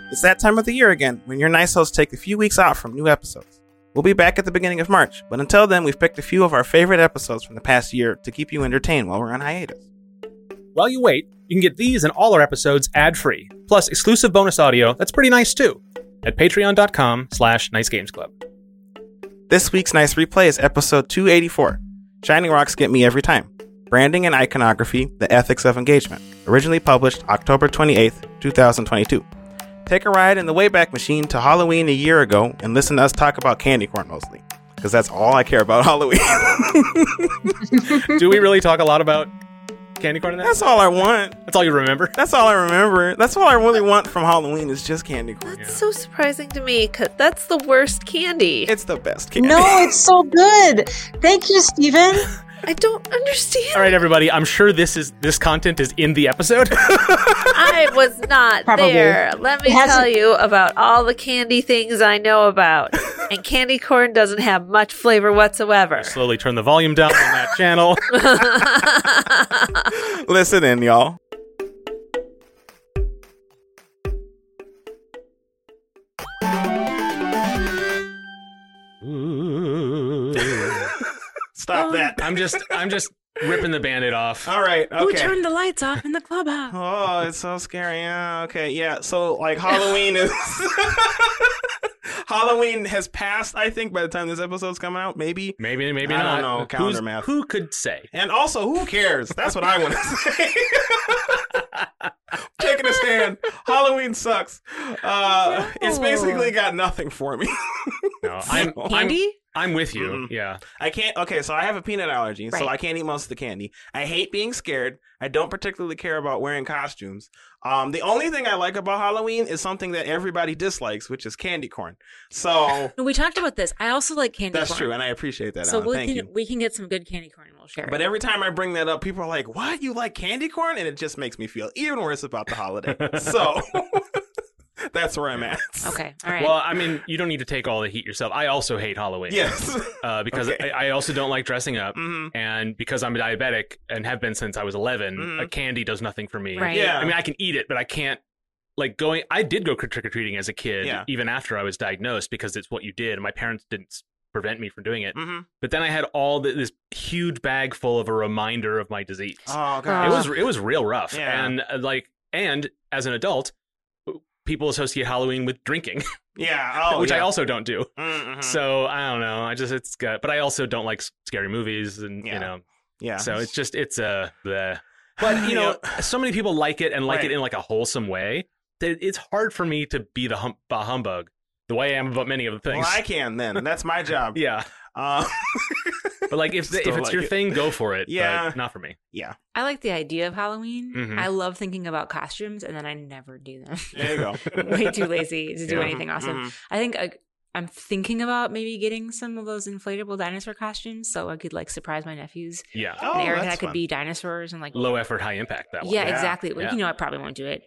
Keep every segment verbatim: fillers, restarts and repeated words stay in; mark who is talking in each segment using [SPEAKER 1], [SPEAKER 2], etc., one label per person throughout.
[SPEAKER 1] It's that time of the year again, when your nice hosts take a few weeks off from new episodes. We'll be back at the beginning of March, but until then, we've picked a few of our favorite episodes from the past year to keep you entertained while we're on hiatus.
[SPEAKER 2] While you wait, you can get these and all our episodes ad-free, plus exclusive bonus audio that's pretty nice too, at patreon.com slash nicegamesclub.
[SPEAKER 1] This week's Nice Replay is episode two eighty-four, Shining Rocks Get Me Every Time, Branding and Iconography, The Ethics of Engagement, originally published October twenty-eighth, twenty twenty-two. Take a ride in the Wayback Machine to Halloween a year ago and listen to us talk about candy corn mostly, because that's all I care about Halloween.
[SPEAKER 2] Do we really talk a lot about candy corn in that?
[SPEAKER 1] That's all I want.
[SPEAKER 2] That's all you remember?
[SPEAKER 1] That's all I remember. That's all I really want from Halloween is just candy corn.
[SPEAKER 3] That's so surprising to me, because that's the worst candy.
[SPEAKER 1] It's the best candy.
[SPEAKER 4] No, it's so good. Thank you, Steven.
[SPEAKER 3] I don't understand.
[SPEAKER 2] All right, everybody. I'm sure this is this content is in the episode.
[SPEAKER 3] I was not
[SPEAKER 4] Probably.
[SPEAKER 3] there. Let me tell you about all the candy things I know about. And candy corn doesn't have much flavor whatsoever.
[SPEAKER 2] Slowly turn the volume down on that channel.
[SPEAKER 1] Listen in, y'all. Stop that.
[SPEAKER 2] I'm just I'm just ripping the Band-Aid off.
[SPEAKER 1] All right. Okay.
[SPEAKER 5] Who turned the lights off in the clubhouse?
[SPEAKER 1] Oh, it's so scary. Yeah. Okay. Yeah. So, like, Halloween is Halloween has passed. I think by the time this episode's coming out, maybe.
[SPEAKER 2] Maybe, maybe
[SPEAKER 1] I
[SPEAKER 2] not.
[SPEAKER 1] don't know. Calendar
[SPEAKER 2] Who's-
[SPEAKER 1] math.
[SPEAKER 2] Who could say?
[SPEAKER 1] And also, who cares? That's what I want to say. Taking a stand. Halloween sucks. Uh, it's basically got nothing for me.
[SPEAKER 2] No, I'm I'm,
[SPEAKER 5] Candy?
[SPEAKER 2] I'm with you.
[SPEAKER 1] Mm-mm.
[SPEAKER 2] Yeah.
[SPEAKER 1] I can't. Okay, so I have a peanut allergy, so
[SPEAKER 5] Right.
[SPEAKER 1] I can't eat most of the candy. I hate being scared. I don't particularly care about wearing costumes. Um, the only thing I like about Halloween is something that everybody dislikes, which is candy corn. So
[SPEAKER 5] No, we talked about this. I also like candy
[SPEAKER 1] that's
[SPEAKER 5] corn.
[SPEAKER 1] true, and I appreciate that.
[SPEAKER 5] So
[SPEAKER 1] Alan.
[SPEAKER 5] we
[SPEAKER 1] Thank
[SPEAKER 5] can
[SPEAKER 1] you.
[SPEAKER 5] we can get some good candy corn and we'll share
[SPEAKER 1] But
[SPEAKER 5] it.
[SPEAKER 1] every time I bring that up, people are like, "What? You like candy corn?" And it just makes me feel even worse about the holiday. So that's where I'm at.
[SPEAKER 5] Okay, all right.
[SPEAKER 2] Well, I mean, you don't need to take all the heat yourself. I also hate Halloween.
[SPEAKER 1] Yes.
[SPEAKER 2] Uh, because
[SPEAKER 1] Okay.
[SPEAKER 2] I, I also don't like dressing up.
[SPEAKER 1] Mhm.
[SPEAKER 2] And because I'm a diabetic and have been since I was eleven,
[SPEAKER 1] Mhm.
[SPEAKER 2] a candy does nothing for me.
[SPEAKER 5] Right.
[SPEAKER 1] Yeah.
[SPEAKER 2] I mean, I can eat it, but I can't, like, going... I did go trick-or-treating as a kid,
[SPEAKER 1] Yeah.
[SPEAKER 2] even after I was diagnosed, because it's what you did, and my parents didn't prevent me from doing it.
[SPEAKER 1] Mhm.
[SPEAKER 2] But then I had all the, this huge bag full of a reminder of my disease.
[SPEAKER 1] Oh
[SPEAKER 2] it
[SPEAKER 1] god.
[SPEAKER 2] was it was real rough.
[SPEAKER 1] Yeah.
[SPEAKER 2] And, uh, like, and as an adult, people associate Halloween with drinking,
[SPEAKER 1] Yeah. Oh,
[SPEAKER 2] which I
[SPEAKER 1] yeah.
[SPEAKER 2] also don't do.
[SPEAKER 1] Mhm.
[SPEAKER 2] So I don't know. I just it's got, but I also don't like s- scary movies, and
[SPEAKER 1] Yeah.
[SPEAKER 2] you know,
[SPEAKER 1] Yeah.
[SPEAKER 2] so it's just it's a. Uh, but you know, so many people like it and like
[SPEAKER 1] Right.
[SPEAKER 2] it in like a wholesome way that it's hard for me to be the hum- bah humbug the way I am about many of the things.
[SPEAKER 1] Well, I can then. That's my job.
[SPEAKER 2] yeah,
[SPEAKER 1] Uh,
[SPEAKER 2] but like if the, if
[SPEAKER 1] Still
[SPEAKER 2] it's
[SPEAKER 1] like
[SPEAKER 2] your
[SPEAKER 1] it.
[SPEAKER 2] thing, go for it.
[SPEAKER 1] Yeah.
[SPEAKER 2] but not for me.
[SPEAKER 1] yeah.
[SPEAKER 5] I like the idea of Halloween.
[SPEAKER 2] Mhm.
[SPEAKER 5] I love thinking about costumes, and then I never do them.
[SPEAKER 1] There you go.
[SPEAKER 5] Way too lazy to do
[SPEAKER 2] Yeah.
[SPEAKER 5] anything awesome.
[SPEAKER 1] Mhm.
[SPEAKER 5] I think I, I'm thinking about maybe getting some of those inflatable dinosaur costumes so I could like surprise my nephews.
[SPEAKER 2] Yeah,
[SPEAKER 1] Oh,
[SPEAKER 5] and Eric and I
[SPEAKER 1] that's
[SPEAKER 5] could
[SPEAKER 1] fun.
[SPEAKER 5] be dinosaurs and like
[SPEAKER 2] low effort, high impact. That one.
[SPEAKER 5] yeah,
[SPEAKER 1] Yeah.
[SPEAKER 5] exactly. Well,
[SPEAKER 2] Yeah.
[SPEAKER 5] you know, I probably won't do it.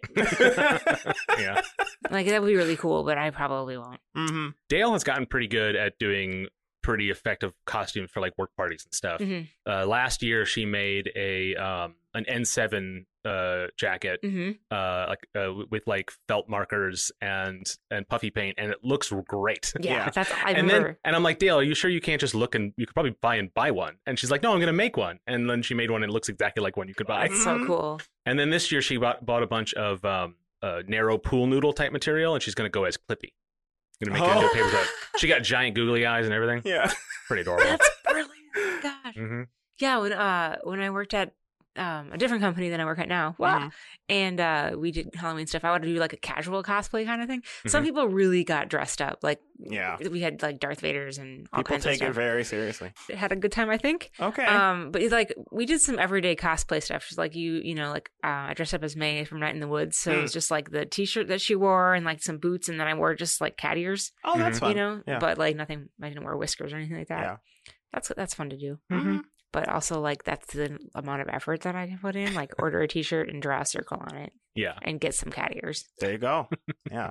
[SPEAKER 2] yeah.
[SPEAKER 5] Like that would be really cool, but I probably won't.
[SPEAKER 1] hmm
[SPEAKER 2] Dale has gotten pretty good at doing pretty effective costumes for like work parties and stuff.
[SPEAKER 5] Mhm.
[SPEAKER 2] Uh, last year, she made a um, an N seven uh, jacket,
[SPEAKER 5] hmm
[SPEAKER 2] uh, like uh, w- with like felt markers and and puffy paint, and it looks great.
[SPEAKER 5] Yeah,
[SPEAKER 1] Yeah.
[SPEAKER 5] that's I
[SPEAKER 2] and
[SPEAKER 5] remember.
[SPEAKER 2] then and I'm like, Dale, are you sure you can't just look and you could probably buy and buy one? And she's like, No, I'm gonna make one. And then she made one, and it looks exactly like one you could buy.
[SPEAKER 5] That's so
[SPEAKER 1] Mhm.
[SPEAKER 5] cool.
[SPEAKER 2] And then this year, she bought bought a bunch of um, uh, narrow pool noodle type material, and she's gonna go as Clippy. Gonna make it into a
[SPEAKER 1] Oh.
[SPEAKER 2] paper cut. She got giant googly eyes and everything.
[SPEAKER 1] Yeah.
[SPEAKER 2] Pretty adorable.
[SPEAKER 5] That's brilliant. Gosh.
[SPEAKER 2] hmm
[SPEAKER 5] Yeah, when uh when I worked at um a different company than I work at now, wow,
[SPEAKER 1] Mhm.
[SPEAKER 5] and uh we did Halloween stuff. I wanted to do like a casual cosplay kind of thing. Some
[SPEAKER 2] Mhm.
[SPEAKER 5] people really got dressed up. Like
[SPEAKER 1] Yeah.
[SPEAKER 5] we had like Darth Vaders and all
[SPEAKER 1] People
[SPEAKER 5] kinds
[SPEAKER 1] take
[SPEAKER 5] of
[SPEAKER 1] it
[SPEAKER 5] stuff.
[SPEAKER 1] very seriously.
[SPEAKER 5] Had a good time, I think.
[SPEAKER 1] Okay.
[SPEAKER 5] Um, but it's like we did some everyday cosplay stuff. Just like you, you know, like uh, I dressed up as May from Night in the Woods. So
[SPEAKER 1] Mm.
[SPEAKER 5] it was just like the T-shirt that she wore and like some boots, and then I wore just like cat ears,
[SPEAKER 1] oh, that's
[SPEAKER 2] Mhm.
[SPEAKER 1] fun.
[SPEAKER 5] you know.
[SPEAKER 1] Yeah.
[SPEAKER 5] But like nothing. I didn't wear whiskers or anything like that.
[SPEAKER 1] Yeah.
[SPEAKER 5] That's that's fun to do.
[SPEAKER 1] Mhm.
[SPEAKER 5] But also like that's the amount of effort that I can put in. Like order a T-shirt and draw a circle on it
[SPEAKER 2] Yeah.
[SPEAKER 5] and get some cat ears.
[SPEAKER 1] There you go. Yeah.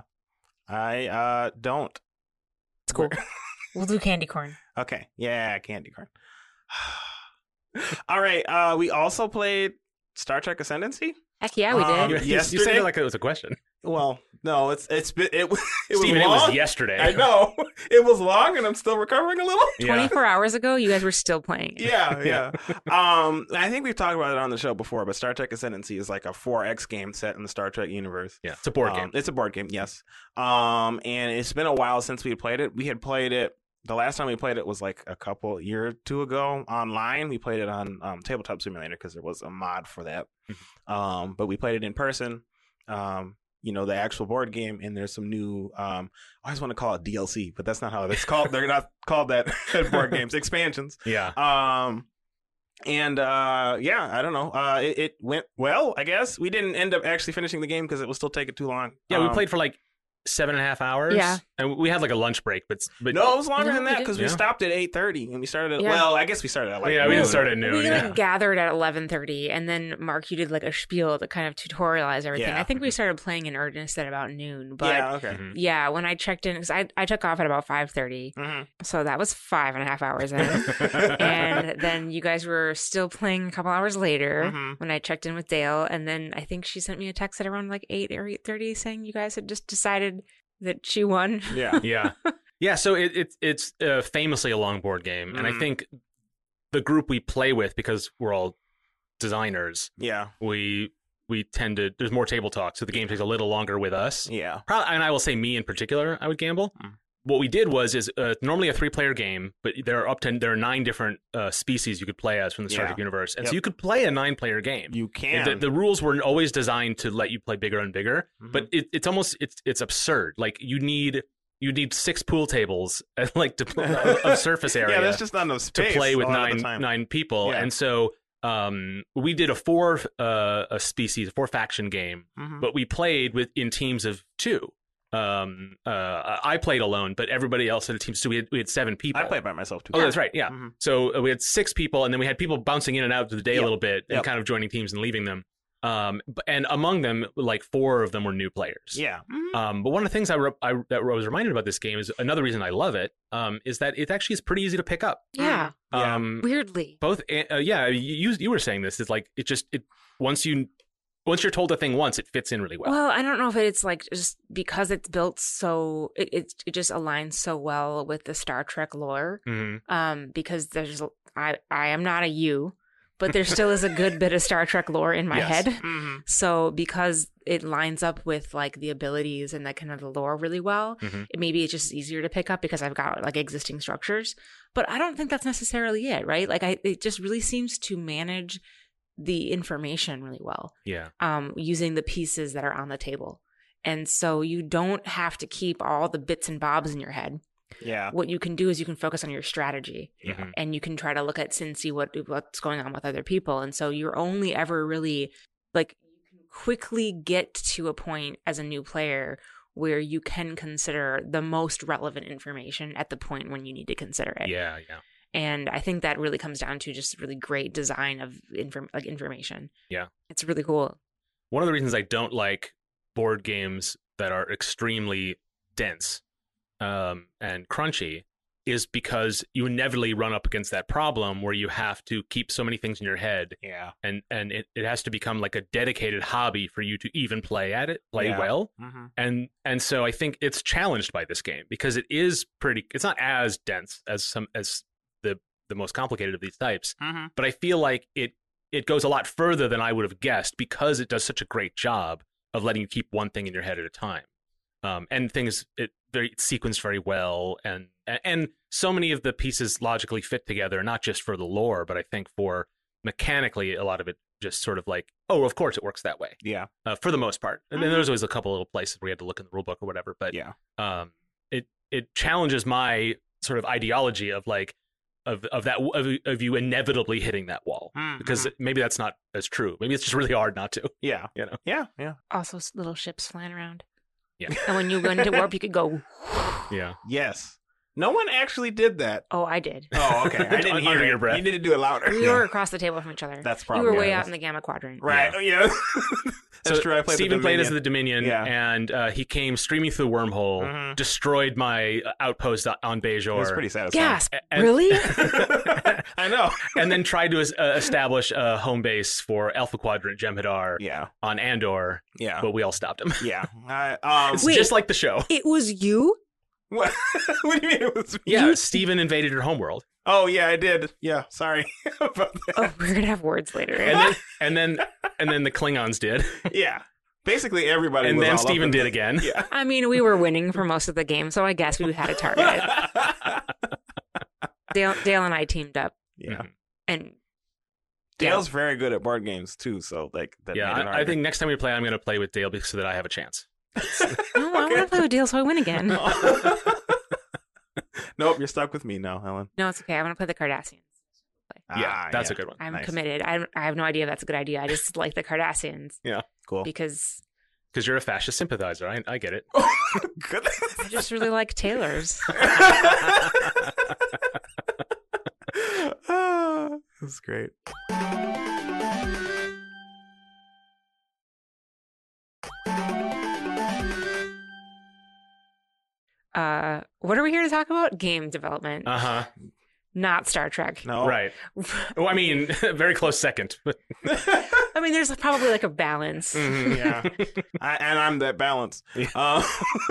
[SPEAKER 1] I uh don't.
[SPEAKER 5] It's cool. We'll do candy corn.
[SPEAKER 1] Okay. Yeah, candy corn. All right. Uh we also played Star Trek Ascendancy.
[SPEAKER 5] Heck yeah, we
[SPEAKER 1] Um,
[SPEAKER 5] did.
[SPEAKER 2] You, you said
[SPEAKER 1] Yesterday-
[SPEAKER 2] it like it was a question.
[SPEAKER 1] Well, No, it's it's been it, it was
[SPEAKER 2] Steven,
[SPEAKER 1] long.
[SPEAKER 2] it was yesterday.
[SPEAKER 1] I know it was long, and I'm still recovering a little.
[SPEAKER 2] Yeah.
[SPEAKER 5] twenty-four hours ago, you guys were still playing it.
[SPEAKER 1] Yeah, yeah. um, I think we've talked about it on the show before, but Star Trek Ascendancy is like a four X game set in the Star Trek universe.
[SPEAKER 2] Yeah, it's a board
[SPEAKER 1] Um,
[SPEAKER 2] game.
[SPEAKER 1] It's a board game, yes. Um, and it's been a while since we played it. We had played it. The last time we played it was like a couple year or two ago online. We played it on um, Tabletop Simulator because there was a mod for that. um, but we played it in person. Um, you know, the actual board game, and there's some new. Um, I always want to call it D L C, but that's not how it's called. They're not called that at board games. Expansions.
[SPEAKER 2] Yeah.
[SPEAKER 1] Um, and uh, yeah, I don't know. Uh, it, it went well, I guess. We didn't end up actually finishing the game because it was still taking too long.
[SPEAKER 2] Yeah, we
[SPEAKER 1] Um,
[SPEAKER 2] played for like seven and a half hours.
[SPEAKER 5] Yeah.
[SPEAKER 2] And we had like a lunch break, but but
[SPEAKER 1] No, it was longer
[SPEAKER 5] No,
[SPEAKER 1] than
[SPEAKER 5] we
[SPEAKER 1] that
[SPEAKER 5] didn't.
[SPEAKER 1] because we
[SPEAKER 2] Yeah.
[SPEAKER 1] stopped at eight thirty and we started at
[SPEAKER 5] Yeah.
[SPEAKER 1] well, I guess we started at like
[SPEAKER 2] yeah, we didn't
[SPEAKER 1] noon.
[SPEAKER 2] start at noon.
[SPEAKER 5] We
[SPEAKER 2] yeah.
[SPEAKER 5] like gathered at eleven thirty, and then Mark, you did like a spiel to kind of tutorialize everything.
[SPEAKER 1] Yeah.
[SPEAKER 5] I think we started playing in earnest at about noon, but
[SPEAKER 1] Yeah, okay.
[SPEAKER 2] Mhm.
[SPEAKER 5] yeah, when I checked in, because I, I took off at about five thirty,
[SPEAKER 1] Mhm.
[SPEAKER 5] so that was five and a half hours in. And then you guys were still playing a couple hours later
[SPEAKER 1] Mhm.
[SPEAKER 5] when I checked in with Dale, and then I think she sent me a text at around like eight or eight thirty saying you guys had just decided that she won.
[SPEAKER 1] Yeah.
[SPEAKER 2] yeah, yeah. So it, it it's uh, famously a long board game, and I
[SPEAKER 1] Mhm.
[SPEAKER 2] think the group we play with, because we're all designers,
[SPEAKER 1] Yeah.
[SPEAKER 2] we we tend to there's more table talk, so the game takes a little longer with us.
[SPEAKER 1] Yeah.
[SPEAKER 2] Probably, and I will say me in particular, I would gamble.
[SPEAKER 1] Mm.
[SPEAKER 2] What we did was is uh, normally a three player game, but there are up to there are nine different uh, species you could play as from the Star
[SPEAKER 1] Yeah.
[SPEAKER 2] Trek universe, and
[SPEAKER 1] Yep.
[SPEAKER 2] so you could play a nine player game.
[SPEAKER 1] You can.
[SPEAKER 2] The, the rules were always designed to let you play bigger and bigger,
[SPEAKER 1] Mhm.
[SPEAKER 2] but it, it's almost it's it's absurd. Like you need you need six pool tables and like to of surface area
[SPEAKER 1] Yeah, there's just not enough
[SPEAKER 2] to
[SPEAKER 1] space
[SPEAKER 2] play with
[SPEAKER 1] a lot of
[SPEAKER 2] nine
[SPEAKER 1] the time.
[SPEAKER 2] nine people,
[SPEAKER 1] Yeah.
[SPEAKER 2] and so um, we did a four uh, a species four faction game,
[SPEAKER 1] Mhm.
[SPEAKER 2] but we played with in teams of two. Um, uh, I played alone, but everybody else in the team. So we had we had seven people.
[SPEAKER 1] I played by myself too.
[SPEAKER 2] Oh, that's right. Yeah.
[SPEAKER 1] Mhm.
[SPEAKER 2] So uh, we had six people, and then we had people bouncing in and out of the day
[SPEAKER 1] Yep.
[SPEAKER 2] a little bit, and
[SPEAKER 1] Yep.
[SPEAKER 2] kind of joining teams and leaving them. Um, b- and among them, like four of them were new players.
[SPEAKER 1] Yeah. Mhm.
[SPEAKER 2] Um, but one of the things I, re- I that I was reminded about this game is another reason I love it. Um, is that it actually is pretty easy to pick up.
[SPEAKER 5] Yeah,
[SPEAKER 1] Yeah.
[SPEAKER 2] Um,
[SPEAKER 5] weirdly.
[SPEAKER 2] both. Uh, yeah, you you were saying this is like it just it once you once you're told a thing once, it fits in really well.
[SPEAKER 5] Well, I don't know if it's like just because it's built so it it, it just aligns so well with the Star Trek lore.
[SPEAKER 2] hmm
[SPEAKER 5] Um, because there's I I am not a you, but there still is a good bit of Star Trek lore in my
[SPEAKER 2] Yes.
[SPEAKER 5] head.
[SPEAKER 1] Mhm.
[SPEAKER 5] So because it lines up with like the abilities and that kind of the lore really well,
[SPEAKER 2] Mhm.
[SPEAKER 5] it maybe it's just easier to pick up because I've got like existing structures. But I don't think that's necessarily it, right? Like I it just really seems to manage the information really well.
[SPEAKER 2] Yeah.
[SPEAKER 5] Um, using the pieces that are on the table. And so you don't have to keep all the bits and bobs in your head.
[SPEAKER 1] Yeah.
[SPEAKER 5] What you can do is you can focus on your strategy
[SPEAKER 2] Mhm.
[SPEAKER 5] and you can try to look at and see what what's going on with other people. And so you're only ever really like you can quickly get to a point as a new player where you can consider the most relevant information at the point when you need to consider it.
[SPEAKER 2] Yeah. Yeah.
[SPEAKER 5] And I think that really comes down to just really great design of inform- like information.
[SPEAKER 2] Yeah.
[SPEAKER 5] It's really cool.
[SPEAKER 2] One of the reasons I don't like board games that are extremely dense um, and crunchy is because you inevitably run up against that problem where you have to keep so many things in your head,
[SPEAKER 1] Yeah.
[SPEAKER 2] and and it, it has to become like a dedicated hobby for you to even play at it, play
[SPEAKER 1] Yeah.
[SPEAKER 2] well.
[SPEAKER 1] Mhm.
[SPEAKER 2] And and so I think it's challenged by this game because it is pretty. It's not as dense as some as the the most complicated of these types,
[SPEAKER 1] Mhm.
[SPEAKER 2] but I feel like it it goes a lot further than I would have guessed because it does such a great job of letting you keep one thing in your head at a time, um, and things it very it's sequenced very well, and and so many of the pieces logically fit together, not just for the lore, but I think for mechanically a lot of it just sort of like, oh, of course it works that way
[SPEAKER 1] Yeah.
[SPEAKER 2] uh, for the most part. And then
[SPEAKER 1] Mhm.
[SPEAKER 2] there's always a couple little places where you had to look in the rule book or whatever, but
[SPEAKER 1] Yeah.
[SPEAKER 2] um, it it challenges my sort of ideology of like of of that of, of you inevitably hitting that wall
[SPEAKER 1] Mhm.
[SPEAKER 2] because maybe that's not as true. Maybe it's just really hard not to.
[SPEAKER 1] Yeah.
[SPEAKER 2] You know.
[SPEAKER 1] Yeah. Yeah.
[SPEAKER 5] Also, s- little ships flying around.
[SPEAKER 2] Yeah.
[SPEAKER 5] And when you go into warp, you could go,
[SPEAKER 2] Yeah.
[SPEAKER 1] Yes. No one actually did that.
[SPEAKER 5] oh, I did.
[SPEAKER 1] Oh, okay. I didn't hear
[SPEAKER 2] Under
[SPEAKER 1] it.
[SPEAKER 2] your breath.
[SPEAKER 1] You need to do it louder.
[SPEAKER 5] We were across the table from each other.
[SPEAKER 1] That's
[SPEAKER 5] you
[SPEAKER 1] probably
[SPEAKER 5] were way
[SPEAKER 1] what it
[SPEAKER 5] out
[SPEAKER 1] is.
[SPEAKER 5] in the gamma quadrant.
[SPEAKER 1] Right. Oh, yeah. That's
[SPEAKER 2] so
[SPEAKER 1] true. I played
[SPEAKER 2] Steven
[SPEAKER 1] the
[SPEAKER 2] played as
[SPEAKER 1] Dominion.
[SPEAKER 2] the Dominion,
[SPEAKER 1] Yeah.
[SPEAKER 2] and uh, he came streaming through the wormhole,
[SPEAKER 1] Mhm.
[SPEAKER 2] destroyed my outpost on Bajor.
[SPEAKER 1] It was pretty satisfying.
[SPEAKER 5] Gasp!
[SPEAKER 2] And-
[SPEAKER 5] Really?
[SPEAKER 1] I know.
[SPEAKER 2] and then tried to uh, establish a home base for Alpha Quadrant Jem'Hadar
[SPEAKER 1] Yeah.
[SPEAKER 2] on Andor,
[SPEAKER 1] Yeah.
[SPEAKER 2] but we all stopped him.
[SPEAKER 1] Yeah. I, um,
[SPEAKER 2] It's
[SPEAKER 5] Wait.
[SPEAKER 2] just like the show.
[SPEAKER 5] It was you?
[SPEAKER 1] what? What do you mean it was me?
[SPEAKER 2] Yeah, Steven invaded your homeworld.
[SPEAKER 1] Oh, yeah, I did. Yeah. Sorry about that.
[SPEAKER 5] Oh, we're gonna have words later.
[SPEAKER 2] And then and then and then the Klingons did.
[SPEAKER 1] Yeah. Basically, everybody
[SPEAKER 2] And
[SPEAKER 1] was
[SPEAKER 2] then
[SPEAKER 1] all up
[SPEAKER 2] Steven
[SPEAKER 1] in
[SPEAKER 2] did
[SPEAKER 1] this.
[SPEAKER 2] again.
[SPEAKER 1] Yeah.
[SPEAKER 5] I mean, we were winning for most of the game, so I guess we had a target. Dale, Dale and I teamed up,
[SPEAKER 1] Yeah.
[SPEAKER 5] and
[SPEAKER 1] Dale's very good at board games, too, so, like, that
[SPEAKER 2] Yeah,
[SPEAKER 1] made it
[SPEAKER 2] I, I
[SPEAKER 1] harder.
[SPEAKER 2] think next time we play, I'm going to play with Dale because so that I have a chance.
[SPEAKER 5] oh, I want to play with Dale, so I win again.
[SPEAKER 1] Nope, you're stuck with me now, Helen.
[SPEAKER 5] No, it's okay. I want to play the Cardassians.
[SPEAKER 2] Yeah,
[SPEAKER 1] Ah,
[SPEAKER 2] that's
[SPEAKER 1] yeah.
[SPEAKER 2] a good one.
[SPEAKER 5] I'm
[SPEAKER 1] Nice.
[SPEAKER 5] committed. I, I have no idea if that's a good idea. I just like the Cardassians
[SPEAKER 1] Cool.
[SPEAKER 5] because
[SPEAKER 2] Because you're a fascist sympathizer. I, I get it.
[SPEAKER 1] Good.
[SPEAKER 5] I just really like tailors.
[SPEAKER 1] Ah, that's great.
[SPEAKER 5] Uh, what are we here to talk about? Game development,
[SPEAKER 2] Uh huh.
[SPEAKER 5] not Star Trek.
[SPEAKER 1] No.
[SPEAKER 2] Right. Well, I mean, very close second. But
[SPEAKER 5] I mean, there's probably like a balance.
[SPEAKER 1] Mhm, yeah. I, and I'm that balance.
[SPEAKER 2] Yeah.
[SPEAKER 1] Uh,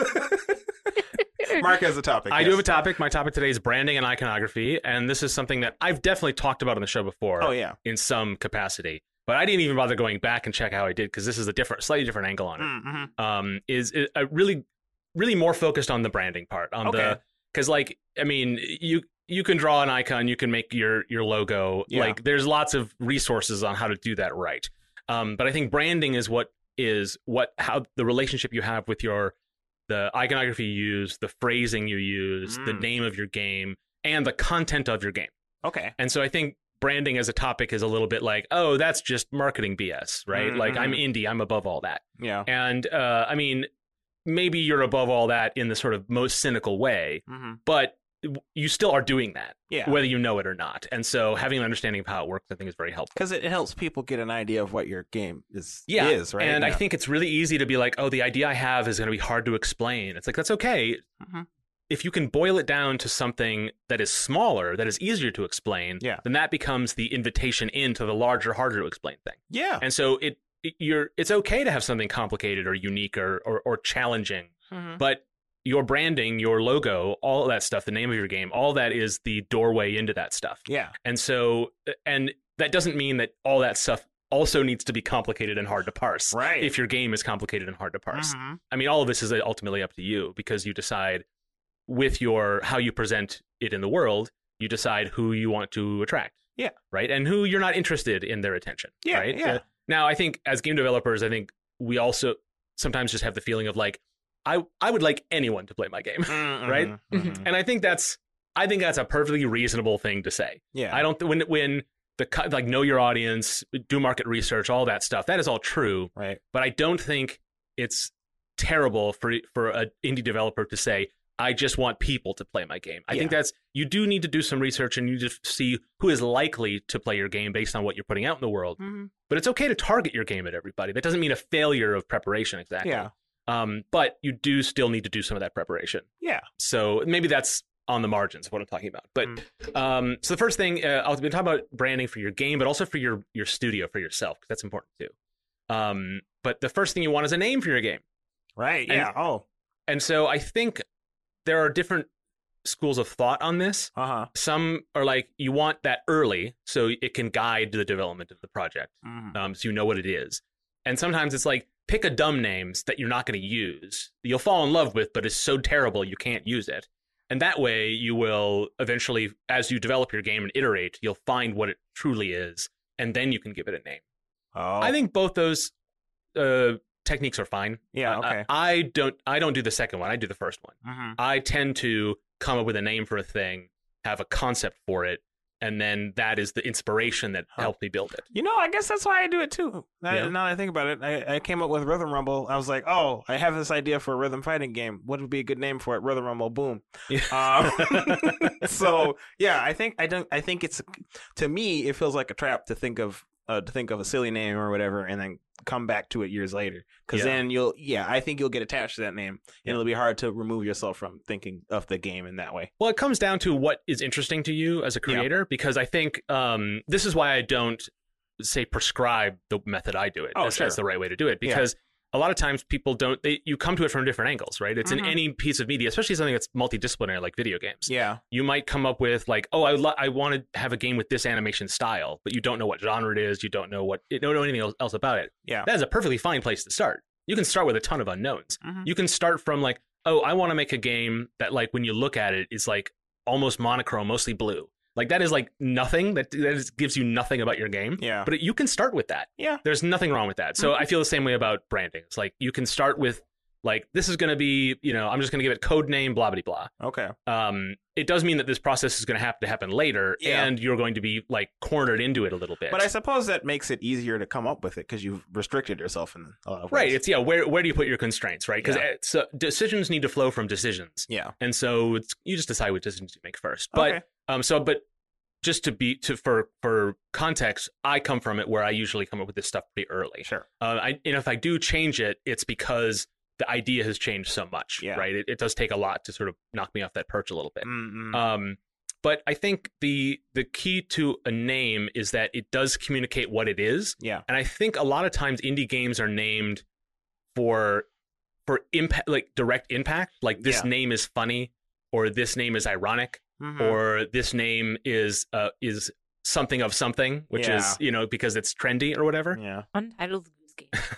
[SPEAKER 1] Mark has a topic.
[SPEAKER 2] I
[SPEAKER 1] yes.
[SPEAKER 2] do have a topic. My topic today is branding and iconography, and this is something that I've definitely talked about on the show before.
[SPEAKER 1] Oh, yeah.
[SPEAKER 2] In some capacity, but I didn't even bother going back and check how I did because this is a different, slightly different angle on it.
[SPEAKER 1] Mm-hmm.
[SPEAKER 2] Um, is, is uh, really, really more focused on the branding part. On
[SPEAKER 1] Okay.
[SPEAKER 2] the because, like, I mean, you you can draw an icon, you can make your your logo.
[SPEAKER 1] Yeah.
[SPEAKER 2] Like, there's lots of resources on how to do that right. Um, but I think branding is what is what how the relationship you have with your the iconography you use, the phrasing you use, the
[SPEAKER 1] Mm.
[SPEAKER 2] name of your game, and the content of your game.
[SPEAKER 1] Okay.
[SPEAKER 2] And so I think branding as a topic is a little bit like, oh, that's just marketing B S, right?
[SPEAKER 1] Mhm.
[SPEAKER 2] Like, I'm indie, I'm above all that.
[SPEAKER 1] Yeah.
[SPEAKER 2] And uh, I mean, maybe you're above all that in the sort of most cynical way,
[SPEAKER 1] Mm-hmm.
[SPEAKER 2] but you still are doing that,
[SPEAKER 1] Yeah.
[SPEAKER 2] whether you know it or not. And so having an understanding of how it works, I think, is very helpful.
[SPEAKER 1] Because it helps people get an idea of what your game is.
[SPEAKER 2] Yeah,
[SPEAKER 1] Is right.
[SPEAKER 2] and I
[SPEAKER 1] Yeah.
[SPEAKER 2] think it's really easy to be like, oh, the idea I have is going to be hard to explain. It's like, that's okay.
[SPEAKER 1] Mhm.
[SPEAKER 2] If you can boil it down to something that is smaller, that is easier to explain,
[SPEAKER 1] Yeah.
[SPEAKER 2] then that becomes the invitation into the larger, harder to explain thing.
[SPEAKER 1] Yeah.
[SPEAKER 2] And so it, it you're it's okay to have something complicated or unique or or, or challenging,
[SPEAKER 1] Mhm.
[SPEAKER 2] but your branding, your logo, all that stuff, the name of your game, all that is the doorway into that stuff.
[SPEAKER 1] Yeah.
[SPEAKER 2] And so, and that doesn't mean that all that stuff also needs to be complicated and hard to parse.
[SPEAKER 1] Right.
[SPEAKER 2] If your game is complicated and hard to parse.
[SPEAKER 1] Mhm.
[SPEAKER 2] I mean, all of this is ultimately up to you because you decide with your how you present it in the world, you decide who you want to attract.
[SPEAKER 1] Yeah.
[SPEAKER 2] Right. And who you're not interested in their attention.
[SPEAKER 1] Yeah,
[SPEAKER 2] Right.
[SPEAKER 1] yeah.
[SPEAKER 2] Uh, now, I think as game developers, I think we also sometimes just have the feeling of like, I I would like anyone to play my game.
[SPEAKER 1] Mhm.
[SPEAKER 2] Right?
[SPEAKER 1] Mhm.
[SPEAKER 2] And I think that's I think that's a perfectly reasonable thing to say.
[SPEAKER 1] Yeah.
[SPEAKER 2] I don't th- when when the co- like know your audience, do market research, all that stuff. That is all true,
[SPEAKER 1] Right.
[SPEAKER 2] but I don't think it's terrible for for an indie developer to say I just want people to play my game. I think
[SPEAKER 1] Yeah.
[SPEAKER 2] that's you do need to do some research and you just see who is likely to play your game based on what you're putting out in the world.
[SPEAKER 1] Mhm.
[SPEAKER 2] But it's okay to target your game at everybody. That doesn't mean a failure of preparation exactly.
[SPEAKER 1] Yeah.
[SPEAKER 2] Um, but you do still need to do some of that preparation.
[SPEAKER 1] Yeah.
[SPEAKER 2] So maybe that's on the margins of what I'm talking about. But
[SPEAKER 1] Mm.
[SPEAKER 2] um, so the first thing uh, I'll be talking about branding for your game, but also for your your studio for yourself because that's important too. Um, but the first thing you want is a name for your game,
[SPEAKER 1] Right.
[SPEAKER 2] And-
[SPEAKER 1] Yeah. Oh.
[SPEAKER 2] and so I think there are different schools of thought on this.
[SPEAKER 1] Uh huh.
[SPEAKER 2] Some are like you want that early so it can guide the development of the project,
[SPEAKER 1] Mhm.
[SPEAKER 2] um, so you know what it is. And sometimes it's like pick a dumb names that you're not going to use, that you'll fall in love with, but it's so terrible you can't use it. And that way you will eventually, as you develop your game and iterate, you'll find what it truly is, and then you can give it a name.
[SPEAKER 1] Oh.
[SPEAKER 2] I think both those uh, techniques are fine.
[SPEAKER 1] Yeah.
[SPEAKER 2] Uh,
[SPEAKER 1] Okay.
[SPEAKER 2] I, I don't. I don't do the second one. I do the first one.
[SPEAKER 1] Mhm.
[SPEAKER 2] I tend to come up with a name for a thing, have a concept for it, and then that is the inspiration that
[SPEAKER 1] Huh.
[SPEAKER 2] helped me build it.
[SPEAKER 1] You know, I guess that's why I do it too. I,
[SPEAKER 2] Yeah.
[SPEAKER 1] Now that I think about it, I, I came up with Rhythm Rumble. I was like, oh, I have this idea for a rhythm fighting game. What would be a good name for it? Rhythm Rumble. Boom. Um, so yeah, I think I don't. I think it's to me, it feels like a trap to think of
[SPEAKER 6] uh, to think of a silly name or whatever, and then come back to it years later. Because
[SPEAKER 2] Yeah.
[SPEAKER 6] then you'll, yeah, I think you'll get attached to that name, and
[SPEAKER 2] Yeah.
[SPEAKER 6] it'll be hard to remove yourself from thinking of the game in that way.
[SPEAKER 2] Well, it comes down to what is interesting to you as a
[SPEAKER 6] Yeah.
[SPEAKER 2] creator, because I think um, this is why I don't say prescribe the method I do it
[SPEAKER 6] Oh,
[SPEAKER 2] as,
[SPEAKER 6] sure.
[SPEAKER 2] as the right way to do it, because a lot of times people don't, they, you come to it from different angles, right? It's
[SPEAKER 6] Mhm.
[SPEAKER 2] in any piece of media, especially something that's multidisciplinary like video games.
[SPEAKER 6] Yeah.
[SPEAKER 2] You might come up with like, oh, I, lo- I want to have a game with this animation style, but you don't know what genre it is. You don't know what, you don't know anything else- else about it.
[SPEAKER 6] Yeah.
[SPEAKER 2] That is a perfectly fine place to start. You can start with a ton of unknowns.
[SPEAKER 6] Mhm.
[SPEAKER 2] You can start from like, oh, I want to make a game that like when you look at it is like almost monochrome, mostly blue. Like that is like nothing. That that is, gives you nothing about your game.
[SPEAKER 6] Yeah.
[SPEAKER 2] But it, you can start with that.
[SPEAKER 6] Yeah.
[SPEAKER 2] There's nothing wrong with that. So I feel the same way about branding. It's like you can start with like this is going to be, you know, I'm just going to give it code name, blah blah blah.
[SPEAKER 6] Okay.
[SPEAKER 2] Um, it does mean that this process is going to have to happen later,
[SPEAKER 6] Yeah.
[SPEAKER 2] and you're going to be like cornered into it a little bit.
[SPEAKER 6] But I suppose that makes it easier to come up with it because you've restricted yourself in a lot of ways.
[SPEAKER 2] right. It's yeah. Where where do you put your constraints? Right. Because
[SPEAKER 6] Yeah.
[SPEAKER 2] so decisions need to flow from decisions.
[SPEAKER 6] Yeah.
[SPEAKER 2] And so it's, you just decide what decisions you make first. But
[SPEAKER 6] Okay.
[SPEAKER 2] um, so but just to be to for for context, I come from it where I usually come up with this stuff pretty early.
[SPEAKER 6] Sure.
[SPEAKER 2] Uh, I and if I do change it, it's because the idea has changed so much.
[SPEAKER 6] Yeah.
[SPEAKER 2] Right. It, it does take a lot to sort of knock me off that perch a little bit.
[SPEAKER 6] Mm-mm.
[SPEAKER 2] Um, but I think the the key to a name is that it does communicate what it is.
[SPEAKER 6] yeah.
[SPEAKER 2] And I think a lot of times indie games are named for for impact, like direct impact. Like this
[SPEAKER 6] Yeah.
[SPEAKER 2] name is funny, or this name is ironic,
[SPEAKER 6] Mhm.
[SPEAKER 2] or this name is uh is something of something, which
[SPEAKER 6] Yeah.
[SPEAKER 2] is you know because it's trendy or whatever.
[SPEAKER 6] yeah.
[SPEAKER 5] Untitled Goose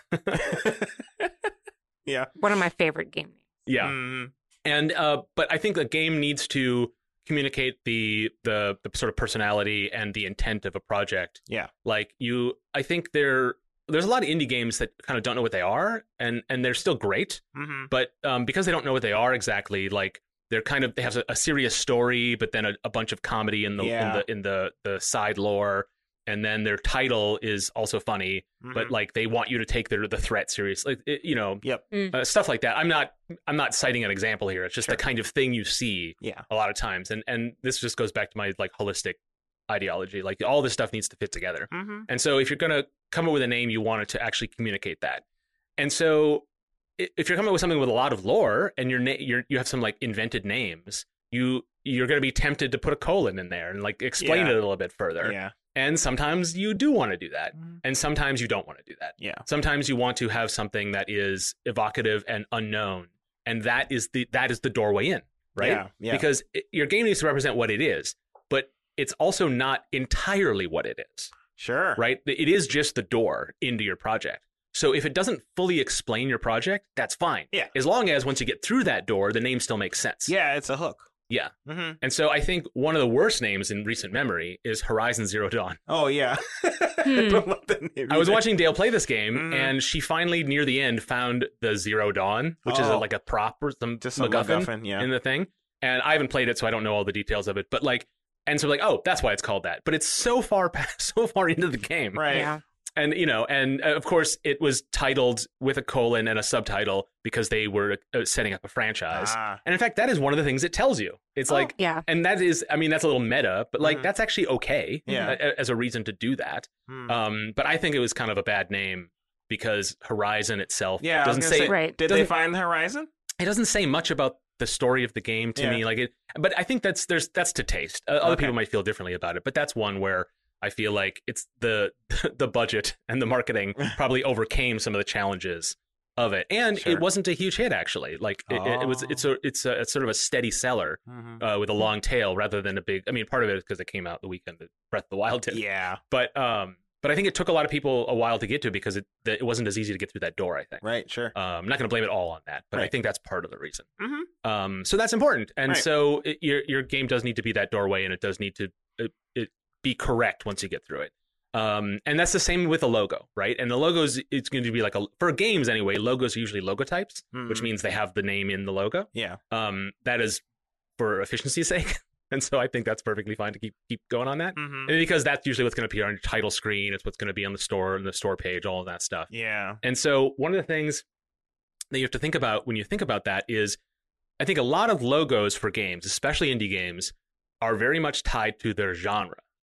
[SPEAKER 5] Game.
[SPEAKER 6] yeah.
[SPEAKER 5] One of my favorite game names.
[SPEAKER 2] Yeah.
[SPEAKER 6] Mhm.
[SPEAKER 2] And uh, but I think a game needs to communicate the, the the sort of personality and the intent of a project.
[SPEAKER 6] Yeah.
[SPEAKER 2] Like you, I think there there's a lot of indie games that kind of don't know what they are, and and they're still great,
[SPEAKER 6] Mhm.
[SPEAKER 2] but um, because they don't know what they are exactly, like they're kind of they have a, a serious story, but then a, a bunch of comedy in the
[SPEAKER 6] Yeah.
[SPEAKER 2] in the in the the side lore. And then their title is also funny, but
[SPEAKER 6] Mhm.
[SPEAKER 2] like they want you to take their the threat seriously, like, it- you know,
[SPEAKER 6] Yep.
[SPEAKER 2] uh, stuff like that. I'm not I'm not citing an example here. It's just
[SPEAKER 6] Sure.
[SPEAKER 2] the kind of thing you see
[SPEAKER 6] Yeah.
[SPEAKER 2] a lot of times, and and this just goes back to my like holistic ideology. Like all this stuff needs to fit together.
[SPEAKER 6] Mhm.
[SPEAKER 2] And so if you're gonna come up with a name, you want it to actually communicate that. And so i- if you're coming up with something with a lot of lore and you're na- you're you have some like invented names, you you're gonna be tempted to put a colon in there and like explain
[SPEAKER 6] Yeah.
[SPEAKER 2] it a little bit further.
[SPEAKER 6] Yeah.
[SPEAKER 2] And sometimes you do want to do that,
[SPEAKER 6] Mhm.
[SPEAKER 2] and sometimes you don't want to do that.
[SPEAKER 6] Yeah.
[SPEAKER 2] Sometimes you want to have something that is evocative and unknown, and that is the that is the doorway in, right?
[SPEAKER 6] Yeah. Yeah.
[SPEAKER 2] Because it, your game needs to represent what it is, but it's also not entirely what it is,
[SPEAKER 6] Sure.
[SPEAKER 2] right? It is just the door into your project. So if it doesn't fully explain your project, that's fine.
[SPEAKER 6] Yeah.
[SPEAKER 2] As long as once you get through that door, the name still makes sense.
[SPEAKER 6] Yeah. It's a hook.
[SPEAKER 2] Yeah.
[SPEAKER 6] Mm-hmm.
[SPEAKER 2] And so I think one of the worst names in recent memory is Horizon Zero Dawn.
[SPEAKER 6] Oh yeah.
[SPEAKER 5] Hmm.
[SPEAKER 6] Don't love that name
[SPEAKER 2] I was
[SPEAKER 6] either.
[SPEAKER 2] watching Dale play this game,
[SPEAKER 6] Mhm.
[SPEAKER 2] and she finally, near the end, found the Zero Dawn, which is a,
[SPEAKER 6] Oh.
[SPEAKER 2] like a prop or some
[SPEAKER 6] just some
[SPEAKER 2] MacGuffin,
[SPEAKER 6] MacGuffin. Yeah.
[SPEAKER 2] in the thing. And I haven't played it, so I don't know all the details of it. But like, and so like, oh, that's why it's called that. But it's so far past, so far into the game,
[SPEAKER 6] Right.
[SPEAKER 5] Yeah.
[SPEAKER 2] and you know, and uh, of course, it was titled with a colon and a subtitle because they were uh, setting up a franchise.
[SPEAKER 6] Ah.
[SPEAKER 2] And in fact, that is one of the things it tells you. It's
[SPEAKER 6] Oh.
[SPEAKER 2] like,
[SPEAKER 5] Yeah.
[SPEAKER 2] and that is, I mean, that's a little meta, but like,
[SPEAKER 6] Mhm.
[SPEAKER 2] that's actually okay
[SPEAKER 6] Yeah.
[SPEAKER 2] a- as a reason to do that.
[SPEAKER 6] Hmm.
[SPEAKER 2] Um, but I think it was kind of a bad name because Horizon itself
[SPEAKER 6] Yeah, I was
[SPEAKER 2] doesn't
[SPEAKER 6] gonna
[SPEAKER 2] say,
[SPEAKER 6] say-
[SPEAKER 5] Right.
[SPEAKER 6] Did they
[SPEAKER 2] doesn't-
[SPEAKER 6] find the horizon?
[SPEAKER 2] it doesn't say much about the story of the game to
[SPEAKER 6] Yeah.
[SPEAKER 2] me. Like it, but I think that's there's that's to taste. Uh, other
[SPEAKER 6] Okay.
[SPEAKER 2] people might feel differently about it, but that's one where I feel like it's the the budget and the marketing probably overcame some of the challenges of it, and
[SPEAKER 6] Sure.
[SPEAKER 2] it wasn't a huge hit actually. Like it, it- it was, it's a it's a it's sort of a steady seller
[SPEAKER 6] Mhm.
[SPEAKER 2] uh, with a long tail rather than a big. I mean, part of it is because it came out the weekend that Breath of the Wild did.
[SPEAKER 6] Yeah.
[SPEAKER 2] But um, but I think it took a lot of people a while to get to because it that it wasn't as easy to get through that door. I think.
[SPEAKER 6] Right. Sure.
[SPEAKER 2] Um, I'm not going to blame it all on that, but I
[SPEAKER 6] Right.
[SPEAKER 2] think that's part of the reason.
[SPEAKER 6] Mhm.
[SPEAKER 2] Um, so that's important, and
[SPEAKER 6] Right.
[SPEAKER 2] so it, your your game does need to be that doorway, and it does need to it, it be correct once you get through it. Um, and that's the same with a logo, right? And the logos, it's going to be like a for games anyway. Logos are usually logotypes, which
[SPEAKER 6] Mhm.
[SPEAKER 2] means they have the name in the logo.
[SPEAKER 6] Yeah.
[SPEAKER 2] Um, that is for efficiency's sake, and so I think that's perfectly fine to keep keep going on that.
[SPEAKER 6] Mhm.
[SPEAKER 2] And because that's usually what's going to appear on your title screen. It's what's going to be on the store and the store page, all of that stuff.
[SPEAKER 6] Yeah.
[SPEAKER 2] And so one of the things that you have to think about when you think about that is I think a lot of logos for games, especially indie games, are very much tied to their genre.
[SPEAKER 6] Mm.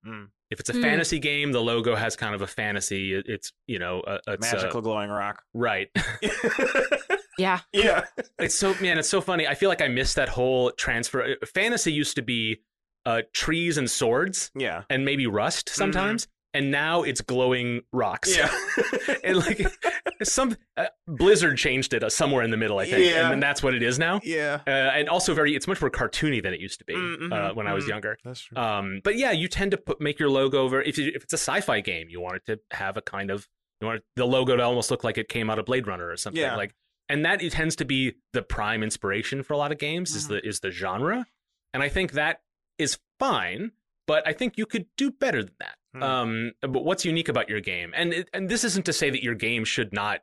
[SPEAKER 2] If it's a
[SPEAKER 3] Hmm.
[SPEAKER 2] fantasy game, the logo has kind of a fantasy. it- It's you know, uh, it's
[SPEAKER 6] Magical
[SPEAKER 2] uh,
[SPEAKER 6] glowing rock.
[SPEAKER 2] right.
[SPEAKER 5] Yeah.
[SPEAKER 6] Yeah.
[SPEAKER 2] It's so man, it's so funny. I feel like I missed that whole transfer. Fantasy used to be uh, trees and swords
[SPEAKER 6] Yeah.
[SPEAKER 2] and maybe rust sometimes, and now it's glowing rocks.
[SPEAKER 6] Yeah.
[SPEAKER 2] and like some uh, Blizzard changed it uh, somewhere in the middle, I think,
[SPEAKER 6] Yeah.
[SPEAKER 2] and then that's what it is now.
[SPEAKER 6] yeah.
[SPEAKER 2] Uh, and also very, it's much more cartoony than it used to be
[SPEAKER 6] Mhm,
[SPEAKER 2] uh, when I was
[SPEAKER 6] mhm.
[SPEAKER 2] younger.
[SPEAKER 6] That's true.
[SPEAKER 2] Um, but yeah, you tend to put make your logo over. If you, if it's a sci-fi game, you want it to have a kind of you want it, the logo to almost look like it came out of Blade Runner or something.
[SPEAKER 6] Yeah.
[SPEAKER 2] Like, and that it tends to be the prime inspiration for a lot of games is
[SPEAKER 6] Mhm.
[SPEAKER 2] the is the genre, and I think that is fine. But I think you could do better than that.
[SPEAKER 6] Hmm.
[SPEAKER 2] Um, but what's unique about your game? And it, and this isn't to say that your game should not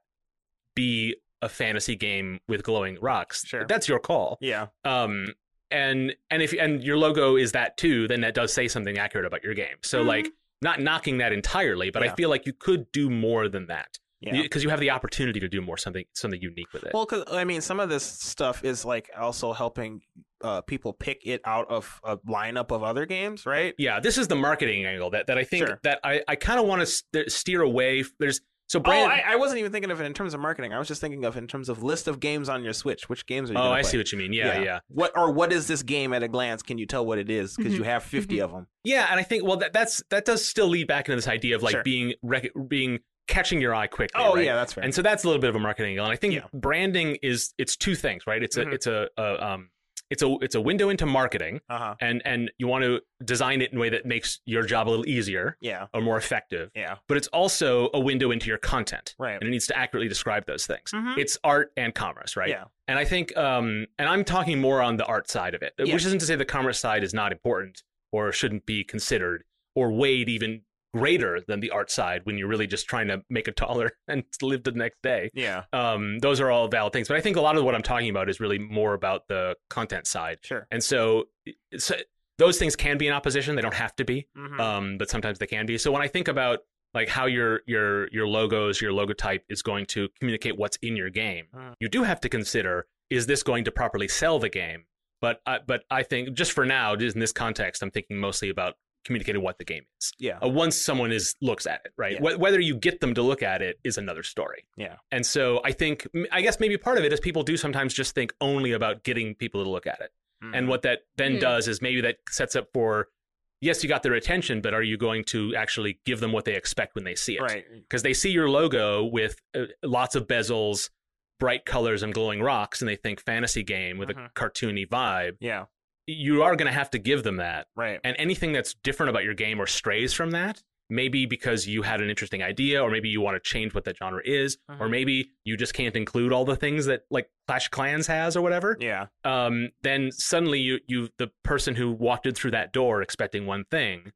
[SPEAKER 2] be a fantasy game with glowing rocks.
[SPEAKER 6] Sure.
[SPEAKER 2] That's your call.
[SPEAKER 6] Yeah.
[SPEAKER 2] Um, and and if and your logo is that too, then that does say something accurate about your game. So
[SPEAKER 6] Mhm.
[SPEAKER 2] like not knocking that entirely, but I
[SPEAKER 6] Yeah.
[SPEAKER 2] feel like you could do more than that
[SPEAKER 6] Yeah.
[SPEAKER 2] because you have the opportunity to do more something something unique with it.
[SPEAKER 6] Well, because I mean, some of this stuff is like also helping uh, people pick it out of a lineup of other games, right?
[SPEAKER 2] yeah, this is the marketing angle that that I think
[SPEAKER 6] Sure.
[SPEAKER 2] that I I kind of want to st- steer away. There's so
[SPEAKER 6] Oh,
[SPEAKER 2] brand.
[SPEAKER 6] I, I wasn't even thinking of it in terms of marketing. I was just thinking of it in terms of list of games on your Switch. Which games are you?
[SPEAKER 2] oh,
[SPEAKER 6] gonna
[SPEAKER 2] I
[SPEAKER 6] play?
[SPEAKER 2] see what you mean. Yeah, yeah.
[SPEAKER 6] What or what is this game at a glance? Can you tell what it is? Because you have fifty of them.
[SPEAKER 2] Yeah, and I think well that that's that does still lead back into this idea of like
[SPEAKER 6] Sure.
[SPEAKER 2] being rec- being catching your eye quickly.
[SPEAKER 6] Oh
[SPEAKER 2] right?
[SPEAKER 6] yeah, that's fair.
[SPEAKER 2] And so that's a little bit of a marketing angle. And I think
[SPEAKER 6] Yeah.
[SPEAKER 2] branding is it's two things, right? It's a
[SPEAKER 6] Mhm.
[SPEAKER 2] it's a, a um it's a it's a window into marketing,
[SPEAKER 6] uh huh.
[SPEAKER 2] and and you want to design it in a way that makes your job a little easier
[SPEAKER 6] Yeah.
[SPEAKER 2] or more effective.
[SPEAKER 6] Yeah.
[SPEAKER 2] But it's also a window into your content,
[SPEAKER 6] Right.
[SPEAKER 2] and it needs to accurately describe those things.
[SPEAKER 6] Mhm.
[SPEAKER 2] It's art and commerce, right?
[SPEAKER 6] Yeah.
[SPEAKER 2] And I think, um, and I'm talking more on the art side of it,
[SPEAKER 6] Yeah.
[SPEAKER 2] which isn't to say the commerce side is not important or shouldn't be considered or weighed even greater than the art side when you're really just trying to make a dollar and live the next day.
[SPEAKER 6] Yeah.
[SPEAKER 2] Um, those are all valid things, but I think a lot of what I'm talking about is really more about the content side.
[SPEAKER 6] Sure.
[SPEAKER 2] And so, so those things can be in opposition; they don't have to be,
[SPEAKER 6] Mhm.
[SPEAKER 2] um, but sometimes they can be. So when I think about like how your your your logos, your logotype is going to communicate what's in your game,
[SPEAKER 6] Mm.
[SPEAKER 2] you do have to consider: is this going to properly sell the game? But I, but I think just for now, just in this context, I'm thinking mostly about communicating what the game is.
[SPEAKER 6] Yeah.
[SPEAKER 2] Uh, once someone is looks at it, right?
[SPEAKER 6] Yeah.
[SPEAKER 2] Wh- whether you get them to look at it is another story.
[SPEAKER 6] Yeah.
[SPEAKER 2] And so I think, I guess maybe part of it is people do sometimes just think only about getting people to look at it. And
[SPEAKER 6] Mhm.
[SPEAKER 2] what that then
[SPEAKER 3] Hmm.
[SPEAKER 2] does is maybe that sets up for, yes, you got their attention, but are you going to actually give them what they expect when they see it?
[SPEAKER 6] right.
[SPEAKER 2] Because they see your logo with uh, lots of bezels, bright colors, and glowing rocks, and they think fantasy game with
[SPEAKER 6] Mhm.
[SPEAKER 2] a cartoony vibe.
[SPEAKER 6] Yeah.
[SPEAKER 2] You are going to have to give them that.
[SPEAKER 6] Right.
[SPEAKER 2] And anything that's different about your game or strays from that, maybe because you had an interesting idea, or maybe you want to change what that genre is, or
[SPEAKER 6] Mhm.
[SPEAKER 2] maybe you just can't include all the things that like Clash of Clans has or whatever.
[SPEAKER 6] Yeah.
[SPEAKER 2] Um, then suddenly you you the person who walked in through that door expecting one thing,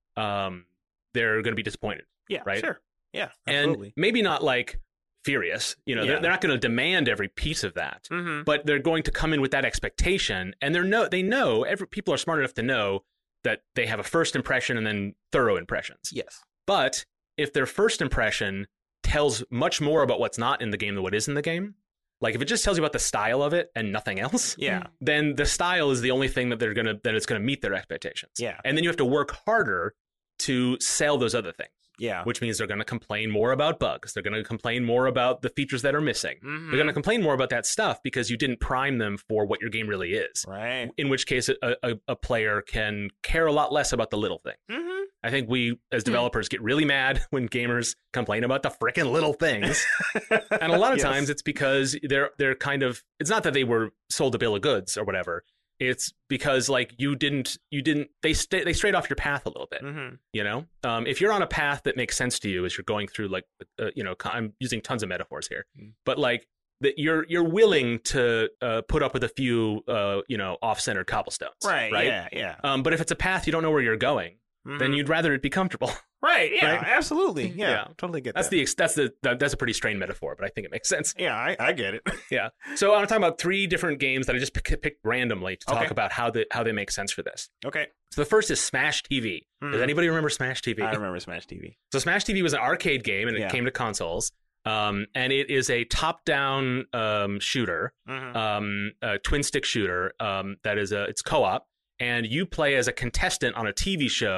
[SPEAKER 2] um, they're going to be disappointed,
[SPEAKER 6] Yeah.
[SPEAKER 2] Right?
[SPEAKER 6] Sure. Yeah.
[SPEAKER 2] and
[SPEAKER 6] Absolutely.
[SPEAKER 2] maybe not like furious. You know,
[SPEAKER 6] Yeah.
[SPEAKER 2] they're, they're not going to demand every piece of that.
[SPEAKER 6] Mm-hmm.
[SPEAKER 2] But they're going to come in with that expectation, and they're no, they know every people are smart enough to know that they have a first impression and then thorough impressions.
[SPEAKER 6] Yes.
[SPEAKER 2] But if their first impression tells much more about what's not in the game than what is in the game, like if it just tells you about the style of it and nothing else,
[SPEAKER 6] Yeah.
[SPEAKER 2] then the style is the only thing that they're gonna that it's gonna meet their expectations.
[SPEAKER 6] Yeah.
[SPEAKER 2] And then you have to work harder to sell those other things,
[SPEAKER 6] Yeah.
[SPEAKER 2] which means they're gonna complain more about bugs. They're gonna complain more about the features that are missing.
[SPEAKER 6] Mhm.
[SPEAKER 2] They're going to complain more about that stuff because you didn't prime them for what your game really is.
[SPEAKER 6] Right.
[SPEAKER 2] In which case, a, a, a player can care a lot less about the little thing.
[SPEAKER 6] Mm-hmm.
[SPEAKER 2] I think we, as developers, get really mad when gamers complain about the frickin' little things. And a lot of
[SPEAKER 6] Yes.
[SPEAKER 2] times it's because they're they're kind of, it's not that they were sold a bill of goods or whatever. It's because like you didn't, you didn't, they stay, they strayed off your path a little bit.
[SPEAKER 6] Mm-hmm.
[SPEAKER 2] You know, um, if you're on a path that makes sense to you as you're going through, like, uh, you know, I'm using tons of metaphors here,
[SPEAKER 6] Mm.
[SPEAKER 2] but like that you're you're willing to uh, put up with a few, uh, you know, off-centered cobblestones,
[SPEAKER 6] Right.
[SPEAKER 2] Right.
[SPEAKER 6] Yeah. Yeah.
[SPEAKER 2] Um, but if it's a path you don't know where you're going, then
[SPEAKER 6] Mhm.
[SPEAKER 2] you'd rather it be comfortable.
[SPEAKER 6] Right. Yeah.
[SPEAKER 2] right?
[SPEAKER 6] Absolutely. Yeah.
[SPEAKER 2] Yeah.
[SPEAKER 6] Totally get
[SPEAKER 2] That's
[SPEAKER 6] that.
[SPEAKER 2] the ex- that's the that, that's a pretty strained metaphor, but I think it makes sense.
[SPEAKER 6] Yeah. I, I get it.
[SPEAKER 2] Yeah. So I'm talking about three different games that I just pick, picked randomly to talk
[SPEAKER 6] Okay.
[SPEAKER 2] about how they how they make sense for this.
[SPEAKER 6] Okay.
[SPEAKER 2] So the first is Smash T V. Does
[SPEAKER 6] Mhm.
[SPEAKER 2] anybody remember Smash T V?
[SPEAKER 6] I remember Smash T V.
[SPEAKER 2] So Smash T V was an arcade game, and it
[SPEAKER 6] Yeah.
[SPEAKER 2] came to consoles. Um, and it is a top-down um, shooter,
[SPEAKER 6] Mm-hmm.
[SPEAKER 2] um, a twin stick shooter. Um, that is a it's co-op, and you play as a contestant on a T V show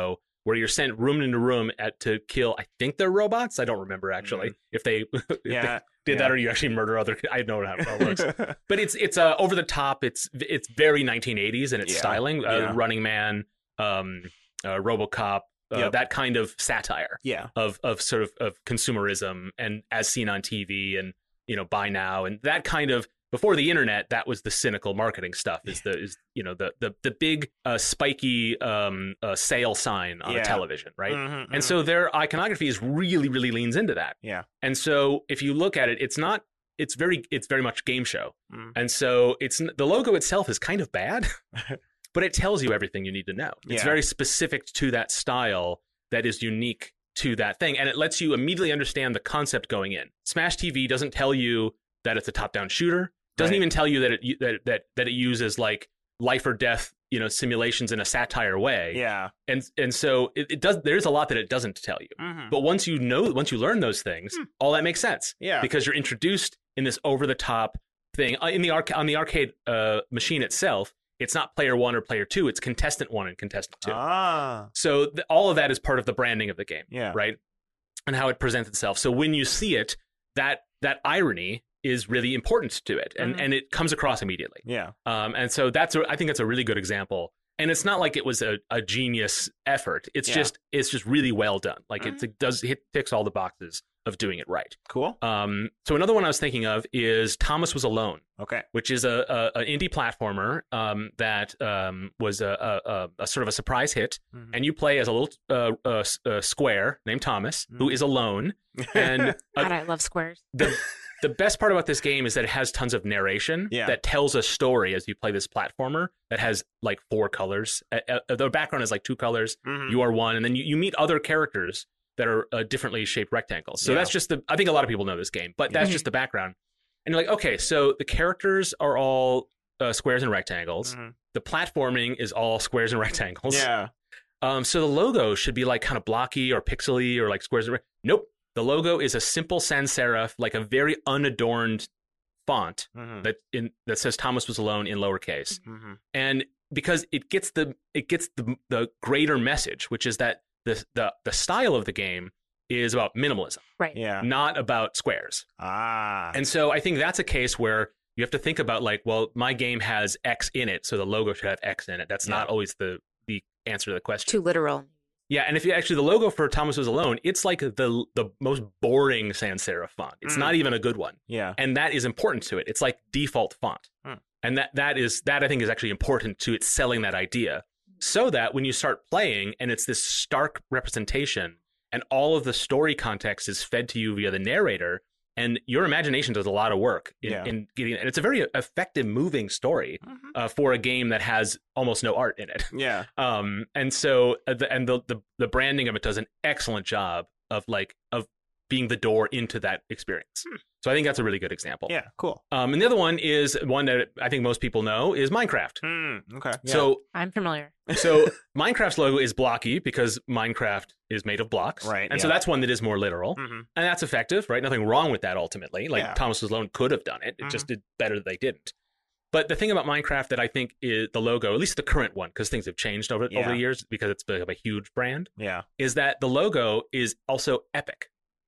[SPEAKER 2] where you're sent room into room at, to kill. I think they're robots. I don't remember actually
[SPEAKER 6] Mhm.
[SPEAKER 2] if they, if
[SPEAKER 6] Yeah,
[SPEAKER 2] they did
[SPEAKER 6] yeah.
[SPEAKER 2] that or you actually murder other. I don't know how it works. But it's it's uh, over the top. It's it's very nineteen eighties in its
[SPEAKER 6] Yeah,
[SPEAKER 2] styling. Uh,
[SPEAKER 6] yeah.
[SPEAKER 2] Running Man, um, uh, RoboCop, uh,
[SPEAKER 6] Yep.
[SPEAKER 2] that kind of satire
[SPEAKER 6] Yeah.
[SPEAKER 2] of of sort of of consumerism and as seen on T V and you know buy now and that kind of. Before the internet, that was the cynical marketing stuff. Is the is you know the the the big uh, spiky um, uh, sale sign on
[SPEAKER 6] Yeah.
[SPEAKER 2] a television, right?
[SPEAKER 6] Mhm,
[SPEAKER 2] And
[SPEAKER 6] mhm.
[SPEAKER 2] so their iconography is really really leans into that.
[SPEAKER 6] Yeah.
[SPEAKER 2] And so if you look at it, it's not. It's very it's very much game show.
[SPEAKER 6] Mm.
[SPEAKER 2] And so it's the logo itself is kind of bad, but it tells you everything you need to know. It's
[SPEAKER 6] Yeah.
[SPEAKER 2] very specific to that style that is unique to that thing, and it lets you immediately understand the concept going in. Smash T V doesn't tell you that it's a top-down shooter. Doesn't
[SPEAKER 6] Right.
[SPEAKER 2] even tell you that it that that that it uses like life or death, you know, simulations in a satire way.
[SPEAKER 6] Yeah.
[SPEAKER 2] And and so it, it does. There's a lot that it doesn't tell you.
[SPEAKER 6] Mhm.
[SPEAKER 2] But once you know, once you learn those things,
[SPEAKER 6] Hmm.
[SPEAKER 2] all that makes sense
[SPEAKER 6] Yeah.
[SPEAKER 2] because you're introduced in this over-the-top thing Uh, in the arc on the arcade uh, machine itself. It's not player one or player two. It's contestant one and contestant two.
[SPEAKER 6] Ah.
[SPEAKER 2] So th- all of that is part of the branding of the game,
[SPEAKER 6] Yeah.
[SPEAKER 2] right? And how it presents itself. So when you see it, that that irony is really important to it, and
[SPEAKER 6] Mhm.
[SPEAKER 2] and it comes across immediately.
[SPEAKER 6] Yeah.
[SPEAKER 2] Um, and so that's a, I think that's a really good example. And it's not like it was a, a genius effort. It's
[SPEAKER 6] Yeah.
[SPEAKER 2] just it's just really well done. Like it's,
[SPEAKER 6] Mhm.
[SPEAKER 2] it does it ticks all the boxes of doing it right.
[SPEAKER 6] Cool.
[SPEAKER 2] Um, so another one I was thinking of is Thomas Was Alone,
[SPEAKER 6] Okay.
[SPEAKER 2] which is a, a an indie platformer um, that um, was a, a, a, a sort of a surprise hit.
[SPEAKER 6] Mhm.
[SPEAKER 2] And you play as a little uh, uh, s- uh, square named Thomas who
[SPEAKER 6] Mhm.
[SPEAKER 2] is alone. And
[SPEAKER 5] God,
[SPEAKER 2] uh,
[SPEAKER 5] I love squares.
[SPEAKER 2] the the best part about this game is that it has tons of narration
[SPEAKER 6] Yeah.
[SPEAKER 2] that tells a story as you play this platformer that has like four colors. Uh, uh, the background is like two colors.
[SPEAKER 6] Mhm.
[SPEAKER 2] You are one, and then you, you meet other characters that are uh, differently shaped rectangles. So
[SPEAKER 6] Yeah.
[SPEAKER 2] that's just the. I think a lot of people know this game, but that's
[SPEAKER 5] Mhm.
[SPEAKER 2] just the background. And you're like, okay, so the characters are all uh, squares and rectangles.
[SPEAKER 6] Mhm.
[SPEAKER 2] The platforming is all squares and rectangles.
[SPEAKER 6] Yeah.
[SPEAKER 2] Um, so the logo should be like kind of blocky or pixely or like squares. And re- nope. The logo is a simple sans serif, like a very unadorned font
[SPEAKER 6] Mhm.
[SPEAKER 2] that in that says Thomas Was Alone in lowercase.
[SPEAKER 6] Mhm.
[SPEAKER 2] And because it gets the it gets the the greater message, which is that the the the style of the game is about minimalism,
[SPEAKER 5] Right.
[SPEAKER 6] Yeah.
[SPEAKER 2] not about squares.
[SPEAKER 6] Ah.
[SPEAKER 2] And so I think that's a case where you have to think about like, well, my game has X in it, so the logo should have X in it. That's
[SPEAKER 6] Yeah.
[SPEAKER 2] not always the the answer to the question.
[SPEAKER 5] Too literal.
[SPEAKER 2] Yeah, and if you actually the logo for Thomas Was Alone, it's like the the most boring sans serif font. It's
[SPEAKER 6] Mm.
[SPEAKER 2] not even a good one,
[SPEAKER 6] yeah.
[SPEAKER 2] and that is important to it. It's like default font,
[SPEAKER 6] Hmm.
[SPEAKER 2] and that that is that I think is actually important to it selling that idea, so that when you start playing and it's this stark representation, and all of the story context is fed to you via the narrator, and your imagination does a lot of work in,
[SPEAKER 6] Yeah.
[SPEAKER 2] in getting. And it's a very effective, moving story
[SPEAKER 6] Mhm.
[SPEAKER 2] uh, for a game that has almost no art in it.
[SPEAKER 6] Yeah.
[SPEAKER 2] Um, and so uh, the, and the, the the branding of it does an excellent job of like of being the door into that experience. So I think that's a really good example.
[SPEAKER 6] Yeah. Cool.
[SPEAKER 2] Um, and the other one is one that I think most people know is Minecraft.
[SPEAKER 6] Hmm. Okay. Yeah.
[SPEAKER 2] So
[SPEAKER 5] I'm familiar.
[SPEAKER 2] so Minecraft's logo is blocky because Minecraft is made of blocks,
[SPEAKER 6] Right,
[SPEAKER 2] And so
[SPEAKER 6] yeah.
[SPEAKER 2] that's one that is more literal,
[SPEAKER 6] Mhm.
[SPEAKER 2] and that's effective, right? Nothing wrong with that ultimately. Like
[SPEAKER 6] Yeah.
[SPEAKER 2] Thomas Was Alone could have done it; it
[SPEAKER 6] Mhm.
[SPEAKER 2] just did better that they didn't. But the thing about Minecraft that I think is the logo, at least the current one, because things have changed over over
[SPEAKER 6] Yeah.
[SPEAKER 2] the years because it's become a huge brand,
[SPEAKER 6] Yeah.
[SPEAKER 2] is that the logo is also epic.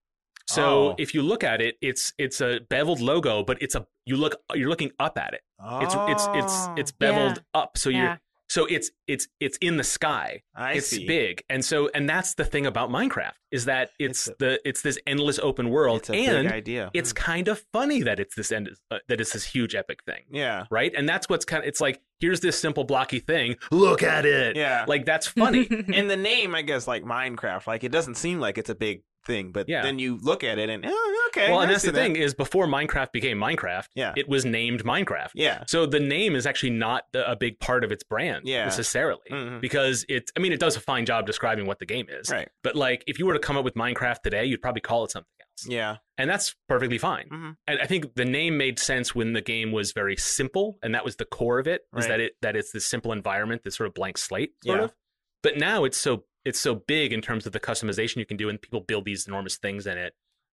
[SPEAKER 2] So
[SPEAKER 6] Oh.
[SPEAKER 2] if you look at it, it's it's a beveled logo, but it's a you look you're looking up at it. It's it's it's it's beveled up. So
[SPEAKER 5] Yeah.
[SPEAKER 2] you're so it's it's it's in the sky.
[SPEAKER 6] I
[SPEAKER 2] it's
[SPEAKER 6] see.
[SPEAKER 2] big. And so and that's the thing about Minecraft is that it's,
[SPEAKER 6] It's a-
[SPEAKER 2] the it's this endless open world
[SPEAKER 6] It's a
[SPEAKER 2] and
[SPEAKER 6] big idea.
[SPEAKER 2] it's kind of funny that it's this end uh, that it's this huge epic thing.
[SPEAKER 6] yeah.
[SPEAKER 2] Right? And that's what's kind of it's like here's this simple blocky thing. Look at it.
[SPEAKER 6] Yeah.
[SPEAKER 2] Like that's funny.
[SPEAKER 6] In the name, I guess, like Minecraft, like it doesn't seem like it's a big thing, but
[SPEAKER 2] Yeah.
[SPEAKER 6] then you look at it and oh, okay.
[SPEAKER 2] well, and
[SPEAKER 6] I
[SPEAKER 2] that's
[SPEAKER 6] see
[SPEAKER 2] the
[SPEAKER 6] that.
[SPEAKER 2] thing is before Minecraft became Minecraft,
[SPEAKER 6] Yeah.
[SPEAKER 2] it was named Minecraft.
[SPEAKER 6] Yeah.
[SPEAKER 2] So the name is actually not the, a big part of its brand
[SPEAKER 6] Yeah.
[SPEAKER 2] necessarily
[SPEAKER 6] Mhm.
[SPEAKER 2] because it's, I mean, it does a fine job describing what the game is.
[SPEAKER 6] Right.
[SPEAKER 2] But like if you were to come up with Minecraft today, you'd probably call it something else.
[SPEAKER 6] Yeah.
[SPEAKER 2] And that's perfectly fine.
[SPEAKER 6] Mhm.
[SPEAKER 2] And I think the name made sense when the game was very simple. And that was the core of it is
[SPEAKER 6] Right.
[SPEAKER 2] that it, that it's this simple environment, this sort of blank slate sort
[SPEAKER 6] Yeah.
[SPEAKER 2] of. But now it's so, it's so big in terms of the customization you can do and people build these enormous things in it.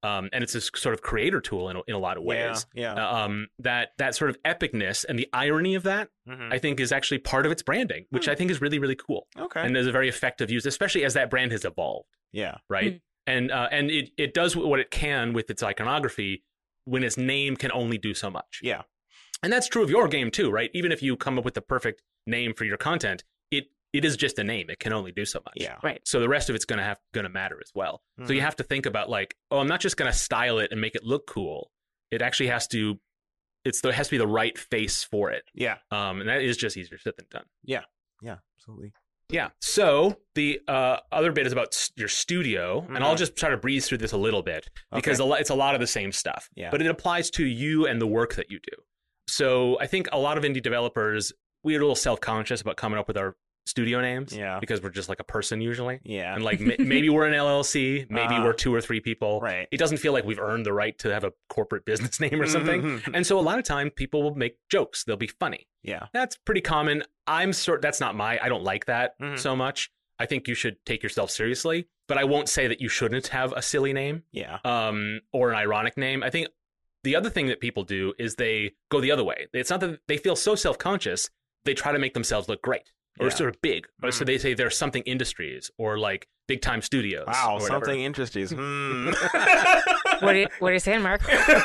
[SPEAKER 2] Um, and it's this sort of creator tool in a, in a lot of ways.
[SPEAKER 6] Yeah.
[SPEAKER 2] Uh, um, that that sort of epicness and the irony of that,
[SPEAKER 6] Mhm.
[SPEAKER 2] I think, is actually part of its branding, which
[SPEAKER 6] Hmm.
[SPEAKER 2] I think is really, really cool.
[SPEAKER 6] Okay.
[SPEAKER 2] And is a very effective use, especially as that brand has evolved,
[SPEAKER 6] yeah.
[SPEAKER 2] right?
[SPEAKER 5] Mm.
[SPEAKER 2] And uh, and it, it does what it can with its iconography when its name can only do so much.
[SPEAKER 6] Yeah.
[SPEAKER 2] And that's true of your game too, right? Even if you come up with the perfect name for your content, it it is just a name. It can only do so much.
[SPEAKER 6] Yeah.
[SPEAKER 5] Right.
[SPEAKER 2] So the rest of it's gonna have gonna matter as well. So you
[SPEAKER 6] Mhm.
[SPEAKER 2] have to think about like, oh, I'm not just gonna style it and make it look cool. It actually has to, it's there has to be the right face for it.
[SPEAKER 6] Yeah.
[SPEAKER 2] Um, and that is just easier said than done.
[SPEAKER 6] Yeah. Absolutely.
[SPEAKER 2] Yeah. So the uh, other bit is about s- your studio, and I'll
[SPEAKER 6] Mhm.
[SPEAKER 2] just try to breeze through this a little bit because a lo- it's a lot of the same stuff.
[SPEAKER 6] Yeah.
[SPEAKER 2] But it applies to you and the work that you do. So I think a lot of indie developers, we're a little self-conscious about coming up with our studio names.
[SPEAKER 6] Yeah.
[SPEAKER 2] Because we're just like a person usually.
[SPEAKER 6] Yeah.
[SPEAKER 2] And like ma- maybe we're an L L C, maybe
[SPEAKER 6] Uh,
[SPEAKER 2] we're two or three people.
[SPEAKER 6] right.
[SPEAKER 2] It doesn't feel like we've earned the right to have a corporate business name or something.
[SPEAKER 6] Mhm.
[SPEAKER 2] And so a lot of time people will make jokes. They'll be funny.
[SPEAKER 6] Yeah.
[SPEAKER 2] That's pretty common. I'm sort that's not my I don't like that
[SPEAKER 6] Mhm.
[SPEAKER 2] so much. I think you should take yourself seriously, but I won't say that you shouldn't have a silly name
[SPEAKER 6] Yeah.
[SPEAKER 2] um or an ironic name. I think the other thing that people do is they go the other way. It's not that they feel so self-conscious, they try to make themselves look great or
[SPEAKER 6] Yeah.
[SPEAKER 2] sort of big. Or so
[SPEAKER 6] Mhm.
[SPEAKER 2] they say there's something industries or like big time studios.
[SPEAKER 6] Wow.
[SPEAKER 2] or whatever.
[SPEAKER 6] Something interesting. Hmm.
[SPEAKER 5] What are you, what are you saying, Mark?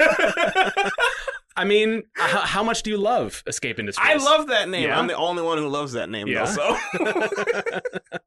[SPEAKER 2] I mean, how, how much do you love Escape Industries?
[SPEAKER 6] I love that name.
[SPEAKER 2] Yeah?
[SPEAKER 6] I'm the only one who loves that name.
[SPEAKER 2] Yeah.
[SPEAKER 6] Though, so.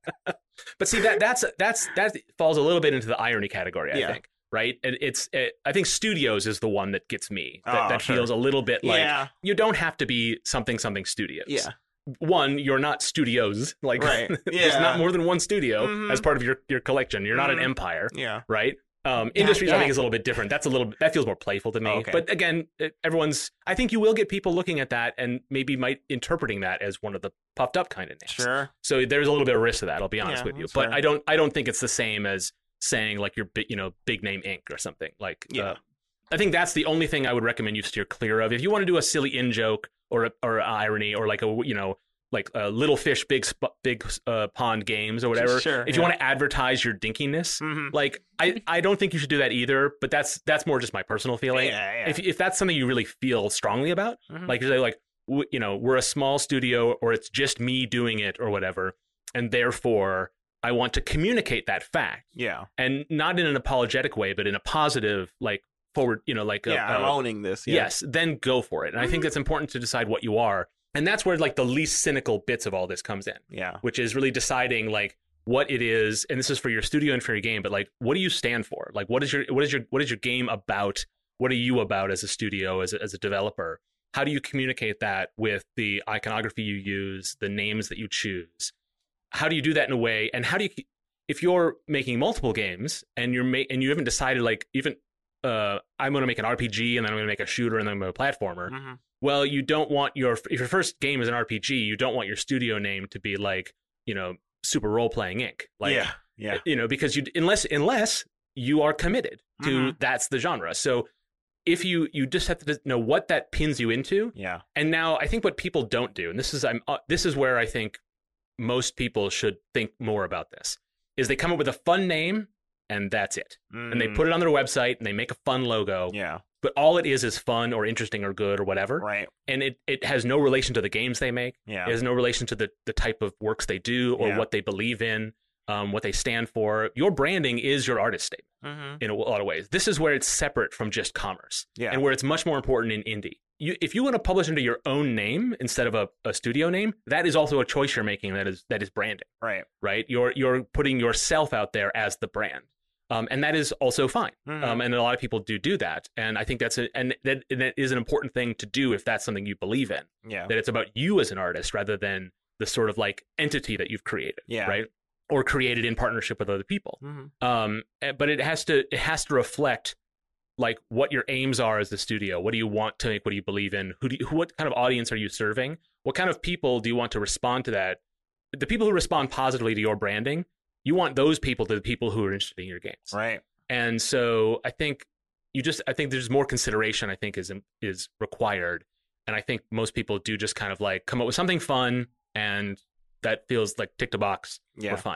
[SPEAKER 2] But see that that's that's that falls a little bit into the irony category, I
[SPEAKER 6] Yeah.
[SPEAKER 2] think, right? And it's it, I think Studios is the one that gets me. That,
[SPEAKER 6] Oh,
[SPEAKER 2] that
[SPEAKER 6] sure.
[SPEAKER 2] feels a little bit like
[SPEAKER 6] Yeah.
[SPEAKER 2] you don't have to be something something Studios.
[SPEAKER 6] Yeah.
[SPEAKER 2] One, you're not studios. Like
[SPEAKER 6] Right.
[SPEAKER 2] there's
[SPEAKER 6] Yeah.
[SPEAKER 2] not more than one studio
[SPEAKER 6] Mhm.
[SPEAKER 2] as part of your your collection. You're not an
[SPEAKER 6] Mhm.
[SPEAKER 2] empire,
[SPEAKER 6] Yeah.
[SPEAKER 2] right? Um,
[SPEAKER 5] Yeah,
[SPEAKER 2] industries, I
[SPEAKER 5] yeah.
[SPEAKER 2] think, is a little bit different. That's a little that feels more playful to me.
[SPEAKER 6] Okay.
[SPEAKER 2] But again, it- everyone's. I think you will get people looking at that and maybe might interpreting that as one of the puffed up kind of names.
[SPEAKER 6] Sure.
[SPEAKER 2] So there's a little bit of risk to that. I'll be honest
[SPEAKER 6] Yeah,
[SPEAKER 2] with you,
[SPEAKER 6] that's
[SPEAKER 2] but
[SPEAKER 6] fair.
[SPEAKER 2] I don't. I don't think it's the same as saying like your big, you know, big name Inc or something like.
[SPEAKER 6] Yeah.
[SPEAKER 2] Uh, I think that's the only thing I would recommend you steer clear of. If you want to do a silly in joke or a, or a irony or like a you know like a little fish big sp- big uh, pond games or whatever.
[SPEAKER 6] Sure,
[SPEAKER 2] If you
[SPEAKER 6] yeah.
[SPEAKER 2] want to advertise your dinkiness,
[SPEAKER 6] Mhm.
[SPEAKER 2] like I, I don't think you should do that either. But that's that's more just my personal feeling.
[SPEAKER 6] Yeah, yeah.
[SPEAKER 2] If if that's something you really feel strongly about,
[SPEAKER 6] Mhm.
[SPEAKER 2] like you say, like w- you know, we're a small studio, or it's just me doing it, or whatever, and therefore I want to communicate that fact,
[SPEAKER 6] Yeah.
[SPEAKER 2] and not in an apologetic way, but in a positive, like forward, you know, like a,
[SPEAKER 6] Yeah. I'm
[SPEAKER 2] a-
[SPEAKER 6] owning this. Yeah.
[SPEAKER 2] yes, then go for it. And I think
[SPEAKER 6] Mhm.
[SPEAKER 2] that's important to decide what you are, and that's where like the least cynical bits of all this comes in,
[SPEAKER 6] Yeah.
[SPEAKER 2] which is really deciding like what it is, and this is for your studio and for your game, but like what do you stand for? Like what is your what is your what is your game about? What are you about as a studio, as a, as a developer? How do you communicate that with the iconography you use, the names that you choose? How do you do that in a way? And how do you, if you're making multiple games and you're ma- and you haven't decided like even uh, I'm going to make an R P G and then I'm going to make a shooter and then I'm going to make a platformer.
[SPEAKER 6] Mhm.
[SPEAKER 2] Well, you don't want your if your first game is an R P G, you don't want your studio name to be like you know Super Role Playing Incorporated. Like,
[SPEAKER 6] yeah. Yeah.
[SPEAKER 2] you know, because you unless unless you are committed to
[SPEAKER 6] Mhm.
[SPEAKER 2] that's the genre. So if you you just have to know what that pins you into.
[SPEAKER 6] Yeah.
[SPEAKER 2] And now I think what people don't do, and this is I'm uh, this is where I think most people should think more about this, is they come up with a fun name and that's it. And they
[SPEAKER 6] Mm.
[SPEAKER 2] put it on their website and they make a fun logo.
[SPEAKER 6] Yeah.
[SPEAKER 2] But all it is is fun or interesting or good or whatever.
[SPEAKER 6] Right.
[SPEAKER 2] And it, it has no relation to the games they make.
[SPEAKER 6] Yeah.
[SPEAKER 2] It has no relation to the, the type of works they do or
[SPEAKER 6] Yeah.
[SPEAKER 2] what they believe in, um, what they stand for. Your branding is your artist statement
[SPEAKER 6] Mhm.
[SPEAKER 2] in a lot of ways. This is where it's separate from just commerce
[SPEAKER 6] Yeah.
[SPEAKER 2] and where it's much more important in indie. You, if you want to publish under your own name instead of a, a studio name, that is also a choice you're making. That is that is branding,
[SPEAKER 6] Right.
[SPEAKER 2] right? You're you're putting yourself out there as the brand, um, and that is also fine.
[SPEAKER 6] Mhm.
[SPEAKER 2] Um, and a lot of people do do that, and I think that's a, and that, and that is an important thing to do if that's something you believe in.
[SPEAKER 6] Yeah.
[SPEAKER 2] That it's about you as an artist rather than the sort of like entity that you've created,
[SPEAKER 6] Yeah.
[SPEAKER 2] right? Or created in partnership with other people.
[SPEAKER 6] Mhm.
[SPEAKER 2] Um, eh, but it has to it has to reflect like what your aims are as the studio. What do you want to make? What do you believe in? Who do you, who, what kind of audience are you serving? What kind of people do you want to respond to that? The people who respond positively to your branding, you want those people to the people who are interested in your games.
[SPEAKER 6] Right.
[SPEAKER 2] And so I think you just I think there's more consideration I think is is required. And I think most people do just kind of like come up with something fun and that feels like tick the box.
[SPEAKER 6] Yeah.
[SPEAKER 2] We're fine.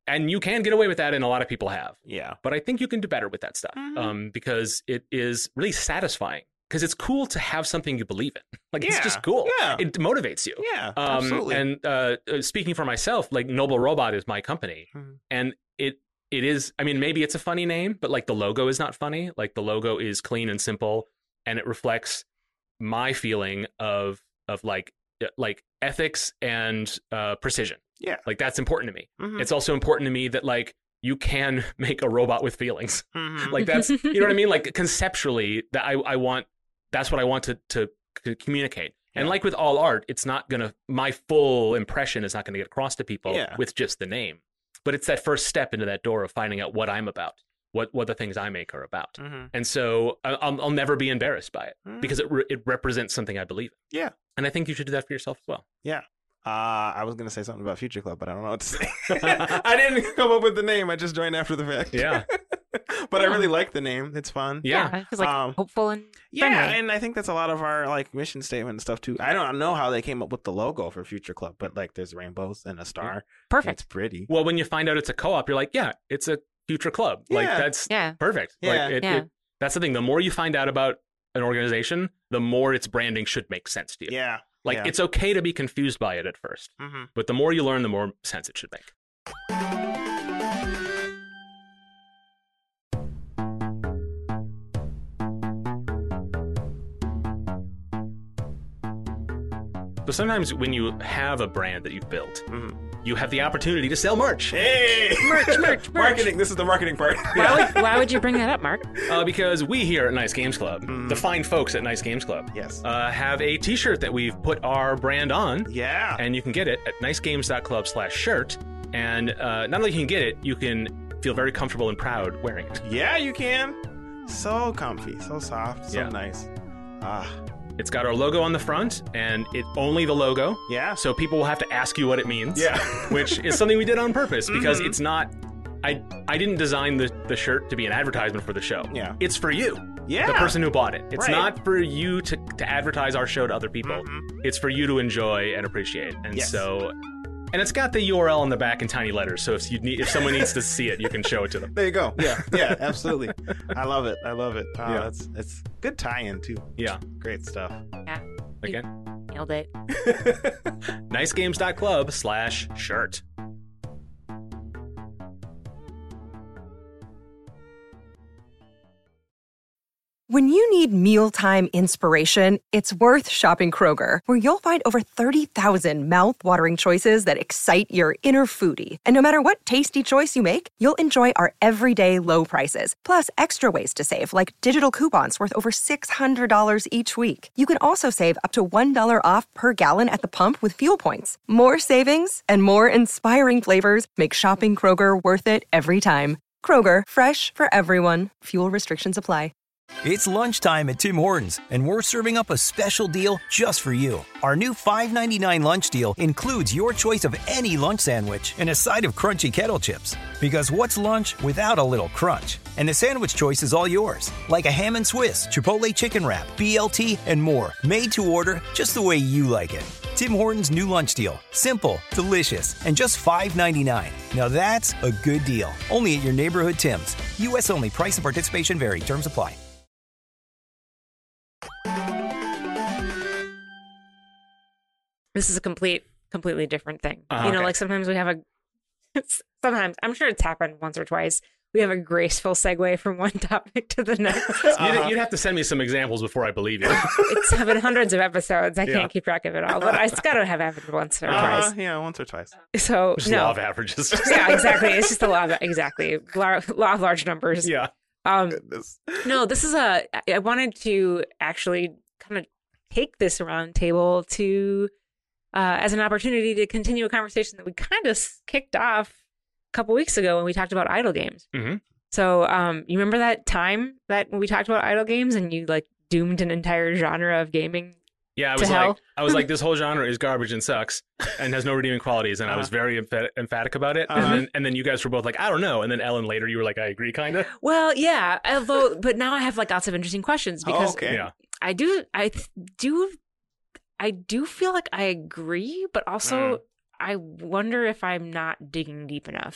[SPEAKER 2] and you can get away with that, and a lot of people have.
[SPEAKER 6] Yeah.
[SPEAKER 2] But I think you can do better with that stuff,
[SPEAKER 6] Mhm.
[SPEAKER 2] um, because it is really satisfying. Because it's cool to have something you believe in. Like, it's
[SPEAKER 6] Yeah.
[SPEAKER 2] just cool.
[SPEAKER 6] Yeah.
[SPEAKER 2] It motivates you.
[SPEAKER 6] Yeah.
[SPEAKER 2] Um,
[SPEAKER 6] absolutely.
[SPEAKER 2] and uh, uh, speaking for myself, like Noble Robot is my company,
[SPEAKER 6] Mhm.
[SPEAKER 2] and it it is. I mean, maybe it's a funny name, but like the logo is not funny. Like the logo is clean and simple, and it reflects my feeling of of like like ethics and uh, precision.
[SPEAKER 6] Yeah.
[SPEAKER 2] Like that's important to me.
[SPEAKER 6] Mhm.
[SPEAKER 2] It's also important to me that like you can make a robot with feelings.
[SPEAKER 6] Mhm.
[SPEAKER 2] Like that's, you know what I mean? Like conceptually, that I, I want, that's what I want to, to, to communicate. And
[SPEAKER 6] Yeah.
[SPEAKER 2] like with all art, it's not going to, my full impression is not going to get across to people
[SPEAKER 6] Yeah.
[SPEAKER 2] with just the name. But it's that first step into that door of finding out what I'm about, what, what the things I make are about.
[SPEAKER 6] Mhm.
[SPEAKER 2] And so I- I'll, I'll never be embarrassed by it
[SPEAKER 6] Mhm.
[SPEAKER 2] because it, re- it represents something I believe in.
[SPEAKER 6] Yeah.
[SPEAKER 2] And I think you should do that for yourself as well.
[SPEAKER 6] Yeah. Uh, I was gonna say something about Future Club, but I don't know what to say. I didn't come up with the name. I just joined after the fact.
[SPEAKER 2] Yeah.
[SPEAKER 6] But I really like the name. It's fun.
[SPEAKER 2] Yeah.
[SPEAKER 5] It's like
[SPEAKER 6] Um,
[SPEAKER 5] hopeful and
[SPEAKER 6] Yeah,
[SPEAKER 5] friendly.
[SPEAKER 6] and I think that's a lot of our like mission statement and stuff too. I don't know how they came up with the logo for Future Club, but like there's rainbows and a star.
[SPEAKER 5] Perfect.
[SPEAKER 6] It's pretty.
[SPEAKER 2] Well, when you find out it's a co-op, you're like, yeah, it's a future club. Like
[SPEAKER 6] Yeah.
[SPEAKER 2] that's
[SPEAKER 5] Yeah.
[SPEAKER 2] perfect.
[SPEAKER 6] Yeah.
[SPEAKER 2] Like it,
[SPEAKER 5] Yeah.
[SPEAKER 2] it, that's the thing. The more you find out about an organization, the more its branding should make sense to you.
[SPEAKER 6] Yeah.
[SPEAKER 2] Like
[SPEAKER 6] yeah.
[SPEAKER 2] it's okay to be confused by it at first,
[SPEAKER 6] Mm-hmm.
[SPEAKER 2] but the more you learn, the more sense it should make. So sometimes when you have a brand that you've built,
[SPEAKER 6] Mhm.
[SPEAKER 2] you have the opportunity to sell merch.
[SPEAKER 6] Hey,
[SPEAKER 5] Merch, merch, merch.
[SPEAKER 6] marketing. This is the marketing part.
[SPEAKER 5] Why would, why would you bring that up, Mark?
[SPEAKER 2] Uh, because we here at Nice Games Club,
[SPEAKER 6] Mm.
[SPEAKER 2] the fine folks at Nice Games Club,
[SPEAKER 6] Yes.
[SPEAKER 2] uh, have a t-shirt that we've put our brand on,
[SPEAKER 6] Yeah.
[SPEAKER 2] and you can get it at nicegames.club slash shirt. And uh, not only can you get it, you can feel very comfortable and proud wearing it.
[SPEAKER 6] Yeah, you can. So comfy, so soft, so
[SPEAKER 2] Yeah.
[SPEAKER 6] nice. Ah,
[SPEAKER 2] It's got our logo on the front, and it only the logo,
[SPEAKER 6] yeah.
[SPEAKER 2] so people will have to ask you what it means.
[SPEAKER 6] Yeah.
[SPEAKER 2] Which is something we did on purpose because
[SPEAKER 6] Mhm.
[SPEAKER 2] it's not. I I didn't design the, the shirt to be an advertisement for the show.
[SPEAKER 6] Yeah.
[SPEAKER 2] It's for you,
[SPEAKER 6] Yeah.
[SPEAKER 2] the person who bought it. It's
[SPEAKER 6] Right.
[SPEAKER 2] not for you to, to advertise our show to other people.
[SPEAKER 6] Mhm.
[SPEAKER 2] It's for you to enjoy and appreciate. And
[SPEAKER 6] Yes.
[SPEAKER 2] so, and it's got the U R L in the back in tiny letters. So if you need, if someone needs to see it, you can show it to them.
[SPEAKER 6] There you go. Yeah, yeah, absolutely. I love it. I love it. Oh,
[SPEAKER 2] Yeah.
[SPEAKER 6] that's it's good tie-in too.
[SPEAKER 2] Yeah.
[SPEAKER 6] Great stuff.
[SPEAKER 5] Yeah.
[SPEAKER 2] Again,
[SPEAKER 5] Nailed it.
[SPEAKER 2] nicegames.club slash shirt.
[SPEAKER 7] When you need mealtime inspiration, it's worth shopping Kroger, where you'll find over thirty thousand mouthwatering choices that excite your inner foodie. And no matter what tasty choice you make, you'll enjoy our everyday low prices, plus extra ways to save, like digital coupons worth over six hundred dollars each week. You can also save up to one dollar off per gallon at the pump with fuel points. More savings and more inspiring flavors make shopping Kroger worth it every time. Kroger, fresh for everyone. Fuel restrictions apply.
[SPEAKER 8] It's lunchtime at Tim Hortons, and we're serving up a special deal just for you. Our new five ninety-nine lunch deal includes your choice of any lunch sandwich and a side of crunchy kettle chips. Because what's lunch without a little crunch? And the sandwich choice is all yours, like a ham and Swiss, Chipotle chicken wrap, B L T, and more, made to order just the way you like it. Tim Hortons' new lunch deal. Simple, delicious, and just five ninety-nine. Now that's a good deal. Only at your neighborhood Tim's. U S only. Price and participation vary. Terms apply.
[SPEAKER 5] This is a complete, completely different thing.
[SPEAKER 2] Uh-huh,
[SPEAKER 5] you know,
[SPEAKER 2] okay.
[SPEAKER 5] like sometimes we have a, sometimes, I'm sure it's happened once or twice. We have a graceful segue from one topic to the next.
[SPEAKER 2] You'd, you'd have to send me some examples before I believe you.
[SPEAKER 5] It's been hundreds of episodes. I
[SPEAKER 2] Yeah.
[SPEAKER 5] can't keep track of it all, but it's got to have happened once or
[SPEAKER 6] Uh,
[SPEAKER 5] twice.
[SPEAKER 6] yeah, once or twice.
[SPEAKER 5] So,
[SPEAKER 2] Just
[SPEAKER 5] no.
[SPEAKER 2] law of averages.
[SPEAKER 5] Yeah, exactly. It's just the law of, exactly. Law, law of large numbers.
[SPEAKER 2] Yeah.
[SPEAKER 5] Um,
[SPEAKER 6] Goodness.
[SPEAKER 5] no, this is a, I wanted to actually kind of take this round table to, uh, as an opportunity to continue a conversation that we kind of kicked off a couple weeks ago when we talked about idle games.
[SPEAKER 2] Mm-hmm.
[SPEAKER 5] So, um, you remember that time that we talked about idle games and you like doomed an entire genre of gaming?
[SPEAKER 2] Yeah, I
[SPEAKER 5] To
[SPEAKER 2] was like,
[SPEAKER 5] hell.
[SPEAKER 2] I was like, this whole genre is garbage and sucks and has no redeeming qualities, and I was
[SPEAKER 6] Uh-huh.
[SPEAKER 2] very emph- emphatic about it.
[SPEAKER 6] Uh-huh.
[SPEAKER 2] And then, and then you guys were both like, I don't know. And then Ellen later, you were like, I agree, kind of.
[SPEAKER 5] Well, yeah, although, but now I have like lots of interesting questions because
[SPEAKER 6] Oh, okay.
[SPEAKER 2] Yeah.
[SPEAKER 5] I do, I th- do, I do feel like I agree, but also
[SPEAKER 6] Mm.
[SPEAKER 5] I wonder if I'm not digging deep enough.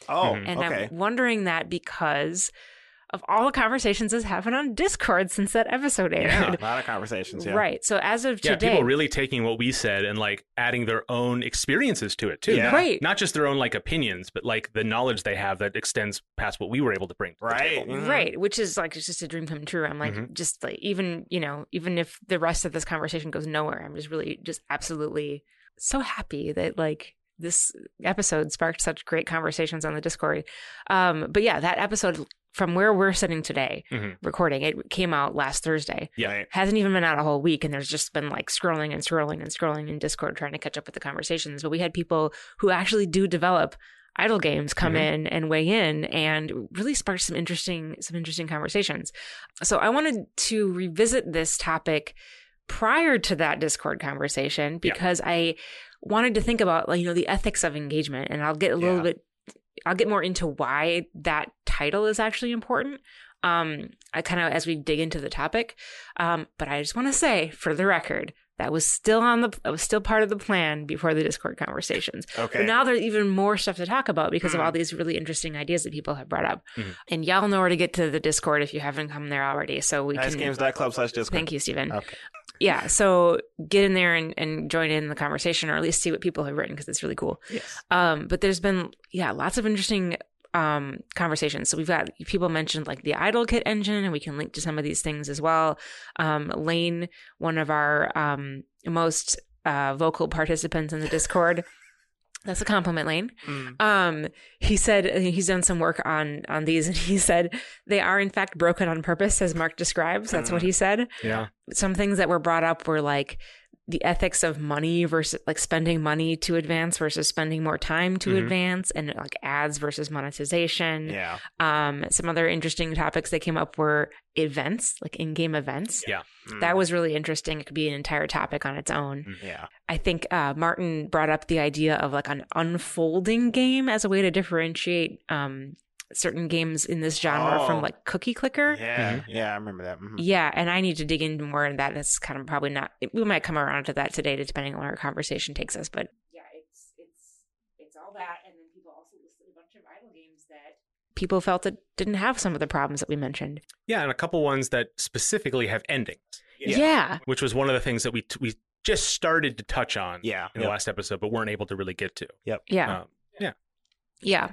[SPEAKER 6] Oh,
[SPEAKER 2] Mhm.
[SPEAKER 5] And
[SPEAKER 6] okay.
[SPEAKER 5] I'm wondering that because of all the conversations that's happened on Discord since that episode aired.
[SPEAKER 6] Yeah, a lot of conversations. Yeah.
[SPEAKER 5] Right. So as of
[SPEAKER 2] Yeah,
[SPEAKER 5] today,
[SPEAKER 2] people really taking what we said and like adding their own experiences to it too.
[SPEAKER 6] Yeah.
[SPEAKER 2] Not,
[SPEAKER 5] Right.
[SPEAKER 2] not just their own like opinions, but like the knowledge they have that extends past what we were able to bring to the
[SPEAKER 6] Right.
[SPEAKER 2] table.
[SPEAKER 6] Mhm.
[SPEAKER 5] right, which is like it's just a dream come true. I'm like
[SPEAKER 2] Mhm.
[SPEAKER 5] just like even you know even if the rest of this conversation goes nowhere, I'm just really just absolutely so happy that like this episode sparked such great conversations on the Discord. Um, but yeah, that episode from where we're sitting today,
[SPEAKER 2] Mhm.
[SPEAKER 5] recording it came out last Thursday.
[SPEAKER 2] Yeah.
[SPEAKER 6] Right.
[SPEAKER 5] Hasn't even been out a whole week, and there's just been like scrolling and scrolling and scrolling in Discord trying to catch up with the conversations. But we had people who actually do develop idle games come
[SPEAKER 2] Mhm.
[SPEAKER 5] in and weigh in and really sparked some interesting some interesting conversations. So I wanted to revisit this topic prior to that Discord conversation because I wanted to think about like you know the ethics of engagement, and I'll get a little
[SPEAKER 6] Yeah.
[SPEAKER 5] bit I'll get more into why that title is actually important. Um, I kind of as we dig into the topic, um, but I just want to say, for the record, that was still on the that was still part of the plan before the Discord conversations.
[SPEAKER 6] Okay.
[SPEAKER 5] But now there's even more stuff to talk about because of
[SPEAKER 6] Mm.
[SPEAKER 5] all these really interesting ideas that people have brought up.
[SPEAKER 2] Mhm.
[SPEAKER 5] And y'all know where to get to the Discord if you haven't come there already. So we
[SPEAKER 6] nice
[SPEAKER 5] can.
[SPEAKER 6] games dot club slash Discord.
[SPEAKER 5] Thank you, Stephen.
[SPEAKER 6] Okay.
[SPEAKER 5] Yeah, so get in there and, and join in the conversation, or at least see what people have written because it's really cool.
[SPEAKER 6] Yes.
[SPEAKER 5] Um, but there's been yeah lots of interesting um conversations. So we've got people mentioned like the Idle Kit engine, and we can link to some of these things as well. Um, Lane, one of our um most uh, vocal participants in the Discord. That's a compliment, Lane.
[SPEAKER 6] Mm.
[SPEAKER 5] Um, he said he's done some work on on these, and he said they are in fact broken on purpose, as Mark describes. That's what he said.
[SPEAKER 2] Yeah.
[SPEAKER 5] Some things that were brought up were like the ethics of money versus like spending money to advance versus spending more time to
[SPEAKER 2] Mhm.
[SPEAKER 5] advance, and like ads versus monetization.
[SPEAKER 6] Yeah.
[SPEAKER 5] Um, some other interesting topics that came up were events, like in-game events.
[SPEAKER 2] Yeah.
[SPEAKER 6] Mm.
[SPEAKER 5] That was really interesting. It could be an entire topic on its own.
[SPEAKER 6] Yeah.
[SPEAKER 5] I think uh, Martin brought up the idea of like an unfolding game as a way to differentiate um, certain games in this genre
[SPEAKER 6] Oh.
[SPEAKER 5] from like Cookie Clicker.
[SPEAKER 6] Yeah.
[SPEAKER 2] Mhm.
[SPEAKER 6] Yeah. I remember that. Mhm.
[SPEAKER 5] Yeah, and I need to dig into more in that. That's kind of probably not. We might come around to that today, depending on where our conversation takes us. But yeah, it's it's it's all that, and then people also listed a bunch of idle games that people felt that didn't have some of the problems that we mentioned.
[SPEAKER 2] Yeah, and a couple ones that specifically have endings,
[SPEAKER 6] Yeah.
[SPEAKER 5] Yeah,
[SPEAKER 2] which was one of the things that we t- we just started to touch on
[SPEAKER 6] Yeah.
[SPEAKER 2] in the
[SPEAKER 6] Yep.
[SPEAKER 2] last episode, but weren't able to really get to.
[SPEAKER 5] yeah,
[SPEAKER 2] Um, yeah.
[SPEAKER 5] yeah.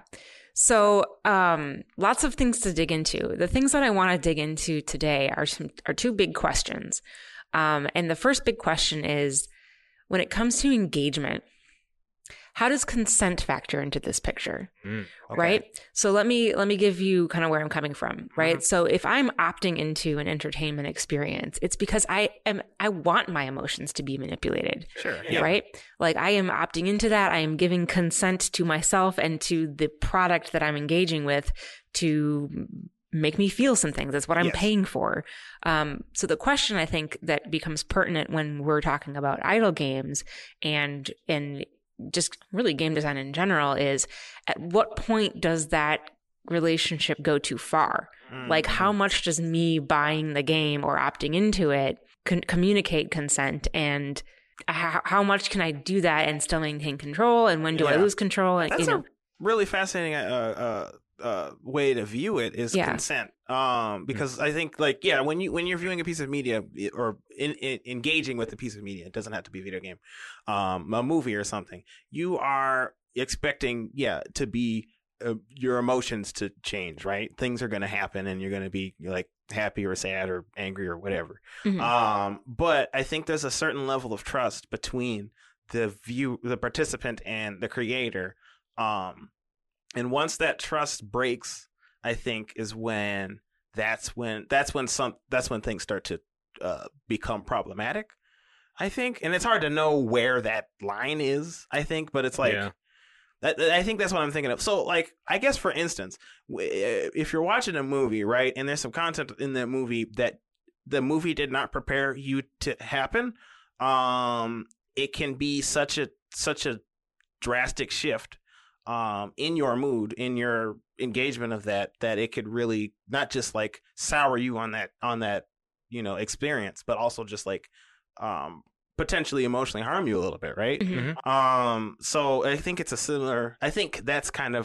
[SPEAKER 5] So, um, lots of things to dig into. The things that I want to dig into today are some are two big questions. Um, and the first big question is, when it comes to engagement, how does consent factor into this picture?
[SPEAKER 2] Mm.
[SPEAKER 6] Okay.
[SPEAKER 5] Right. So let me let me give you kind of where I'm coming from. Right.
[SPEAKER 6] Mhm.
[SPEAKER 5] So if I'm opting into an entertainment experience, it's because I am I want my emotions to be manipulated.
[SPEAKER 6] Sure. Yeah.
[SPEAKER 5] Right. Like I am opting into that. I am giving consent to myself and to the product that I'm engaging with to make me feel some things. That's what I'm
[SPEAKER 6] Yes.
[SPEAKER 5] paying for. Um, so the question I think that becomes pertinent when we're talking about idle games and and just really game design in general is, at what point does that relationship go too far?
[SPEAKER 6] Mm.
[SPEAKER 5] Like, how much does me buying the game or opting into it con- communicate consent, and how, how much can I do that and still maintain control? And when do I
[SPEAKER 6] Yeah.
[SPEAKER 5] lose control? And
[SPEAKER 6] That's
[SPEAKER 5] you
[SPEAKER 6] a
[SPEAKER 5] know,
[SPEAKER 6] really fascinating uh, uh, uh, way to view it is
[SPEAKER 5] Yeah.
[SPEAKER 6] consent. Um, because I think like yeah, when you when you're viewing a piece of media or in, in, engaging with a piece of media, it doesn't have to be a video game, um, a movie or something. You are expecting yeah to be uh, your emotions to change, right? Things are going to happen, and you're going to be like happy or sad or angry or whatever.
[SPEAKER 5] Mhm.
[SPEAKER 6] Um, but I think there's a certain level of trust between the view, the participant, and the creator. Um, and once that trust breaks, I think is when that's when that's when some that's when things start to uh, become problematic. I think, and it's hard to know where that line is. I think, but it's like.
[SPEAKER 2] Yeah.
[SPEAKER 6] That, I think that's what I'm thinking of. So, like, I guess, for instance, w- if you're watching a movie, right, and there's some content in that movie that the movie did not prepare you to happen, um, it can be such a such a drastic shift um, in your mood, in your engagement of that, that it could really not just like sour you on that on that you know experience, but also just like um, potentially emotionally harm you a little bit, right?
[SPEAKER 5] Mhm.
[SPEAKER 2] Mhm.
[SPEAKER 6] Um, so I think it's a similar. I think that's kind of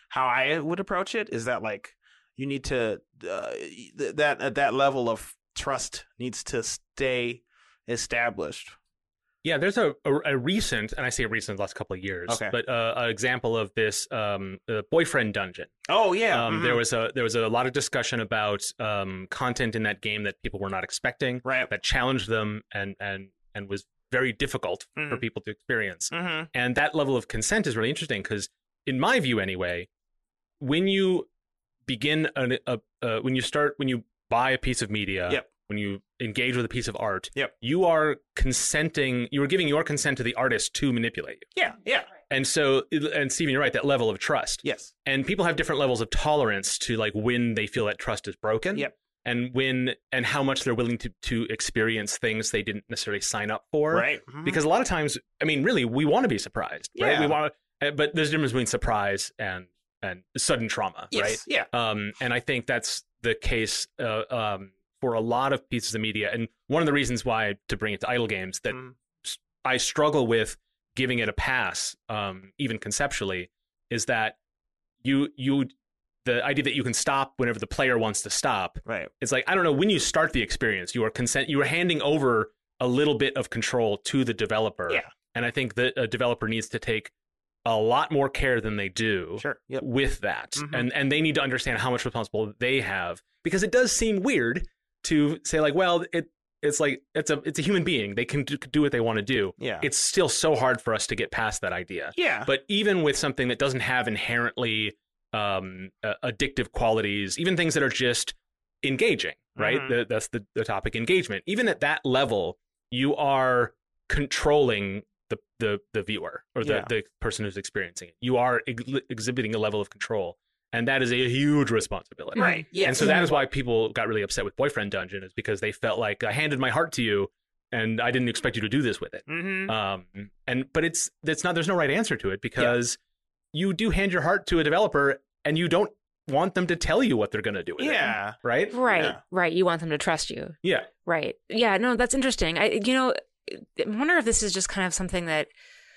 [SPEAKER 6] how I would approach it is that like you need to uh, th- that uh, that level of trust needs to stay established.
[SPEAKER 2] Yeah, there's a, a, a recent, and I say recent, the last couple of years,
[SPEAKER 6] Okay.
[SPEAKER 2] but uh, an example of this um, uh, boyfriend dungeon.
[SPEAKER 6] Oh yeah,
[SPEAKER 2] Um,
[SPEAKER 6] mhm.
[SPEAKER 2] There was a there was a lot of discussion about um, content in that game that people were not expecting,
[SPEAKER 6] right.
[SPEAKER 2] that challenged them and and and was very difficult for
[SPEAKER 6] Mhm.
[SPEAKER 2] people to experience.
[SPEAKER 6] Mm-hmm.
[SPEAKER 2] And that level of consent is really interesting because, in my view, anyway, when you begin a, a, a when you start when you buy a piece of media,
[SPEAKER 6] Yep.
[SPEAKER 2] when you engage with a piece of art,
[SPEAKER 6] Yep.
[SPEAKER 2] you are consenting. You are giving your consent to the artist to manipulate you.
[SPEAKER 6] Yeah, yeah,
[SPEAKER 2] And so, and Stephen, you're right. That level of trust.
[SPEAKER 6] yes,
[SPEAKER 2] And people have different levels of tolerance to like when they feel that trust is broken.
[SPEAKER 6] Yep.
[SPEAKER 2] And when and how much they're willing to to experience things they didn't necessarily sign up for.
[SPEAKER 6] right. Mhm.
[SPEAKER 2] Because a lot of times, I mean, really, we want to be surprised, right?
[SPEAKER 6] Yeah.
[SPEAKER 2] We want, to, but there's a difference between surprise and and sudden trauma,
[SPEAKER 6] yes,
[SPEAKER 2] right?
[SPEAKER 6] yeah,
[SPEAKER 2] Um, and I think that's the case uh, um, for a lot of pieces of media. And one of the reasons why, to bring it to idle games, that
[SPEAKER 6] Mhm.
[SPEAKER 2] s- I struggle with giving it a pass, um, even conceptually, is that you you the idea that you can stop whenever the player wants to stop.
[SPEAKER 6] right.
[SPEAKER 2] It's like, I don't know, when you start the experience, you are consent, you are handing over a little bit of control to the developer.
[SPEAKER 6] Yeah.
[SPEAKER 2] And I think that a developer needs to take a lot more care than they do
[SPEAKER 6] Sure. Yep.
[SPEAKER 2] with that.
[SPEAKER 6] Mhm.
[SPEAKER 2] And and they need to understand how much responsibility they have, because it does seem weird to say like, well, it it's like it's a it's a human being. They can do, do what they want to do.
[SPEAKER 6] Yeah.
[SPEAKER 2] It's still so hard for us to get past that idea.
[SPEAKER 6] yeah.
[SPEAKER 2] But even with something that doesn't have inherently um, uh, addictive qualities, even things that are just engaging, right?
[SPEAKER 6] Mhm.
[SPEAKER 2] The, that's the, the topic, engagement. Even at that level, you are controlling the the, the viewer or the,
[SPEAKER 6] Yeah.
[SPEAKER 2] the person who's experiencing it. You are ex- exhibiting a level of control. And that is a huge responsibility.
[SPEAKER 6] right. Yes.
[SPEAKER 2] And so that is why people got really upset with Boyfriend Dungeon, is because they felt like I handed my heart to you and I didn't expect you to do this with it.
[SPEAKER 6] Mm-hmm.
[SPEAKER 2] Um, and but it's it's not there's no right answer to it, because you do hand your heart to a developer and you don't want them to tell you what they're going to do with
[SPEAKER 6] yeah.
[SPEAKER 2] it. Right?
[SPEAKER 5] Right,
[SPEAKER 6] Yeah.
[SPEAKER 5] right. You want them to trust you.
[SPEAKER 2] Yeah.
[SPEAKER 5] Right. Yeah, no, that's interesting. I you know, I wonder if this is just kind of something that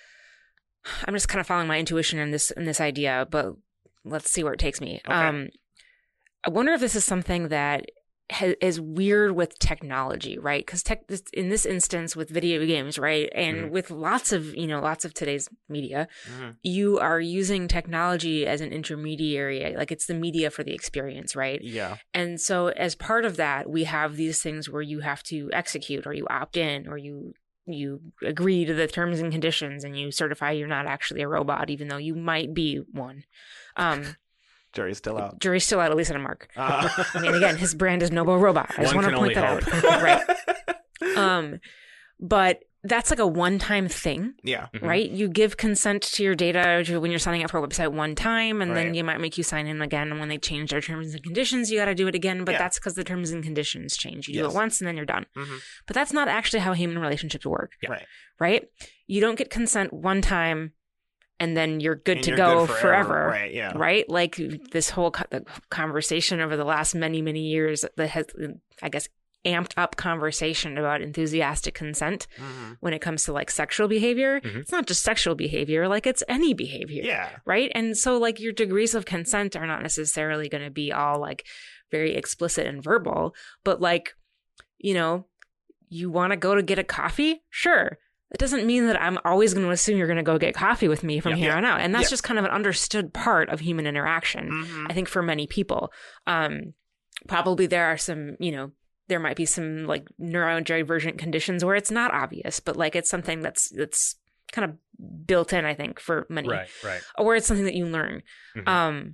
[SPEAKER 5] I'm just kind of following my intuition in this in this idea, but let's see where it takes me.
[SPEAKER 6] Okay.
[SPEAKER 5] Um I wonder if this is something that ha- is weird with technology, right? Because tech, this, in this instance, with video games, right, and
[SPEAKER 2] Mhm.
[SPEAKER 5] with lots of you know lots of today's media,
[SPEAKER 6] Mhm.
[SPEAKER 5] you are using technology as an intermediary, like it's the media for the experience, right?
[SPEAKER 6] Yeah.
[SPEAKER 5] And so, as part of that, we have these things where you have to execute, or you opt in, or you you agree to the terms and conditions, and you certify you're not actually a robot, even though you might be one. Um,
[SPEAKER 6] Jury's still out.
[SPEAKER 5] jury's still out, at least on Mark.
[SPEAKER 6] Uh,
[SPEAKER 5] I mean, again, his brand is Noble Robot. I just
[SPEAKER 2] One
[SPEAKER 5] want to
[SPEAKER 2] can
[SPEAKER 5] point
[SPEAKER 2] only
[SPEAKER 5] that
[SPEAKER 2] hope.
[SPEAKER 5] out, right? Um, but that's like a one-time thing.
[SPEAKER 6] yeah.
[SPEAKER 2] Mhm.
[SPEAKER 5] Right? You give consent to your data to- when you're signing up for a website one time, and then
[SPEAKER 6] Right.
[SPEAKER 5] you might make you sign in again. And when they change their terms and conditions, you got to do it again. But
[SPEAKER 6] Yeah.
[SPEAKER 5] that's because the terms and conditions change. You do
[SPEAKER 6] Yes.
[SPEAKER 5] it once and then you're done.
[SPEAKER 6] Mhm.
[SPEAKER 5] But that's not actually how human relationships work.
[SPEAKER 2] Yeah.
[SPEAKER 6] Right.
[SPEAKER 5] Right? You don't get consent one time and then you're good
[SPEAKER 6] And
[SPEAKER 5] to
[SPEAKER 6] you're
[SPEAKER 5] go
[SPEAKER 6] good
[SPEAKER 5] forever.
[SPEAKER 6] Right. Yeah.
[SPEAKER 5] Right? Like this whole co- the conversation over the last many, many years that has, I guess, amped up conversation about enthusiastic consent
[SPEAKER 6] Mhm.
[SPEAKER 5] when it comes to like sexual behavior.
[SPEAKER 2] Mhm.
[SPEAKER 5] It's not just sexual behavior, like it's any behavior.
[SPEAKER 6] Yeah.
[SPEAKER 5] Right. And so like your degrees of consent are not necessarily going to be all like very explicit and verbal, but like, you know, you want to go to get a coffee? Sure. That doesn't mean that I'm always going to assume you're going to go get coffee with me from
[SPEAKER 2] Yeah.
[SPEAKER 5] here
[SPEAKER 6] Yeah.
[SPEAKER 5] on out. And that's
[SPEAKER 6] Yeah.
[SPEAKER 5] just kind of an understood part of human interaction.
[SPEAKER 6] Mhm.
[SPEAKER 5] I think for many people, um, probably there are some, you know, there might be some like neurodivergent conditions where it's not obvious, but like it's something that's that's kind of built in, I think, for many,
[SPEAKER 2] Right, right.
[SPEAKER 5] or it's something that you learn.
[SPEAKER 2] Mhm.
[SPEAKER 5] Um,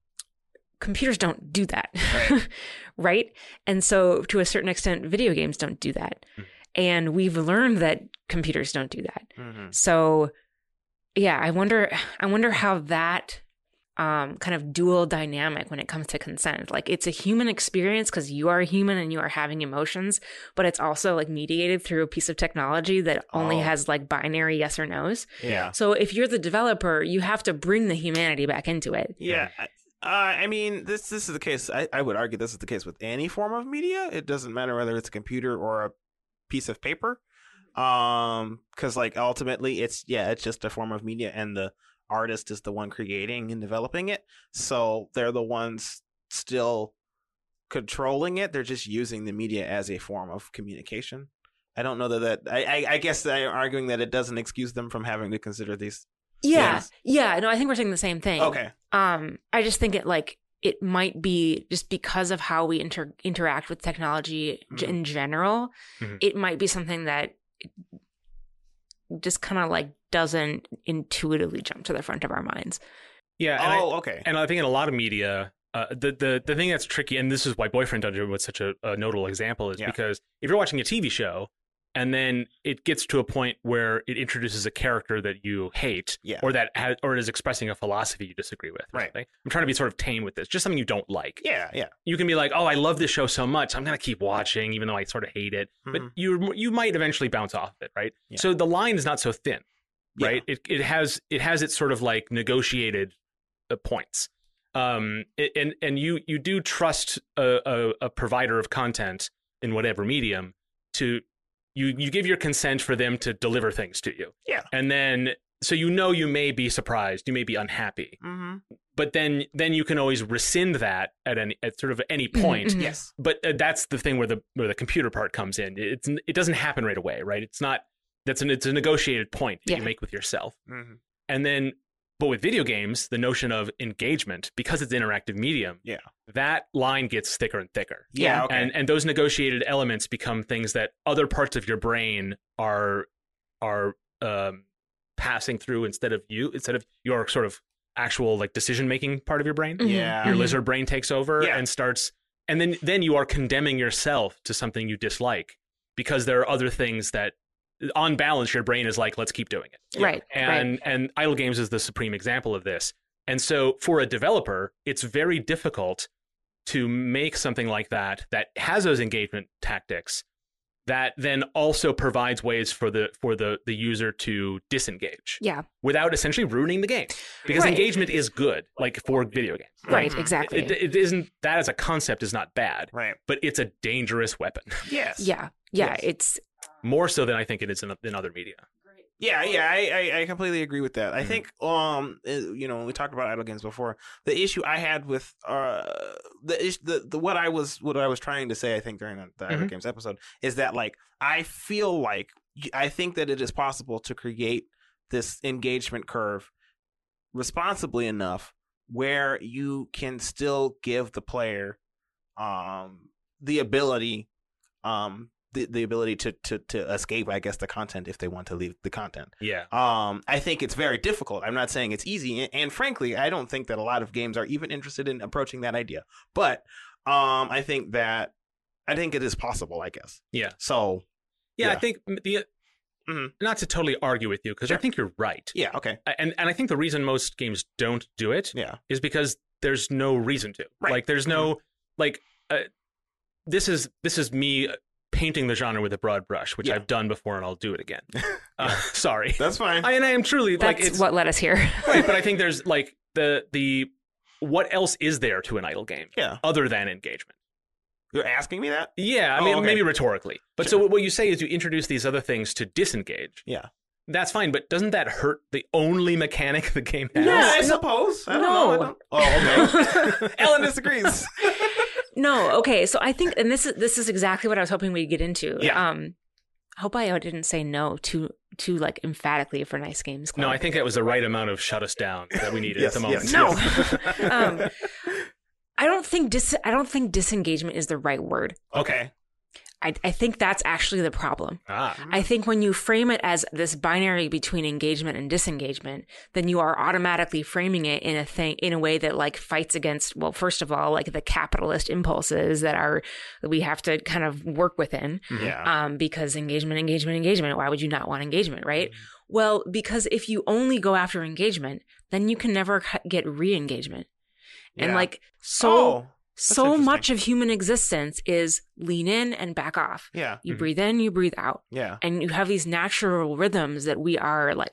[SPEAKER 5] computers don't do that,
[SPEAKER 6] Right.
[SPEAKER 5] right? And so, to a certain extent, video games don't do that,
[SPEAKER 2] Mhm.
[SPEAKER 5] and we've learned that computers don't do that.
[SPEAKER 6] Mhm.
[SPEAKER 5] So, yeah, I wonder. I wonder how that um, kind of dual dynamic when it comes to consent. Like, it's a human experience because you are a human and you are having emotions, but it's also like mediated through a piece of technology that only
[SPEAKER 6] Oh.
[SPEAKER 5] has like binary yes or no's.
[SPEAKER 6] Yeah.
[SPEAKER 5] So, if you're the developer, you have to bring the humanity back into it.
[SPEAKER 6] Yeah. I- Uh, I mean, this this is the case. I, I would argue this is the case with any form of media. It doesn't matter whether it's a computer or a piece of paper, um, because like ultimately, it's yeah, it's just a form of media, and the artist is the one creating and developing it. So they're the ones still controlling it. They're just using the media as a form of communication. I don't know that that I, I, I guess I'm arguing that it doesn't excuse them from having to consider these
[SPEAKER 5] Yeah.
[SPEAKER 6] things.
[SPEAKER 5] Yeah. No, I think we're saying the same thing.
[SPEAKER 6] Okay.
[SPEAKER 5] Um, I just think it like it might be just because of how we inter- interact with technology g-
[SPEAKER 6] Mhm.
[SPEAKER 5] in general,
[SPEAKER 2] Mhm.
[SPEAKER 5] it might be something that just kind of like doesn't intuitively jump to the front of our minds.
[SPEAKER 2] Yeah. And
[SPEAKER 6] Oh,
[SPEAKER 2] I,
[SPEAKER 6] okay.
[SPEAKER 2] And I think in a lot of media, uh, the, the the thing that's tricky, and this is why Boyfriend Dungeon was such a, a notable example, is
[SPEAKER 6] Yeah.
[SPEAKER 2] because if you're watching a T V show and then it gets to a point where it introduces a character that you hate,
[SPEAKER 6] Yeah.
[SPEAKER 2] or that has, or is expressing a philosophy you disagree with, or
[SPEAKER 6] Right.
[SPEAKER 2] something. I'm trying to be sort of tame with this, just something you don't like.
[SPEAKER 6] Yeah, yeah.
[SPEAKER 2] You can be like, oh, I love this show so much, I'm gonna keep watching, even though I sort of hate it. But
[SPEAKER 6] Mhm.
[SPEAKER 2] you you might eventually bounce off of it, right?
[SPEAKER 6] Yeah.
[SPEAKER 2] So the line is not so thin,
[SPEAKER 6] Yeah.
[SPEAKER 2] right? It it has it has its sort of like negotiated uh, points. Um, it- and and you you do trust a, a a provider of content in whatever medium to you you give your consent for them to deliver things to you.
[SPEAKER 6] Yeah.
[SPEAKER 2] And then so you know you may be surprised, you may be unhappy,
[SPEAKER 6] Mm-hmm.
[SPEAKER 2] but then then you can always rescind that at any at sort of any point.
[SPEAKER 5] Mhm.
[SPEAKER 6] Yes.
[SPEAKER 2] But uh, that's the thing where the where the computer part comes in. It's it doesn't happen right away, right? It's not that's an it's a negotiated point that
[SPEAKER 5] Yeah.
[SPEAKER 2] you make with yourself.
[SPEAKER 6] Mm-hmm.
[SPEAKER 2] And then but with video games, the notion of engagement, because it's interactive medium,
[SPEAKER 6] Yeah.
[SPEAKER 2] that line gets thicker and thicker.
[SPEAKER 6] Yeah. Okay.
[SPEAKER 2] And and those negotiated elements become things that other parts of your brain are are um, passing through instead of you, instead of your sort of actual like decision making part of your brain.
[SPEAKER 5] Mhm.
[SPEAKER 6] yeah.
[SPEAKER 2] Your
[SPEAKER 5] Mhm.
[SPEAKER 2] lizard brain takes over
[SPEAKER 6] Yeah.
[SPEAKER 2] and starts, and then then you are condemning yourself to something you dislike because there are other things that, on balance, your brain is like, let's keep doing it.
[SPEAKER 5] Right.
[SPEAKER 2] And
[SPEAKER 5] right.
[SPEAKER 2] and Idle Games is the supreme example of this. And so for a developer, it's very difficult to make something like that that has those engagement tactics that then also provides ways for the for the the user to disengage
[SPEAKER 5] Yeah.
[SPEAKER 2] without essentially ruining the game. Because
[SPEAKER 5] Right.
[SPEAKER 2] engagement is good, like for video games.
[SPEAKER 5] Right.
[SPEAKER 6] Mhm.
[SPEAKER 5] Exactly.
[SPEAKER 2] It, it isn't that as a concept is not bad,
[SPEAKER 6] Right.
[SPEAKER 2] but it's a dangerous weapon,
[SPEAKER 6] Yes.
[SPEAKER 5] yeah. Yeah.
[SPEAKER 6] Yes.
[SPEAKER 5] It's
[SPEAKER 2] more so than I think it is in, in other media.
[SPEAKER 6] Yeah, yeah, I, I, I completely agree with that. I
[SPEAKER 2] Mhm.
[SPEAKER 6] think, um, uh, you know, when we talked about idle games before, the issue I had with, uh, the is- the the what I was what I was trying to say, I think during the, the idle
[SPEAKER 2] Mhm.
[SPEAKER 6] games episode, is that like I feel like I think that it is possible to create this engagement curve responsibly enough where you can still give the player, um, the ability, um. The, the ability to, to, to escape, I guess, the content if they want to leave the content.
[SPEAKER 2] Yeah.
[SPEAKER 6] Um, I think it's very difficult. I'm not saying it's easy, and, and frankly, I don't think that a lot of games are even interested in approaching that idea. But um, I think that I think it is possible. I guess.
[SPEAKER 2] Yeah.
[SPEAKER 6] So.
[SPEAKER 2] Yeah,
[SPEAKER 6] Yeah.
[SPEAKER 2] I think the
[SPEAKER 6] Mhm.
[SPEAKER 2] not to totally argue with you because I
[SPEAKER 6] Sure.
[SPEAKER 2] think you're right.
[SPEAKER 6] Yeah. Okay.
[SPEAKER 2] And and I think the reason most games don't do it
[SPEAKER 6] Yeah.
[SPEAKER 2] is because there's no reason to.
[SPEAKER 6] Right.
[SPEAKER 2] Like there's no like uh, this is this is me painting the genre with a broad brush, which
[SPEAKER 6] Yeah.
[SPEAKER 2] I've done before and I'll do it again. Uh, sorry.
[SPEAKER 6] That's fine.
[SPEAKER 2] I, and I am truly like
[SPEAKER 5] that's
[SPEAKER 2] it's
[SPEAKER 5] what led us here.
[SPEAKER 2] right, but I think there's like the the what else is there to an idle game
[SPEAKER 6] yeah.
[SPEAKER 2] other than engagement?
[SPEAKER 6] You're asking me that?
[SPEAKER 2] Yeah, I
[SPEAKER 6] Oh,
[SPEAKER 2] mean
[SPEAKER 6] okay.
[SPEAKER 2] maybe rhetorically. But
[SPEAKER 6] Sure.
[SPEAKER 2] so what you say is you introduce these other things to disengage.
[SPEAKER 6] Yeah.
[SPEAKER 2] That's fine, but doesn't that hurt the only mechanic the game has?
[SPEAKER 6] Yeah, I
[SPEAKER 5] no-
[SPEAKER 6] suppose. I don't
[SPEAKER 5] no.
[SPEAKER 6] know. I don't... Oh, okay. Ellen disagrees.
[SPEAKER 5] No, okay. So I think, and this is this is exactly what I was hoping we'd get into.
[SPEAKER 6] Yeah.
[SPEAKER 5] Um, I hope I didn't say no too too like emphatically for Nice Games Club.
[SPEAKER 2] No, I think that was the right amount of shut us down that we needed
[SPEAKER 6] Yes,
[SPEAKER 2] at the moment.
[SPEAKER 6] yes,
[SPEAKER 5] No. um, I don't think dis I don't think disengagement is the right word.
[SPEAKER 6] Okay.
[SPEAKER 5] I I think that's actually the problem.
[SPEAKER 2] Ah,
[SPEAKER 5] I think when you frame it as this binary between engagement and disengagement, then you are automatically framing it in a thing in a way that like fights against, well, first of all, like the capitalist impulses that are that we have to kind of work within.
[SPEAKER 6] Yeah.
[SPEAKER 5] Um, because engagement, engagement, engagement. Why would you not want engagement, right? Well, because if you only go after engagement, then you can never c- get re-engagement. And
[SPEAKER 6] Yeah.
[SPEAKER 5] like so
[SPEAKER 6] Oh,
[SPEAKER 5] so
[SPEAKER 6] interesting.
[SPEAKER 5] much of human existence is lean in and back off.
[SPEAKER 6] yeah.
[SPEAKER 5] You
[SPEAKER 2] Mhm.
[SPEAKER 5] breathe in, you breathe out.
[SPEAKER 6] Yeah.
[SPEAKER 5] And you have these natural rhythms that we are like,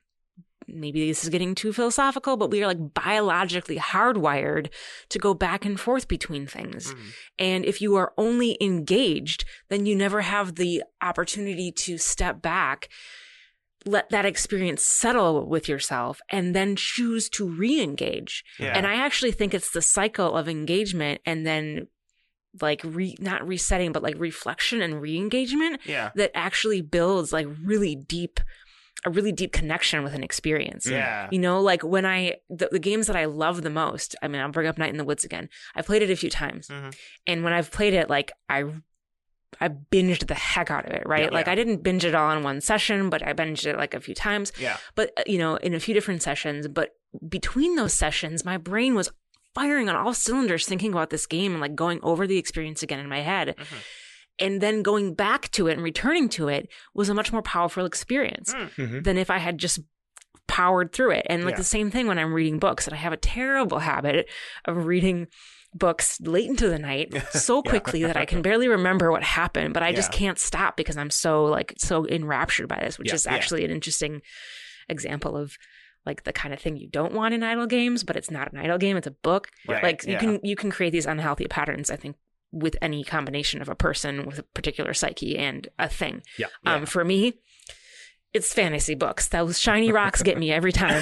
[SPEAKER 5] maybe this is getting too philosophical, but we are like biologically hardwired to go back and forth between things.
[SPEAKER 6] Mhm.
[SPEAKER 5] And if you are only engaged, then you never have the opportunity to step back let that experience settle with yourself and then choose to re-engage.
[SPEAKER 6] Yeah.
[SPEAKER 5] And I actually think it's the cycle of engagement and then like re not resetting, but like reflection and re-engagement
[SPEAKER 6] Yeah.
[SPEAKER 5] that actually builds like really deep, a really deep connection with an experience.
[SPEAKER 6] Yeah.
[SPEAKER 5] You know, like when I, the, the games that I love the most, I mean, I'll bring up Night in the Woods again. I played it a few times.
[SPEAKER 6] Mhm.
[SPEAKER 5] And when I've played it, like I I binged the heck out of it, right?
[SPEAKER 6] Yeah,
[SPEAKER 5] like
[SPEAKER 6] yeah.
[SPEAKER 5] I didn't binge it all in one session, but I binged it like a few times.
[SPEAKER 6] Yeah.
[SPEAKER 5] But, uh, you know, in a few different sessions. But between those sessions, my brain was firing on all cylinders thinking about this game and like going over the experience again in my head.
[SPEAKER 6] Mhm.
[SPEAKER 5] And then going back to it and returning to it was a much more powerful experience
[SPEAKER 2] Mhm.
[SPEAKER 5] than if I had just powered through it. And like
[SPEAKER 6] Yeah.
[SPEAKER 5] the same thing when I'm reading books. And I have a terrible habit of reading books late into the night so quickly that I can barely remember what happened, but I just
[SPEAKER 6] Yeah.
[SPEAKER 5] can't stop because I'm so like so enraptured by this, which
[SPEAKER 2] Yeah.
[SPEAKER 5] is
[SPEAKER 6] Yeah.
[SPEAKER 5] actually an interesting example of like the kind of thing you don't want in idle games, but it's not an idle game, it's a book.
[SPEAKER 6] Right,
[SPEAKER 5] Like you
[SPEAKER 6] yeah.
[SPEAKER 5] can you can create these unhealthy patterns, I think, with any combination of a person with a particular psyche and a thing.
[SPEAKER 2] Yeah.
[SPEAKER 5] Um, for me, it's fantasy books. Those shiny rocks get me every time.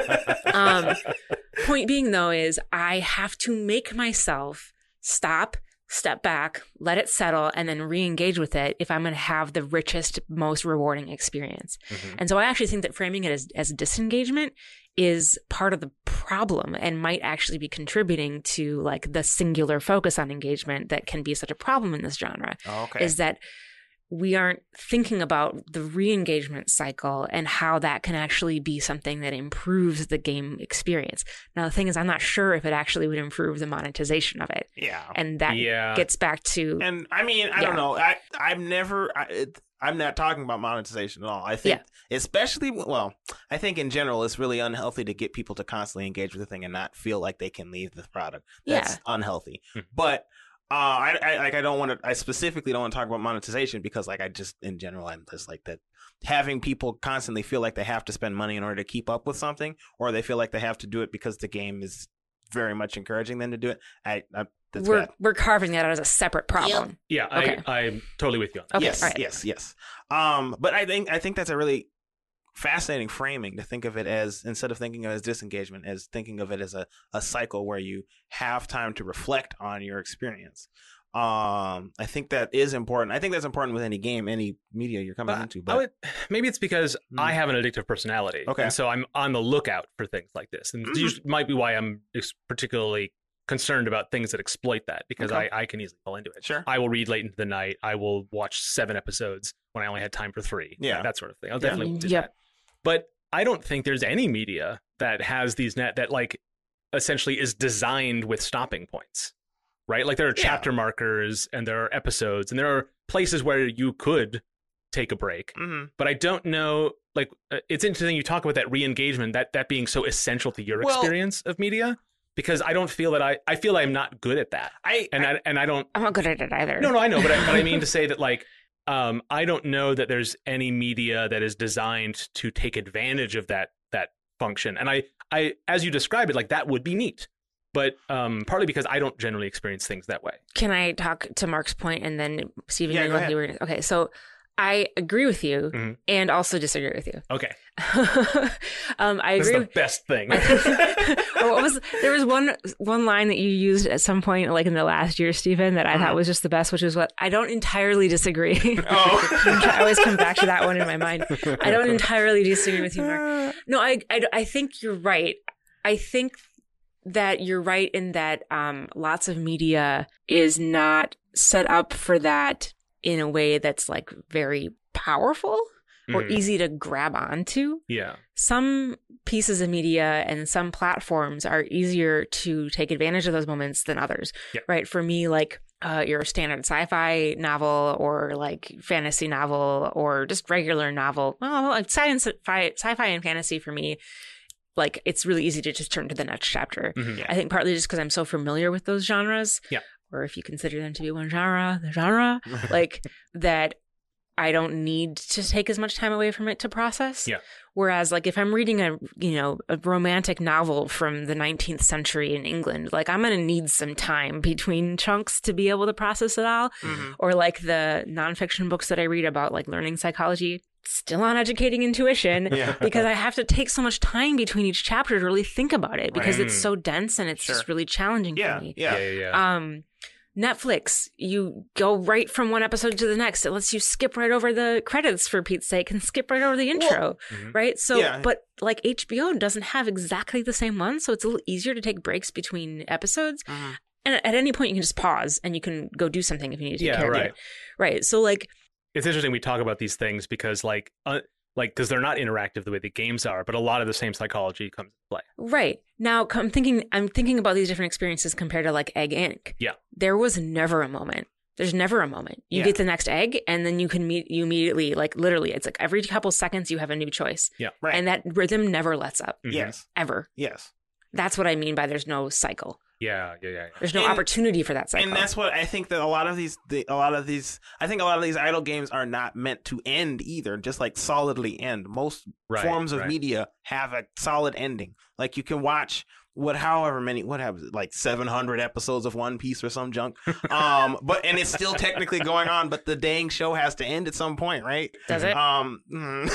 [SPEAKER 5] um, point being, though, is I have to make myself stop, step back, let it settle, and then re-engage with it if I'm going to have the richest, most rewarding experience.
[SPEAKER 2] Mhm.
[SPEAKER 5] And so I actually think that framing it as, as disengagement is part of the problem and might actually be contributing to like the singular focus on engagement that can be such a problem in this genre.
[SPEAKER 6] Oh, okay.
[SPEAKER 5] Is that we aren't thinking about the re-engagement cycle and how that can actually be something that improves the game experience. Now, the thing is, I'm not sure if it actually would improve the monetization of it.
[SPEAKER 6] Yeah.
[SPEAKER 5] And that
[SPEAKER 2] Yeah.
[SPEAKER 5] gets back to,
[SPEAKER 6] And I mean, I
[SPEAKER 5] Yeah.
[SPEAKER 6] don't know. I I'm never. I, it, I'm not talking about monetization at all. I think, especially well, I think in general, it's really unhealthy to get people to constantly engage with the thing and not feel like they can leave the product. That's
[SPEAKER 5] Yeah.
[SPEAKER 6] unhealthy.
[SPEAKER 2] Hmm.
[SPEAKER 6] But uh, I, I like I don't want to. I specifically don't want to talk about monetization because, like, I just in general, I'm just like that. Having people constantly feel like they have to spend money in order to keep up with something, or they feel like they have to do it because the game is very much encouraging them to do it. I, I that's
[SPEAKER 5] we're,
[SPEAKER 6] bad.
[SPEAKER 5] we're carving that out as a separate problem.
[SPEAKER 2] Yeah,
[SPEAKER 5] Okay.
[SPEAKER 2] I, I'm totally with you on that.
[SPEAKER 5] Okay,
[SPEAKER 6] yes,
[SPEAKER 5] all right.
[SPEAKER 6] yes, yes. Um, but I think I think that's a really fascinating framing to think of it as, instead of thinking of it as disengagement, as thinking of it as a, a cycle where you have time to reflect on your experience. Um, I think that is important. I think that's important with any game, any media you're coming
[SPEAKER 2] But
[SPEAKER 6] into.
[SPEAKER 2] I
[SPEAKER 6] But
[SPEAKER 2] would, maybe it's because
[SPEAKER 6] Hmm.
[SPEAKER 2] I have an addictive personality.
[SPEAKER 6] Okay.
[SPEAKER 2] And so I'm on the lookout for things like this. And
[SPEAKER 6] Mhm.
[SPEAKER 2] this might be why I'm ex- particularly concerned about things that exploit that, because
[SPEAKER 6] Okay.
[SPEAKER 2] I, I can easily fall into it.
[SPEAKER 6] Sure.
[SPEAKER 2] I will read late into the night. I will watch seven episodes when I only had time for three.
[SPEAKER 6] Yeah.
[SPEAKER 2] That sort of thing. I'll
[SPEAKER 6] Yeah.
[SPEAKER 2] definitely do
[SPEAKER 5] Yep.
[SPEAKER 2] that. But I don't think there's any media that has these net that like essentially is designed with stopping points. Right? Like there are
[SPEAKER 6] Yeah.
[SPEAKER 2] chapter markers and there are episodes and there are places where you could take a break.
[SPEAKER 6] hmm
[SPEAKER 2] But I don't know, like, uh, it's interesting you talk about that re-engagement, that that being so essential to your
[SPEAKER 6] Well-
[SPEAKER 2] experience of media, because I don't feel that I, I feel I'm not good at that.
[SPEAKER 6] I,
[SPEAKER 2] And I, and I don't,
[SPEAKER 5] I'm not good at it either.
[SPEAKER 2] no, no, I know, but I, but I mean to say that, like, um, I don't know that there's any media that is designed to take advantage of that, that function. And I, I, as you describe it, like, that would be neat. But um, partly because I don't generally experience things that way.
[SPEAKER 5] Can I talk to Mark's point and then Stephen?
[SPEAKER 6] Yeah,
[SPEAKER 5] you
[SPEAKER 6] go
[SPEAKER 5] look-
[SPEAKER 6] ahead.
[SPEAKER 5] you were- Okay, so I agree with you
[SPEAKER 2] Mhm.
[SPEAKER 5] and also disagree with you.
[SPEAKER 2] Okay.
[SPEAKER 5] um, I
[SPEAKER 2] That's
[SPEAKER 5] agree.
[SPEAKER 2] the
[SPEAKER 5] with,
[SPEAKER 2] best thing.
[SPEAKER 5] or what was there was one one line that you used at some point, like in the last year, Stephen, that I
[SPEAKER 6] Uh-huh.
[SPEAKER 5] thought was just the best, which is what I don't entirely disagree.
[SPEAKER 6] Oh.
[SPEAKER 5] I always come back to that one in my mind. I don't entirely disagree with you, Mark. No, I, I, I think you're right. I think that you're right in that um, lots of media is not set up for that in a way that's like very powerful or
[SPEAKER 2] Mhm.
[SPEAKER 5] easy to grab onto.
[SPEAKER 2] Yeah.
[SPEAKER 5] Some pieces of media and some platforms are easier to take advantage of those moments than others.
[SPEAKER 2] Yeah.
[SPEAKER 5] Right. For me, like uh, your standard sci-fi novel or like fantasy novel or just regular novel, well, like science, sci- sci-fi and fantasy for me, like it's really easy to just turn to the next chapter.
[SPEAKER 2] Mhm.
[SPEAKER 5] I think partly just because I'm so familiar with those genres.
[SPEAKER 2] Yeah.
[SPEAKER 5] Or if you consider them to be one genre, the genre, like that I don't need to take as much time away from it to process.
[SPEAKER 2] Yeah.
[SPEAKER 5] Whereas like if I'm reading a, you know, a romantic novel from the nineteenth century in England, like I'm going to need some time between chunks to be able to process it all.
[SPEAKER 6] Mhm.
[SPEAKER 5] Or like the nonfiction books that I read about like learning psychology, still on educating intuition
[SPEAKER 6] Yeah.
[SPEAKER 5] because I have to take so much time between each chapter to really think about it because
[SPEAKER 2] Right.
[SPEAKER 5] it's so dense and it's
[SPEAKER 6] Sure.
[SPEAKER 5] just really challenging
[SPEAKER 6] Yeah,
[SPEAKER 5] for me.
[SPEAKER 6] yeah.
[SPEAKER 2] yeah, yeah. yeah.
[SPEAKER 5] Um, Netflix, you go right from one episode to the next. It lets you skip right over the credits for Pete's sake and skip right over the intro,
[SPEAKER 2] Mhm.
[SPEAKER 5] right? So,
[SPEAKER 6] Yeah.
[SPEAKER 5] but like H B O doesn't have exactly the same one, so it's a little easier to take breaks between episodes.
[SPEAKER 6] Mhm.
[SPEAKER 5] And at any point, you can just pause and you can go do something if you need to take
[SPEAKER 2] Yeah,
[SPEAKER 5] care
[SPEAKER 2] right.
[SPEAKER 5] of it. Right. So, like,
[SPEAKER 2] It's interesting we talk about these things because like uh, like because they're not interactive the way the games are, but a lot of the same psychology comes into play.
[SPEAKER 5] right now, I'm thinking, I'm thinking about these different experiences compared to like Egg Incorporated.
[SPEAKER 2] Yeah.
[SPEAKER 5] There was never a moment. There's never a moment. You
[SPEAKER 6] Yeah.
[SPEAKER 5] get the next egg, and then you can meet. You immediately, like, literally, it's like every couple seconds you have a new choice,
[SPEAKER 6] Right.
[SPEAKER 5] and that rhythm never lets up
[SPEAKER 2] Mhm.
[SPEAKER 6] Yes.
[SPEAKER 5] ever.
[SPEAKER 6] Yes.
[SPEAKER 5] That's what I mean by there's no cycle.
[SPEAKER 2] Yeah, yeah, yeah. yeah.
[SPEAKER 5] There's no
[SPEAKER 6] And-
[SPEAKER 5] opportunity for that cycle.
[SPEAKER 6] And that's what I think that a lot of these, the, a lot of these, I think a lot of these idle games are not meant to end either, just like solidly end. Most
[SPEAKER 2] Right,
[SPEAKER 6] forms of
[SPEAKER 2] right.
[SPEAKER 6] media have a solid ending. Like you can watch what, however many, what happens, like seven hundred episodes of One Piece or some junk. Um, but, and it's still technically going on, but the dang show has to end at some point, right?
[SPEAKER 5] Does it?
[SPEAKER 6] Um, mm.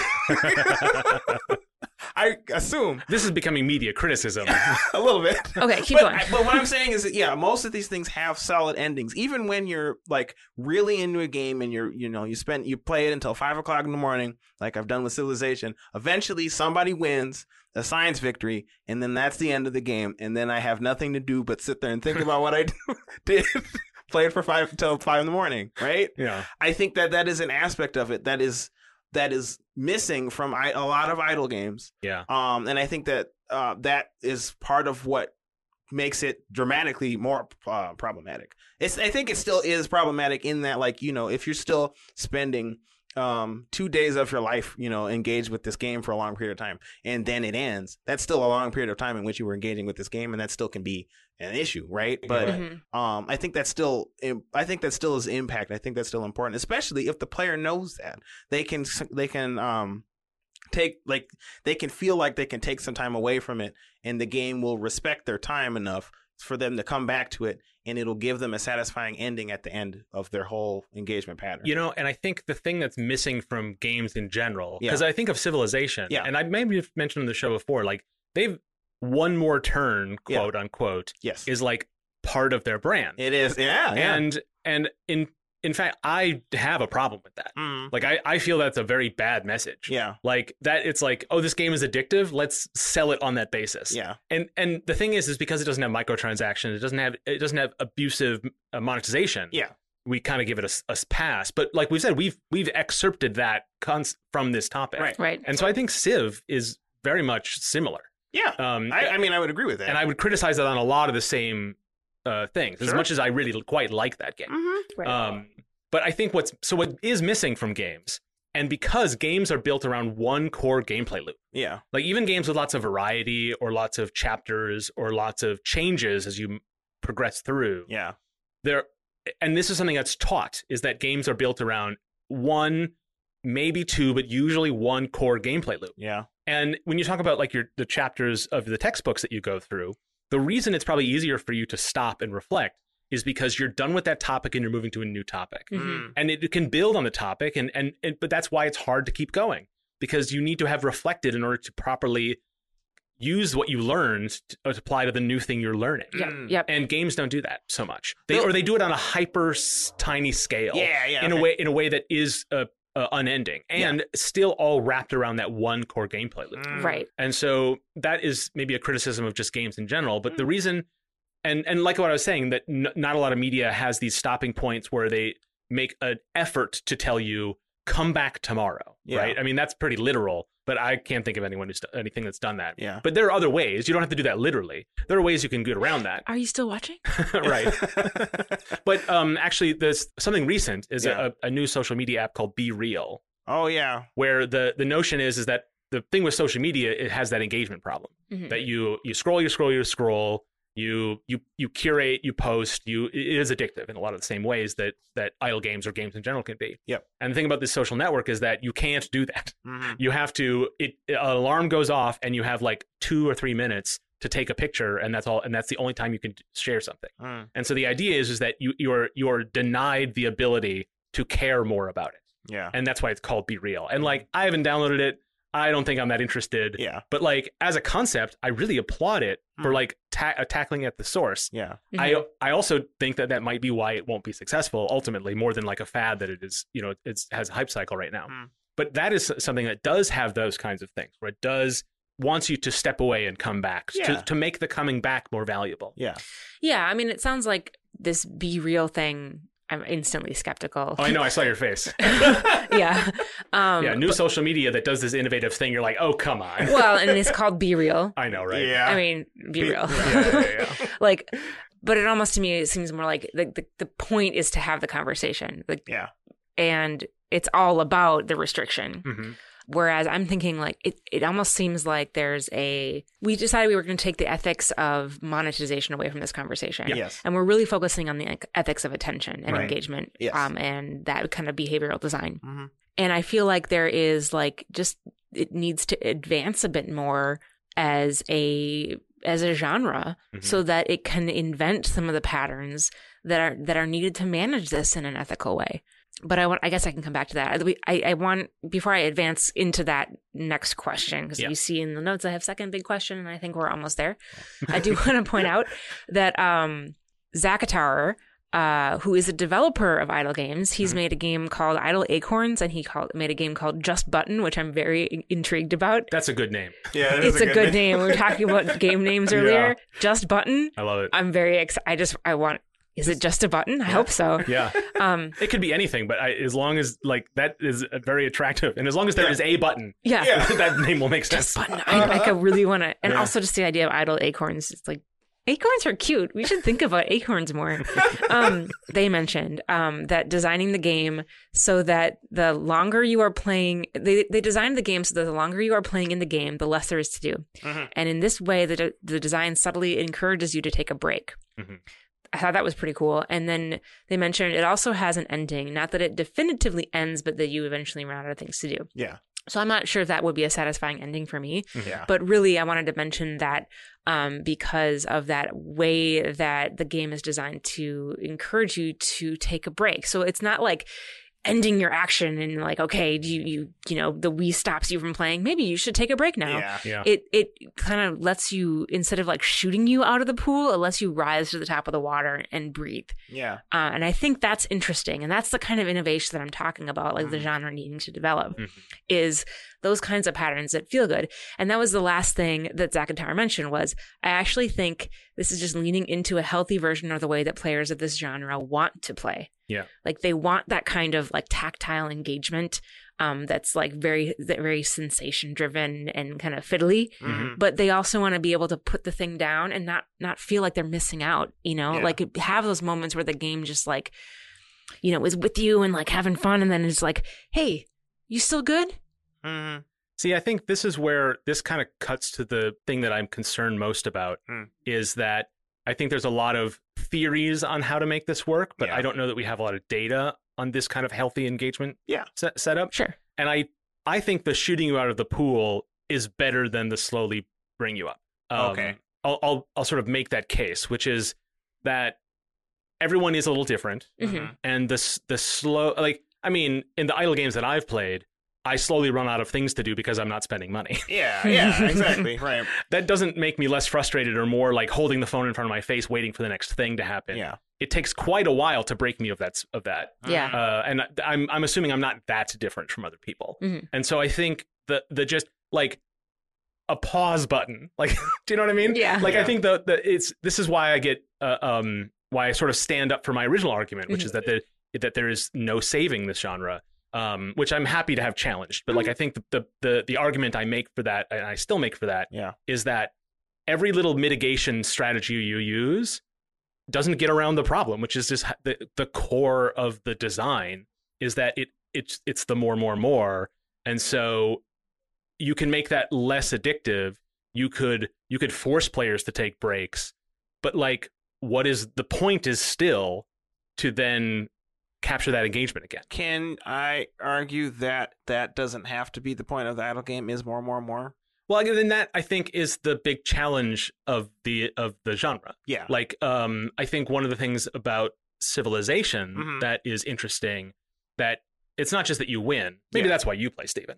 [SPEAKER 6] I assume
[SPEAKER 2] This is becoming media criticism.
[SPEAKER 6] a little bit.
[SPEAKER 5] Okay, keep
[SPEAKER 6] but,
[SPEAKER 5] going.
[SPEAKER 6] I- but what I'm saying is that, yeah, most of these things have solid endings. Even when you're like really into a game and you're, you know, you spend, you play it until five o'clock in the morning, like I've done with Civilization. Eventually somebody wins, a science victory, and then that's the end of the game. And then I have nothing to do but sit there and think about what I did. Play it for five until five in the morning, right?
[SPEAKER 2] Yeah.
[SPEAKER 6] I think that that is an aspect of it that is that is missing from I, a lot of idle games.
[SPEAKER 2] Yeah.
[SPEAKER 6] Um, and I think that uh, that is part of what makes it dramatically more uh, problematic. It's I think it still is problematic in that, like, you know, if you're still spending um, two days of your life, you know, engaged with this game for a long period of time, and then it ends, that's still a long period of time in which you were engaging with this game, and that still can be an issue, right? But
[SPEAKER 5] Mhm.
[SPEAKER 6] um, I think that's still, I think that still is impact. I think that's still important, especially if the player knows that they can, they can um, take like they can feel like they can take some time away from it, and the game will respect their time enough for them to come back to it, and it'll give them a satisfying ending at the end of their whole engagement pattern.
[SPEAKER 2] You know, and I think the thing that's missing from games in general,
[SPEAKER 6] Yeah.
[SPEAKER 2] because I think of Civilization,
[SPEAKER 6] Yeah.
[SPEAKER 2] and I maybe have mentioned on the show before, like they've one more turn,
[SPEAKER 6] Yeah.
[SPEAKER 2] quote unquote,
[SPEAKER 6] Yes,
[SPEAKER 2] is like part of their brand.
[SPEAKER 6] it is. Yeah, yeah.
[SPEAKER 2] And and in in fact, I have a problem with that.
[SPEAKER 6] Mm,
[SPEAKER 2] Like I, I feel that's a very bad message.
[SPEAKER 6] yeah,
[SPEAKER 2] Like that it's like, oh, this game is addictive. Let's sell it on that basis.
[SPEAKER 6] yeah,
[SPEAKER 2] And and the thing is, is because it doesn't have microtransactions, it doesn't have it doesn't have abusive uh, monetization.
[SPEAKER 6] yeah.
[SPEAKER 2] We kind of give it a, s- a s- pass. But like we've said, we've we've excerpted that cons- from this topic.
[SPEAKER 6] Right.
[SPEAKER 5] Right.
[SPEAKER 2] And so I think Civ is very much similar.
[SPEAKER 6] Yeah,
[SPEAKER 2] Um,
[SPEAKER 6] I, I mean, I would agree with that.
[SPEAKER 2] and I would criticize it on a lot of the same uh, things, as
[SPEAKER 6] Sure.
[SPEAKER 2] much as I really quite like that game.
[SPEAKER 6] Mhm.
[SPEAKER 5] Right.
[SPEAKER 2] Um, but I think what's so what is missing from games, and because games are built around one core gameplay loop,
[SPEAKER 6] Yeah,
[SPEAKER 2] like even games with lots of variety or lots of chapters or lots of changes as you progress through,
[SPEAKER 6] yeah,
[SPEAKER 2] there, and this is something that's taught, is that games are built around one, maybe two, but usually one core gameplay loop.
[SPEAKER 6] yeah,
[SPEAKER 2] And when you talk about like your the chapters of the textbooks that you go through, the reason it's probably easier for you to stop and reflect is because you're done with that topic and you're moving to a new topic.
[SPEAKER 5] Mhm.
[SPEAKER 6] Mm,
[SPEAKER 2] And it, it can build on the topic, and, and and but that's why it's hard to keep going, because you need to have reflected in order to properly use what you learned to, to apply to the new thing you're learning.
[SPEAKER 5] Yep.
[SPEAKER 6] Mm.
[SPEAKER 5] Yep.
[SPEAKER 2] And games don't do that so much. They
[SPEAKER 6] They'll-
[SPEAKER 2] or they do it on a hyper s- tiny scale.
[SPEAKER 6] yeah, yeah.
[SPEAKER 2] In a
[SPEAKER 6] okay.
[SPEAKER 2] way, in a way that is uh, uh, unending and still all wrapped around that one core gameplay loop.
[SPEAKER 6] Mm.
[SPEAKER 5] Right.
[SPEAKER 2] And so that is maybe a criticism of just games in general. But
[SPEAKER 6] Hmm.
[SPEAKER 2] the reason, and and like what I was saying, that n- not a lot of media has these stopping points where they make an effort to tell you, come back tomorrow,
[SPEAKER 6] Yeah.
[SPEAKER 2] right? I mean, that's pretty literal, but I can't think of anyone who's done anything that's done that.
[SPEAKER 6] Yeah.
[SPEAKER 2] But there are other ways. You don't have to do that literally. There are ways you can get around that.
[SPEAKER 5] Are you still watching?
[SPEAKER 2] Right. But um, actually, there's something recent is
[SPEAKER 6] Yeah.
[SPEAKER 2] a, a new social media app called Be Real,
[SPEAKER 6] Oh yeah.
[SPEAKER 2] where the, the notion is is that the thing with social media, it has that engagement problem.
[SPEAKER 5] Mhm.
[SPEAKER 2] That you you scroll, you scroll, you scroll, you you you curate, you post, you it is addictive in a lot of the same ways that that idle games or games in general can be.
[SPEAKER 6] Yep.
[SPEAKER 2] And the thing about this social network is that you can't do that.
[SPEAKER 6] Mhm.
[SPEAKER 2] You have to it an alarm goes off and you have like two or three minutes to take a picture, and that's all, and that's the only time you can share something.
[SPEAKER 6] Mm.
[SPEAKER 2] And so the idea is is that you you're you're denied the ability to care more about it.
[SPEAKER 6] Yeah.
[SPEAKER 2] and that's why it's called Be Real. And like, I haven't downloaded it. I don't think I'm that interested.
[SPEAKER 6] Yeah.
[SPEAKER 2] But like, as a concept, I really applaud it for like ta- uh, tackling at the source.
[SPEAKER 6] Yeah.
[SPEAKER 5] Mm-hmm.
[SPEAKER 2] I I also think that that might be why it won't be successful ultimately, more than like a fad that it is. You know, it's has a hype cycle right now.
[SPEAKER 6] Mm.
[SPEAKER 2] But that is something that does have those kinds of things, where it does wants you to step away and come back
[SPEAKER 6] Yeah.
[SPEAKER 2] to to make the coming back more valuable.
[SPEAKER 6] Yeah.
[SPEAKER 5] Yeah, I mean, it sounds like this Be Real thing. I'm instantly skeptical.
[SPEAKER 2] Oh, I know. I saw your face.
[SPEAKER 5] yeah. Um,
[SPEAKER 2] yeah, new social media that does this innovative thing. You're like, oh, come on.
[SPEAKER 5] Well, and it's called Be Real.
[SPEAKER 2] I know, right?
[SPEAKER 6] Yeah.
[SPEAKER 5] I mean, Be,
[SPEAKER 6] Be-
[SPEAKER 5] Real.
[SPEAKER 2] Yeah, yeah, yeah.
[SPEAKER 5] like, but it almost to me it seems more like the, the the point is to have the conversation. Like,
[SPEAKER 6] Yeah.
[SPEAKER 5] and it's all about the restriction.
[SPEAKER 2] hmm
[SPEAKER 5] Whereas I'm thinking like it, it almost seems like there's a we decided we were going to take the ethics of monetization away from this conversation.
[SPEAKER 6] Yes.
[SPEAKER 5] And we're really focusing on the ethics of attention and
[SPEAKER 6] Right.
[SPEAKER 5] engagement
[SPEAKER 6] Yes.
[SPEAKER 5] um, and that kind of behavioral design.
[SPEAKER 6] Mhm.
[SPEAKER 5] And I feel like there is like just it needs to advance a bit more as a as a genre
[SPEAKER 2] Mhm.
[SPEAKER 5] so that it can invent some of the patterns that are that are needed to manage this in an ethical way. But I want I guess I can come back to that. I, I want before I advance into that next question, because
[SPEAKER 2] Yeah.
[SPEAKER 5] you see in the notes I have second big question and I think we're almost there. I do want to point out that um Zakatar, uh, who is a developer of idle games, he's
[SPEAKER 2] Mm-hmm.
[SPEAKER 5] made a game called Idle Acorns, and he called made a game called Just Button, which I'm very in- intrigued about.
[SPEAKER 2] That's a good name.
[SPEAKER 6] Yeah.
[SPEAKER 5] It's a good name. We were talking about game names earlier. Just Button.
[SPEAKER 2] I love it.
[SPEAKER 5] I'm very excited. I just I want. Is it just a button? I hope so.
[SPEAKER 2] Yeah.
[SPEAKER 5] Um.
[SPEAKER 2] It could be anything, but I, as long as like that is uh, very attractive, and as long as there is a button,
[SPEAKER 5] Yeah.
[SPEAKER 2] that name will make sense.
[SPEAKER 5] Just Button. I, like, I really want to, and
[SPEAKER 6] Yeah.
[SPEAKER 5] also just the idea of idle acorns. It's like acorns are cute. We should think about acorns more. um, they mentioned um, that designing the game so that the longer you are playing, they they designed the game so that the longer you are playing in the game, the less there is to do.
[SPEAKER 6] Mhm.
[SPEAKER 5] And in this way, the the design subtly encourages you to take a break.
[SPEAKER 2] Mhm.
[SPEAKER 5] I thought that was pretty cool. And then they mentioned it also has an ending, not that it definitively ends, but that you eventually run out of things to do.
[SPEAKER 6] Yeah.
[SPEAKER 5] So I'm not sure if that would be a satisfying ending for me.
[SPEAKER 6] Yeah.
[SPEAKER 5] But really, I wanted to mention that um, because of that way that the game is designed to encourage you to take a break. So it's not like ending your action and like, okay, you you you know, the Wii stops you from playing. Maybe you should take a break now.
[SPEAKER 6] Yeah.
[SPEAKER 2] Yeah.
[SPEAKER 5] It it kind of lets you, instead of like shooting you out of the pool, it lets you rise to the top of the water and breathe.
[SPEAKER 6] Yeah.
[SPEAKER 5] Uh, and I think that's interesting. And that's the kind of innovation that I'm talking about, like the
[SPEAKER 6] Mhm.
[SPEAKER 5] genre needing to develop,
[SPEAKER 2] Mhm.
[SPEAKER 5] is those kinds of patterns that feel good. And that was the last thing that Zakatar mentioned was, I actually think this is just leaning into a healthy version of the way that players of this genre want to play.
[SPEAKER 2] Yeah.
[SPEAKER 5] Like they want that kind of like tactile engagement um, that's like very, that very sensation driven and kind of fiddly.
[SPEAKER 6] Mhm.
[SPEAKER 5] But they also want to be able to put the thing down and not not feel like they're missing out, you know,
[SPEAKER 6] Yeah.
[SPEAKER 5] like have those moments where the game just like, you know, is with you and like having fun, and then it's like, hey, you still good?
[SPEAKER 6] Mhm.
[SPEAKER 2] See, I think this is where this kind of cuts to the thing that I'm concerned most about
[SPEAKER 6] Hmm.
[SPEAKER 2] is that I think there's a lot of theories on how to make this work, but
[SPEAKER 6] Yeah.
[SPEAKER 2] I don't know that we have a lot of data on this kind of healthy engagement
[SPEAKER 6] Yeah.
[SPEAKER 2] set, setup.
[SPEAKER 5] Sure.
[SPEAKER 2] And I, I think the shooting you out of the pool is better than the slowly bring you up. Um,
[SPEAKER 6] Okay.
[SPEAKER 2] I'll, I'll, I'll sort of make that case, which is that everyone is a little different,
[SPEAKER 5] Mm-hmm.
[SPEAKER 2] and the s- the slow, like, I mean, in the idle games that I've played, I slowly run out of things to do because I'm not spending money.
[SPEAKER 6] Yeah. Yeah. Exactly. Right.
[SPEAKER 2] That doesn't make me less frustrated or more like holding the phone in front of my face waiting for the next thing to happen.
[SPEAKER 6] Yeah.
[SPEAKER 2] It takes quite a while to break me of that of that.
[SPEAKER 5] Yeah.
[SPEAKER 2] Uh, and I'm I'm assuming I'm not that different from other people.
[SPEAKER 5] Mhm.
[SPEAKER 2] And so I think the the just like a pause button, like, do you know what I mean?
[SPEAKER 5] Yeah.
[SPEAKER 2] Like
[SPEAKER 6] Yeah.
[SPEAKER 2] I think the the it's this is why I get uh, um why I sort of stand up for my original argument, which
[SPEAKER 5] Mhm.
[SPEAKER 2] is that the that there is no saving this genre. Um, which I'm happy to have challenged, but like I think the, the the the argument I make for that, and I still make for that,
[SPEAKER 6] Yeah.
[SPEAKER 2] is that every little mitigation strategy you use doesn't get around the problem, which is just ha- the the core of the design is that it it's it's the more more more, and so you can make that less addictive. You could you could force players to take breaks, but like what is the point is still to then capture that engagement again.
[SPEAKER 6] Can I argue that that doesn't have to be the point of the idle game? Is more, more, more?
[SPEAKER 2] Well, again, then that I think is the big challenge of the of the genre.
[SPEAKER 6] Yeah.
[SPEAKER 2] Like, um, I think one of the things about Civilization
[SPEAKER 6] Mhm.
[SPEAKER 2] that is interesting that it's not just that you win. Maybe
[SPEAKER 6] Yeah.
[SPEAKER 2] that's why you play, Steven.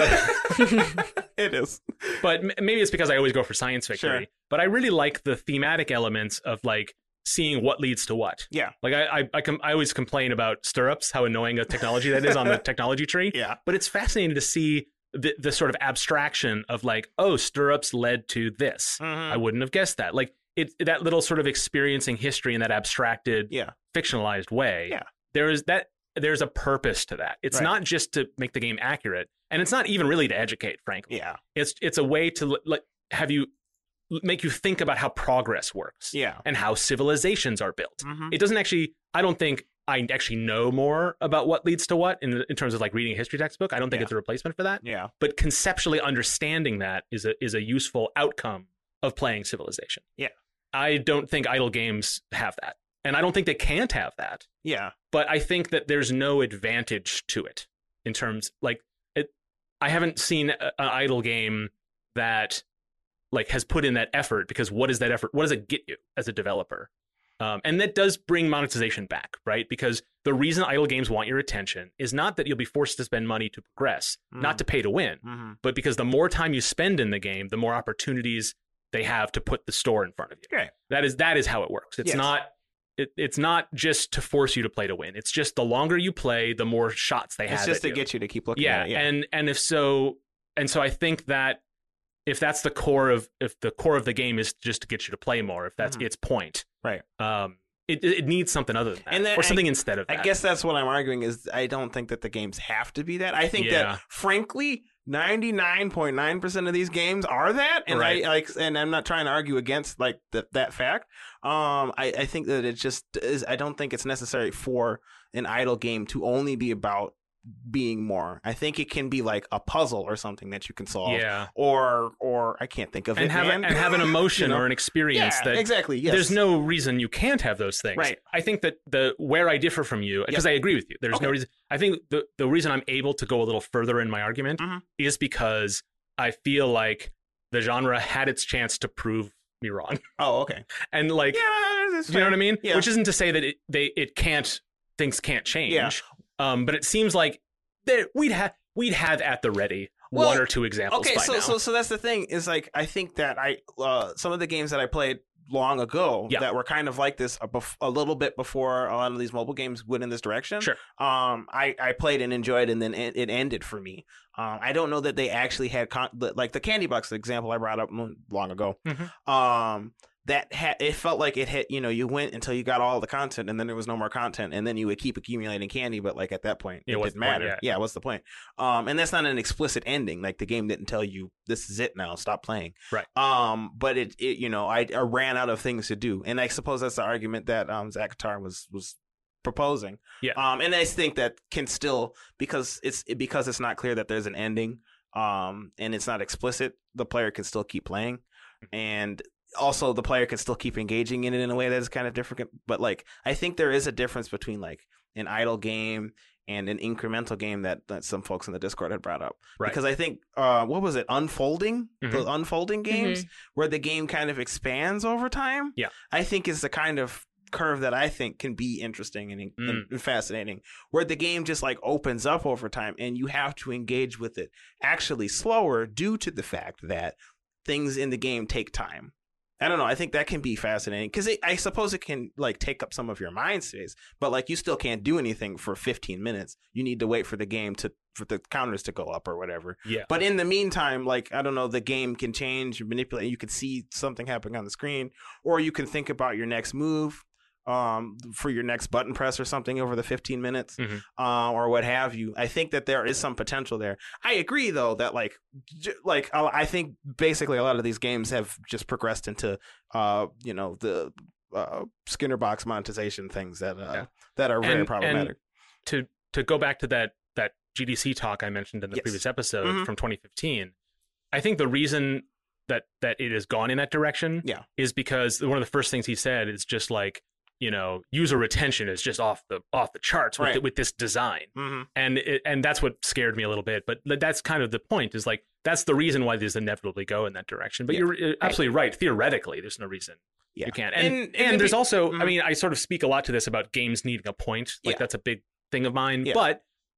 [SPEAKER 2] But,
[SPEAKER 6] It is.
[SPEAKER 2] but m- maybe it's because I always go for science victory.
[SPEAKER 6] Sure.
[SPEAKER 2] But I really like the thematic elements of like seeing what leads to what.
[SPEAKER 6] Yeah.
[SPEAKER 2] Like I I I, com- I always complain about stirrups, how annoying a technology that is on the technology tree.
[SPEAKER 6] Yeah.
[SPEAKER 2] But it's fascinating to see the, the sort of abstraction of like, oh, stirrups led to this.
[SPEAKER 6] Mhm.
[SPEAKER 2] I wouldn't have guessed that. Like it that little sort of experiencing history in that abstracted,
[SPEAKER 6] Yeah.
[SPEAKER 2] fictionalized way.
[SPEAKER 6] Yeah.
[SPEAKER 2] There is that there's a purpose to that. It's
[SPEAKER 6] Right.
[SPEAKER 2] not just to make the game accurate, and it's not even really to educate, frankly.
[SPEAKER 6] Yeah.
[SPEAKER 2] It's it's a way to like have you make you think about how progress works.
[SPEAKER 6] Yeah.
[SPEAKER 2] And how civilizations are built.
[SPEAKER 6] Mhm.
[SPEAKER 2] It doesn't actually I don't think I actually know more about what leads to what in in terms of like reading a history textbook. I don't think
[SPEAKER 6] Yeah.
[SPEAKER 2] it's a replacement for that.
[SPEAKER 6] Yeah.
[SPEAKER 2] But conceptually understanding that is a is a useful outcome of playing Civilization.
[SPEAKER 6] Yeah.
[SPEAKER 2] I don't think idle games have that. And I don't think they can't have that.
[SPEAKER 6] Yeah.
[SPEAKER 2] But I think that there's no advantage to it in terms like it I haven't seen a- an idle game that like has put in that effort, because what is that effort? What does it get you as a developer? Um, and that does bring monetization back, right? Because the reason idle games want your attention is not that you'll be forced to spend money to progress,
[SPEAKER 6] Mm.
[SPEAKER 2] not to pay to win,
[SPEAKER 6] Mm-hmm.
[SPEAKER 2] but because the more time you spend in the game, the more opportunities they have to put the store in front of you.
[SPEAKER 6] Okay.
[SPEAKER 2] That is that is how it works. It's
[SPEAKER 6] Yes.
[SPEAKER 2] not it, it's not just to force you to play to win. It's just the longer you play, the more shots they have.
[SPEAKER 6] It's just
[SPEAKER 2] at
[SPEAKER 6] to
[SPEAKER 2] you.
[SPEAKER 6] get you to keep looking
[SPEAKER 2] yeah,
[SPEAKER 6] at it. Yeah.
[SPEAKER 2] and and if so, and so I think that if that's the core of if the core of the game is just to get you to play more, if that's
[SPEAKER 6] Mhm.
[SPEAKER 2] its point,
[SPEAKER 6] Right.
[SPEAKER 2] Um, it it needs something other than that,
[SPEAKER 6] And then
[SPEAKER 2] or something
[SPEAKER 6] I-
[SPEAKER 2] instead of that.
[SPEAKER 6] I guess that's what I'm arguing is I don't think that the games have to be that. I think
[SPEAKER 2] Yeah.
[SPEAKER 6] that frankly, ninety-nine point nine percent of these games are that. And
[SPEAKER 2] Right.
[SPEAKER 6] I like and I'm not trying to argue against like the, that fact. Um I, I think that it just is I don't think it's necessary for an idle game to only be about being more. I think it can be like a puzzle or something that you can solve.
[SPEAKER 2] yeah,
[SPEAKER 6] Or or I can't think of
[SPEAKER 2] and
[SPEAKER 6] it.
[SPEAKER 2] have
[SPEAKER 6] man.
[SPEAKER 2] a, and have an emotion
[SPEAKER 6] You know?
[SPEAKER 2] or an experience
[SPEAKER 6] yeah,
[SPEAKER 2] that
[SPEAKER 6] exactly. Yes.
[SPEAKER 2] there's no reason you can't have those things.
[SPEAKER 6] Right.
[SPEAKER 2] I think that the where I differ from you, because I agree with you, there's no
[SPEAKER 6] Okay.
[SPEAKER 2] reason. I think the the reason I'm able to go a little further in my argument
[SPEAKER 6] Mhm.
[SPEAKER 2] is because I feel like the genre had its chance to prove me wrong,
[SPEAKER 6] Oh, okay.
[SPEAKER 2] and like,
[SPEAKER 6] Yeah, that's
[SPEAKER 2] do you know
[SPEAKER 6] fair.
[SPEAKER 2] what I mean?
[SPEAKER 6] Yeah.
[SPEAKER 2] Which isn't to say that it they it can't things can't change.
[SPEAKER 6] Yeah.
[SPEAKER 2] Um, but it seems like there we'd have we'd have at the ready
[SPEAKER 6] Well,
[SPEAKER 2] one or two examples
[SPEAKER 6] Okay,
[SPEAKER 2] by
[SPEAKER 6] so
[SPEAKER 2] now.
[SPEAKER 6] so so that's the thing is like I think that I uh, some of the games that I played long ago
[SPEAKER 2] Yeah.
[SPEAKER 6] that were kind of like this a, bef- a little bit before a lot of these mobile games went in this direction.
[SPEAKER 2] Sure.
[SPEAKER 6] Um, I I played and enjoyed, and then it, it ended for me. Um, I don't know that they actually had con- the- like the Candy Box example I brought up long ago.
[SPEAKER 2] Mhm.
[SPEAKER 6] Um. That had it felt like it hit, you know, you went until you got all the content and then there was no more content and then you would keep accumulating candy, but like at that point
[SPEAKER 2] Yeah,
[SPEAKER 6] it
[SPEAKER 2] what's
[SPEAKER 6] didn't
[SPEAKER 2] the point?
[SPEAKER 6] matter.
[SPEAKER 2] Yeah.
[SPEAKER 6] Yeah, what's the point? Um, and that's not an explicit ending. Like the game didn't tell you this is it now, stop playing.
[SPEAKER 2] Right.
[SPEAKER 6] Um, but it, it you know, I, I ran out of things to do, and I suppose that's the argument that um Zach Kattar was was proposing.
[SPEAKER 2] Yeah.
[SPEAKER 6] Um, and I think that can still because it's because it's not clear that there's an ending. Um, and it's not explicit. The player can still keep playing, and also the player can still keep engaging in it in a way that is kind of different. But like, I think there is a difference between like an idle game and an incremental game that, that some folks in the Discord had brought up.
[SPEAKER 2] Right.
[SPEAKER 6] Because I think, uh, what was it? Unfolding?
[SPEAKER 2] Mhm.
[SPEAKER 6] The unfolding games where the game kind of expands over time.
[SPEAKER 2] Yeah.
[SPEAKER 6] I think is the kind of curve that I think can be interesting and,
[SPEAKER 2] Mm.
[SPEAKER 6] and fascinating, where the game just like opens up over time and you have to engage with it actually slower due to the fact that things in the game take time. I don't know. I think that can be fascinating because I suppose it can like take up some of your mind space, but like you still can't do anything for fifteen minutes. You need to wait for the game to for the counters to go up or whatever.
[SPEAKER 2] Yeah.
[SPEAKER 6] But in the meantime, like I don't know, the game can change, you manipulate. You can see something happening on the screen, or you can think about your next move, um, for your next button press or something over the fifteen minutes,
[SPEAKER 2] Mhm.
[SPEAKER 6] uh, or what have you. I think that there is some potential there. I agree though that like, j- like uh, I think basically a lot of these games have just progressed into, uh, you know, the uh, Skinner box monetization things that uh,
[SPEAKER 2] Yeah.
[SPEAKER 6] that are very
[SPEAKER 2] And-
[SPEAKER 6] problematic.
[SPEAKER 2] and to to go back to that that G D C talk I mentioned in the
[SPEAKER 6] Yes.
[SPEAKER 2] previous episode
[SPEAKER 6] Mhm.
[SPEAKER 2] from twenty fifteen, I think the reason that that it has gone in that direction
[SPEAKER 6] Yeah.
[SPEAKER 2] is because one of the first things he said is just like, you know, user retention is just off the off the charts with
[SPEAKER 6] Right.
[SPEAKER 2] with this design.
[SPEAKER 6] Mm-hmm.
[SPEAKER 2] And it, and that's what scared me a little bit, but that's kind of the point, is like that's the reason why these inevitably go in that direction. But
[SPEAKER 6] Yeah.
[SPEAKER 2] you're uh, absolutely right. Theoretically, there's no reason
[SPEAKER 6] Yeah.
[SPEAKER 2] you can't. And
[SPEAKER 6] And-
[SPEAKER 2] and,
[SPEAKER 6] and
[SPEAKER 2] there's
[SPEAKER 6] maybe-
[SPEAKER 2] also, I
[SPEAKER 6] Mhm.
[SPEAKER 2] mean, I sort of speak a lot to this about games needing a point. Like
[SPEAKER 6] Yeah.
[SPEAKER 2] that's a big thing of mine.
[SPEAKER 6] Yeah.
[SPEAKER 2] But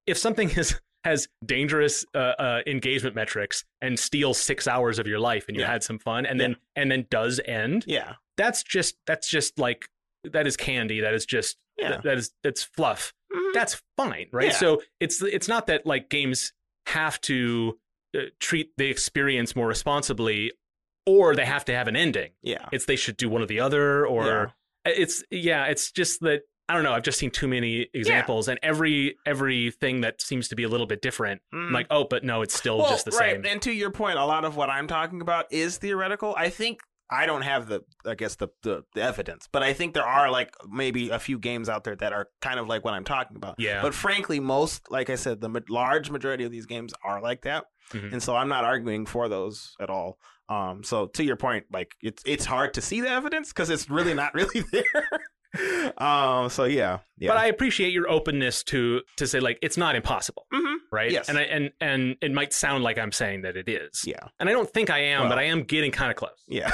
[SPEAKER 2] if something is has dangerous uh, uh, engagement metrics and steals six hours of your life and you
[SPEAKER 6] Yeah.
[SPEAKER 2] had some fun and
[SPEAKER 6] Yeah.
[SPEAKER 2] then and then does end,
[SPEAKER 6] Yeah.
[SPEAKER 2] that's just that's just like that is candy. That is just
[SPEAKER 6] Yeah.
[SPEAKER 2] that, that is that's fluff.
[SPEAKER 6] Mhm.
[SPEAKER 2] That's fine, right?
[SPEAKER 6] Yeah.
[SPEAKER 2] So it's it's not that like games have to uh, treat the experience more responsibly, or they have to have an ending.
[SPEAKER 6] Yeah.
[SPEAKER 2] It's they should do one or the other, or it's yeah. It's just that I don't know. I've just seen too many examples, and every everything that seems to be a little bit different. I'm
[SPEAKER 6] Mhm.
[SPEAKER 2] like, oh, but no, it's still
[SPEAKER 6] Well,
[SPEAKER 2] just the
[SPEAKER 6] right.
[SPEAKER 2] same.
[SPEAKER 6] And to your point, a lot of what I'm talking about is theoretical. I think I don't have the, I guess the, the the evidence, but I think there are like maybe a few games out there that are kind of like what I'm talking about.
[SPEAKER 2] Yeah.
[SPEAKER 6] But frankly, most, like I said, the ma- large majority of these games are like that,
[SPEAKER 2] Mhm.
[SPEAKER 6] and so I'm not arguing for those at all. Um. So to your point, like it's it's hard to see the evidence because it's really not really there. um. So yeah. Yeah.
[SPEAKER 2] But I appreciate your openness to to say like it's not impossible,
[SPEAKER 6] Mhm.
[SPEAKER 2] right?
[SPEAKER 6] Yes.
[SPEAKER 2] And I and and it might sound like I'm saying that it is.
[SPEAKER 6] Yeah.
[SPEAKER 2] And I don't think I am,
[SPEAKER 6] Well-
[SPEAKER 2] but I am getting kind of close.
[SPEAKER 6] Yeah.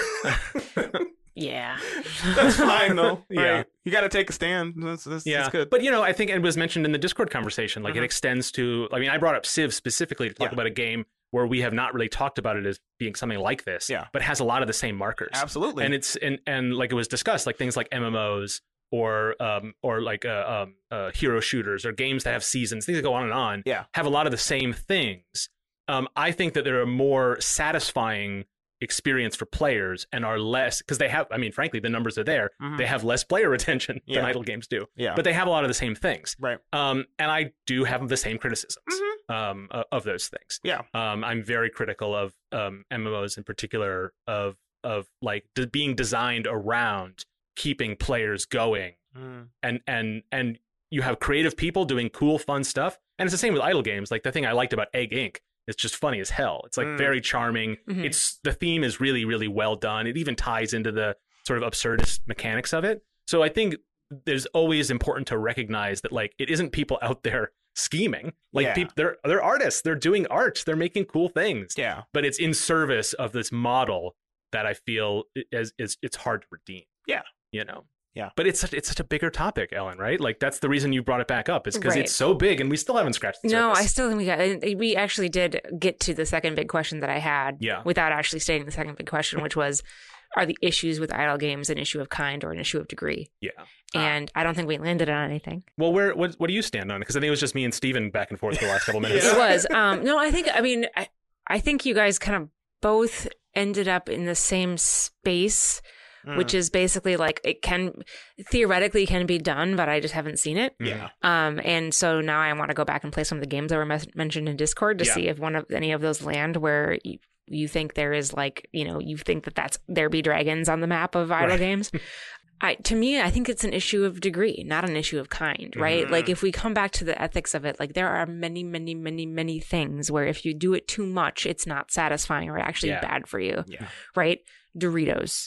[SPEAKER 5] Yeah.
[SPEAKER 6] That's fine though.
[SPEAKER 2] Yeah.
[SPEAKER 6] Right? You got to take a stand. That's, that's,
[SPEAKER 2] Yeah,
[SPEAKER 6] that's good.
[SPEAKER 2] but you know, I think it was mentioned in the Discord conversation. Like
[SPEAKER 6] Mhm.
[SPEAKER 2] it extends to. I mean, I brought up Civ specifically to talk
[SPEAKER 6] Yeah.
[SPEAKER 2] about a game where we have not really talked about it as being something like this.
[SPEAKER 6] Yeah.
[SPEAKER 2] but has a lot of the same markers.
[SPEAKER 6] Absolutely.
[SPEAKER 2] And it's and and like it was discussed, like things like M M Os or um or like uh, um uh, hero shooters or games that have seasons, things that go on and on.
[SPEAKER 6] Yeah.
[SPEAKER 2] have a lot of the same things. Um, I think that they're a more satisfying experience for players and are less because they have. I mean, frankly, the numbers are there.
[SPEAKER 6] Mhm.
[SPEAKER 2] They have less player retention
[SPEAKER 6] Yeah.
[SPEAKER 2] than idle games do.
[SPEAKER 6] Yeah.
[SPEAKER 2] But they have a lot of the same things.
[SPEAKER 6] Right.
[SPEAKER 2] Um, and I do have the same criticisms
[SPEAKER 6] Mhm.
[SPEAKER 2] um, o- of those things.
[SPEAKER 6] Yeah.
[SPEAKER 2] Um, I'm very critical of um, M M Os in particular, of of like de- being designed around keeping players going,
[SPEAKER 6] Mm.
[SPEAKER 2] and and and you have creative people doing cool, fun stuff. And it's the same with idle games. Like the thing I liked about Egg Incorporated. It's just funny as hell. It's like
[SPEAKER 6] Mm.
[SPEAKER 2] very charming.
[SPEAKER 5] Mhm.
[SPEAKER 2] It's the theme is really, really well done. It even ties into the sort of absurdist mechanics of it. So I think there's always important to recognize that like it isn't people out there scheming. Like
[SPEAKER 6] Yeah.
[SPEAKER 2] people, they're they're artists. They're doing art. They're making cool things.
[SPEAKER 6] Yeah.
[SPEAKER 2] But it's in service of this model that I feel is is it's hard to redeem.
[SPEAKER 6] Yeah.
[SPEAKER 2] You know.
[SPEAKER 6] Yeah.
[SPEAKER 2] But it's such, it's such a bigger topic, Ellen, right? Like that's the reason you brought it back up is because
[SPEAKER 5] Right.
[SPEAKER 2] it's so big and we still haven't scratched the
[SPEAKER 5] No, I
[SPEAKER 2] surface.
[SPEAKER 5] still think we got. We actually did get to the second big question that I had.
[SPEAKER 2] Yeah.
[SPEAKER 5] Without actually stating the second big question, which was, are the issues with idle games an issue of kind or an issue of degree?
[SPEAKER 2] Yeah.
[SPEAKER 5] And I don't think we landed on anything.
[SPEAKER 2] Well, where what what do you stand on? Because I think it was just me and Steven back and forth for the last couple minutes.
[SPEAKER 5] It was. Um, no, I think. I mean, I, I think you guys kind of both ended up in the same space.
[SPEAKER 6] Mm.
[SPEAKER 5] Which is basically like it can theoretically can be done, but I just haven't seen it.
[SPEAKER 6] Yeah.
[SPEAKER 5] Um, and so now I want to go back and play some of the games that were mes- mentioned in Discord to
[SPEAKER 2] Yeah.
[SPEAKER 5] see if one of any of those land where you, you think there is like you know you think that that's there be dragons on the map of idle
[SPEAKER 2] Right.
[SPEAKER 5] games. I, to me, I think it's an issue of degree, not an issue of kind, right?
[SPEAKER 6] Mhm.
[SPEAKER 5] Like if we come back to the ethics of it, like there are many, many, many, many things where if you do it too much, it's not satisfying or actually
[SPEAKER 2] Yeah.
[SPEAKER 5] bad for you,
[SPEAKER 6] Yeah.
[SPEAKER 5] right? Doritos.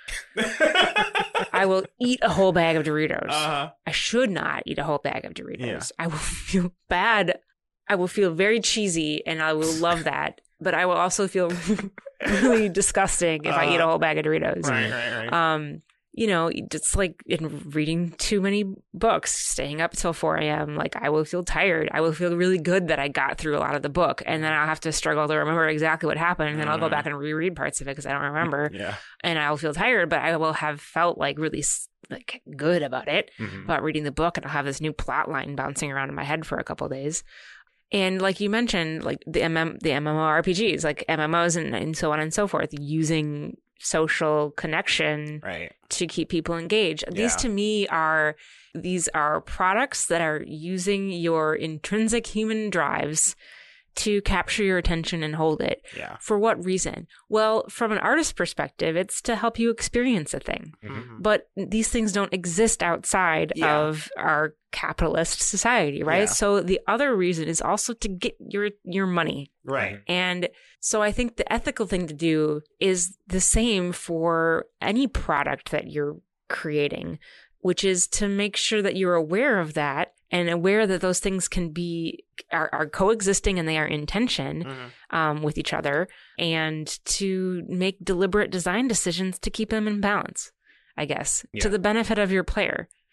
[SPEAKER 5] I will eat a whole bag of Doritos.
[SPEAKER 6] Uh-huh.
[SPEAKER 5] I should not eat a whole bag of Doritos.
[SPEAKER 6] Yeah.
[SPEAKER 5] I will feel bad. I will feel very cheesy and I will love that. But I will also feel really disgusting if I eat a whole bag of Doritos.
[SPEAKER 6] Right, right, right.
[SPEAKER 5] Um, you know, it's like in reading too many books, staying up till four a.m. Like I will feel tired. I will feel really good that I got through a lot of the book. And then I'll have to struggle to remember exactly what happened. And then I'll go
[SPEAKER 6] Mhm.
[SPEAKER 5] back and reread parts of it because I don't remember.
[SPEAKER 6] yeah.
[SPEAKER 5] And I'll feel tired, but I will have felt like really like good about it,
[SPEAKER 2] Mhm.
[SPEAKER 5] about reading the book. And I'll have this new plot line bouncing around in my head for a couple of days. And like you mentioned, like the M M the MMORPGs, like M M Os and, and so on and so forth, using social connection
[SPEAKER 6] Right.
[SPEAKER 5] to keep people engaged. These
[SPEAKER 6] Yeah.
[SPEAKER 5] to me are these are products that are using your intrinsic human drives to capture your attention and hold it.
[SPEAKER 6] Yeah.
[SPEAKER 5] For what reason? Well, from an artist's perspective, it's to help you experience a thing.
[SPEAKER 6] Mhm.
[SPEAKER 5] But these things don't exist outside
[SPEAKER 6] Yeah.
[SPEAKER 5] of our capitalist society, right?
[SPEAKER 6] Yeah.
[SPEAKER 5] So the other reason is also to get your your money.
[SPEAKER 6] Right.
[SPEAKER 5] And so I think the ethical thing to do is the same for any product that you're creating, which is to make sure that you're aware of that and aware that those things can be are, are coexisting and they are in tension
[SPEAKER 6] Mhm.
[SPEAKER 5] um, with each other, and to make deliberate design decisions to keep them in balance, I guess,
[SPEAKER 2] Yeah.
[SPEAKER 5] to the benefit of your player.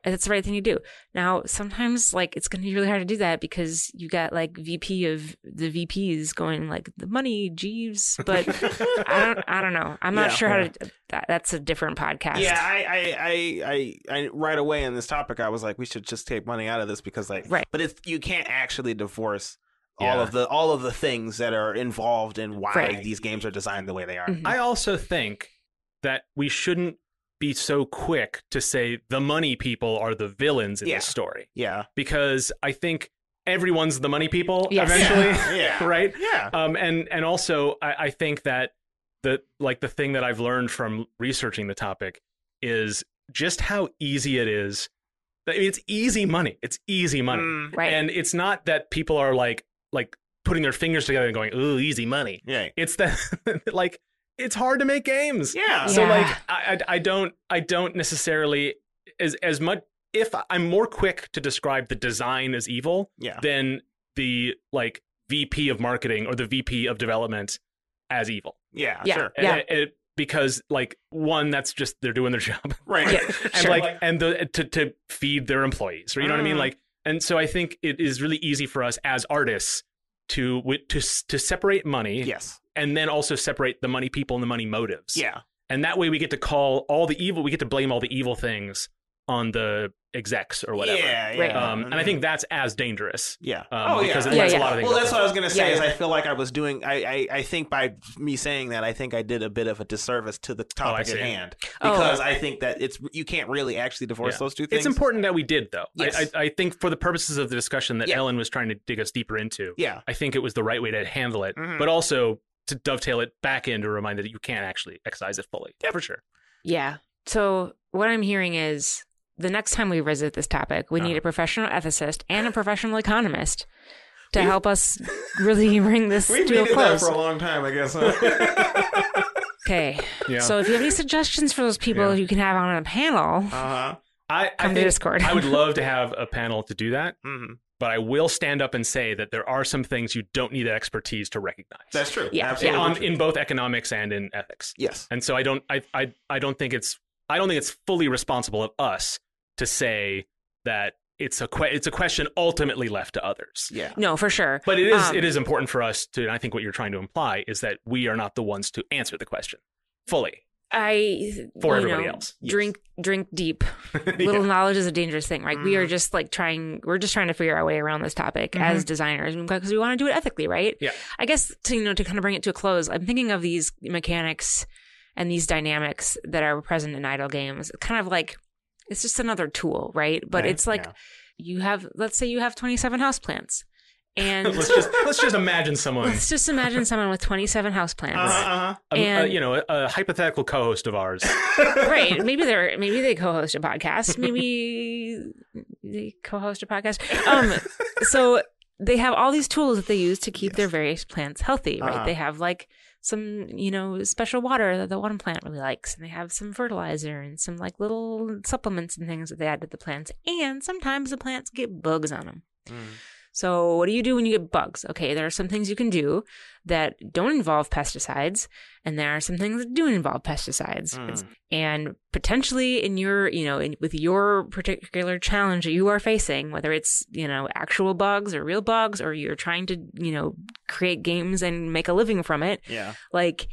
[SPEAKER 5] That's the right thing to do. Now, sometimes like it's going to be really hard to do that because you got like V P of the V Ps going like the money, Jeeves. But I don't, I don't know. I'm not
[SPEAKER 6] Yeah,
[SPEAKER 5] sure
[SPEAKER 6] yeah.
[SPEAKER 5] how to. That, that's a different podcast.
[SPEAKER 6] Yeah, I, I, I, I, I, right away in this topic, I was like, we should just take money out of this because, like,
[SPEAKER 5] Right.
[SPEAKER 6] But it's you can't actually divorce all
[SPEAKER 2] Yeah.
[SPEAKER 6] of the all of the things that are involved in why
[SPEAKER 5] Right.
[SPEAKER 6] these games are designed the way they are.
[SPEAKER 5] Mhm.
[SPEAKER 2] I also think that we shouldn't be so quick to say the money people are the villains in
[SPEAKER 6] Yeah.
[SPEAKER 2] this story,
[SPEAKER 6] Yeah,
[SPEAKER 2] because I think everyone's the money people
[SPEAKER 5] Yes.
[SPEAKER 2] eventually,
[SPEAKER 6] yeah,
[SPEAKER 2] right?
[SPEAKER 6] yeah,
[SPEAKER 2] Um, and and also I, I think that the like the thing that I've learned from researching the topic is just how easy it is. I mean, it's easy money. It's easy money,
[SPEAKER 6] Mm,
[SPEAKER 5] Right.
[SPEAKER 2] and it's not that people are like like putting their fingers together and going, "Ooh, easy money."
[SPEAKER 6] yeah,
[SPEAKER 2] It's that like it's hard to make games.
[SPEAKER 6] yeah.
[SPEAKER 2] So
[SPEAKER 5] Yeah.
[SPEAKER 2] like I, I I don't I don't necessarily as as much if I'm more quick to describe the design as evil
[SPEAKER 6] Yeah.
[SPEAKER 2] than the like V P of marketing or the V P of development as evil.
[SPEAKER 6] Yeah,
[SPEAKER 5] Yeah.
[SPEAKER 6] sure.
[SPEAKER 5] Yeah.
[SPEAKER 2] And it- because like one, that's just they're doing their job,
[SPEAKER 6] Right.
[SPEAKER 5] Yeah.
[SPEAKER 2] and
[SPEAKER 5] Sure.
[SPEAKER 2] like and the to to feed their employees, or you know what I mean,
[SPEAKER 6] Mm.
[SPEAKER 2] like. And so I think it is really easy for us as artists to wi- to s- to separate money,
[SPEAKER 6] Yes.
[SPEAKER 2] and then also separate the money people and the money motives.
[SPEAKER 6] Yeah.
[SPEAKER 2] And that way we get to call all the evil, we get to blame all the evil things on the execs or whatever.
[SPEAKER 6] Yeah,
[SPEAKER 5] Right.
[SPEAKER 6] yeah.
[SPEAKER 2] Um, and I think that's as dangerous.
[SPEAKER 6] Yeah.
[SPEAKER 2] Um,
[SPEAKER 6] oh,
[SPEAKER 2] because
[SPEAKER 6] yeah.
[SPEAKER 2] it lets
[SPEAKER 5] Yeah,
[SPEAKER 2] a lot of things
[SPEAKER 6] Well,
[SPEAKER 2] up
[SPEAKER 6] that's
[SPEAKER 2] in
[SPEAKER 6] what I was gonna say.
[SPEAKER 5] Yeah,
[SPEAKER 6] is
[SPEAKER 5] yeah.
[SPEAKER 6] I feel like I was doing. I, I I think by me saying that, I think I did a bit of a disservice to the
[SPEAKER 2] Oh, I
[SPEAKER 6] topic at
[SPEAKER 2] see.
[SPEAKER 6] hand
[SPEAKER 5] Oh.
[SPEAKER 6] because I think that it's you can't really actually divorce
[SPEAKER 2] Yeah.
[SPEAKER 6] those two things.
[SPEAKER 2] It's important that we did, though.
[SPEAKER 6] Yes.
[SPEAKER 2] I, I, I think for the purposes of the discussion that
[SPEAKER 6] Yeah.
[SPEAKER 2] Ellen was trying to dig us deeper into,
[SPEAKER 6] Yeah.
[SPEAKER 2] I think it was the right way to handle it,
[SPEAKER 6] Mhm.
[SPEAKER 2] but also to dovetail it back in to remind that you can't actually excise it fully. Yeah, for sure.
[SPEAKER 5] Yeah. So what I'm hearing is the next time we visit this topic, we need
[SPEAKER 2] Uh-huh.
[SPEAKER 5] a professional ethicist and a professional economist to
[SPEAKER 6] We've-
[SPEAKER 5] help us really bring this
[SPEAKER 6] We've
[SPEAKER 5] to a
[SPEAKER 6] needed that
[SPEAKER 5] close.
[SPEAKER 6] for a long time, I guess. Huh?
[SPEAKER 5] Okay.
[SPEAKER 2] Yeah.
[SPEAKER 5] So if you have any suggestions for those people
[SPEAKER 2] Yeah.
[SPEAKER 5] you can have on a panel,
[SPEAKER 6] uh-huh.
[SPEAKER 2] I, I
[SPEAKER 5] come to
[SPEAKER 2] think
[SPEAKER 5] Discord.
[SPEAKER 2] I would love to have a panel to do that,
[SPEAKER 6] Mhm.
[SPEAKER 2] but I will stand up and say that there are some things you don't need expertise to recognize.
[SPEAKER 6] That's true.
[SPEAKER 5] Yeah.
[SPEAKER 6] Absolutely.
[SPEAKER 2] on,
[SPEAKER 6] true.
[SPEAKER 2] in both economics and in ethics.
[SPEAKER 6] yes.
[SPEAKER 2] And so I don't I, I I don't think it's I don't think it's fully responsible of us to say that it's a que- it's a question ultimately left to others.
[SPEAKER 6] Yeah.
[SPEAKER 5] No, for sure.
[SPEAKER 2] But it is
[SPEAKER 5] Um,
[SPEAKER 2] it is important for us to, and I think what you're trying to imply is that we are not the ones to answer the question fully
[SPEAKER 5] I
[SPEAKER 2] for
[SPEAKER 5] you
[SPEAKER 2] everybody
[SPEAKER 5] know,
[SPEAKER 2] else.
[SPEAKER 5] Drink drink deep. Little knowledge is a dangerous thing, right? We are
[SPEAKER 6] Mhm.
[SPEAKER 5] just like trying we're just trying to figure our way around this topic
[SPEAKER 2] Mhm.
[SPEAKER 5] as designers because we want to do it ethically, right?
[SPEAKER 2] Yeah.
[SPEAKER 5] I guess to you know to kind of bring it to a close, I'm thinking of these mechanics and these dynamics that are present in idle games. Kind of like it's just another tool, right? But
[SPEAKER 6] Right,
[SPEAKER 5] it's like
[SPEAKER 6] yeah.
[SPEAKER 5] you have let's say you have twenty-seven houseplants. And
[SPEAKER 2] let's just let's just imagine someone,
[SPEAKER 5] let's just imagine someone with twenty-seven houseplants.
[SPEAKER 6] Uh-huh, uh-huh.
[SPEAKER 2] a, a,
[SPEAKER 5] And-
[SPEAKER 2] you know, a, a hypothetical co-host of ours.
[SPEAKER 5] Right. Maybe they're maybe they co-host a podcast. Maybe they co-host a podcast. Um so they have all these tools that they use to keep their various plants healthy, right?
[SPEAKER 6] Uh-huh.
[SPEAKER 5] They have like some, you know, special water that the one plant really likes, and they have some fertilizer and some like little supplements and things that they add to the plants. And sometimes the plants get bugs on them.
[SPEAKER 6] Mm.
[SPEAKER 5] So what do you do when you get bugs? Okay, there are some things you can do that don't involve pesticides, and there are some things that do involve pesticides.
[SPEAKER 6] Mm.
[SPEAKER 5] It's- And potentially in your, you know, in, with your particular challenge that you are facing, whether it's, you know, actual bugs or real bugs, or you're trying to, you know, create games and make a living from it,
[SPEAKER 6] Yeah.
[SPEAKER 5] like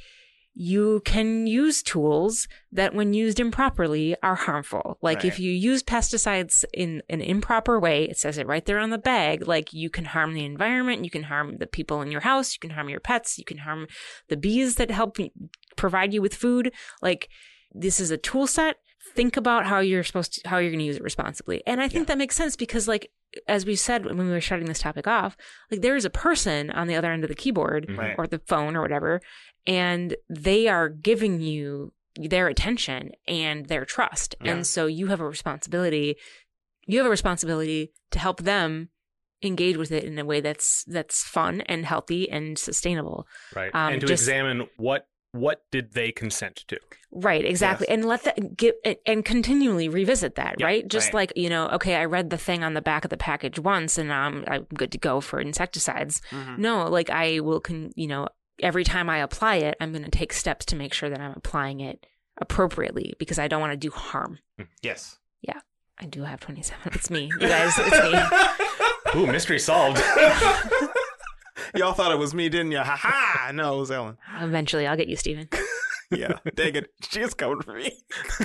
[SPEAKER 5] you can use tools that when used improperly are harmful. Like if
[SPEAKER 6] Right.
[SPEAKER 5] you use pesticides in an improper way, it says it right there on the bag, like you can harm the environment, you can harm the people in your house, you can harm your pets, you can harm the bees that help y- provide you with food. Like this is a tool set. Think about how you're supposed to, how you're going to use it responsibly. And I think that makes sense because like, as we said when we were shutting this topic off, like there is a person on the other end of the keyboard
[SPEAKER 6] Right.
[SPEAKER 5] or the phone or whatever, and they are giving you their attention and their trust.
[SPEAKER 6] Yeah.
[SPEAKER 5] And so you have a responsibility, you have a responsibility to help them engage with it in a way that's that's fun and healthy and sustainable.
[SPEAKER 2] Right.
[SPEAKER 5] Um,
[SPEAKER 2] and to
[SPEAKER 5] just-
[SPEAKER 2] examine what what did they consent to?
[SPEAKER 5] Right, exactly.
[SPEAKER 6] Yes.
[SPEAKER 5] And let that get and continually revisit that,
[SPEAKER 2] Yeah,
[SPEAKER 5] right? Just
[SPEAKER 6] right.
[SPEAKER 5] like, you know, okay, I read the thing on the back of the package once and I'm I'm good to go for insecticides.
[SPEAKER 6] Mhm.
[SPEAKER 5] No, like I will con you know, every time I apply it, I'm going to take steps to make sure that I'm applying it appropriately because I don't want to do harm.
[SPEAKER 6] Yes.
[SPEAKER 5] Yeah. I do have twenty-seven. It's me. You guys, it's me.
[SPEAKER 2] Ooh, mystery solved.
[SPEAKER 6] Y'all thought it was me, didn't you? Ha ha! No, it was Ellen.
[SPEAKER 5] Eventually, I'll get you, Steven.
[SPEAKER 6] Yeah, dang it. She is coming for me.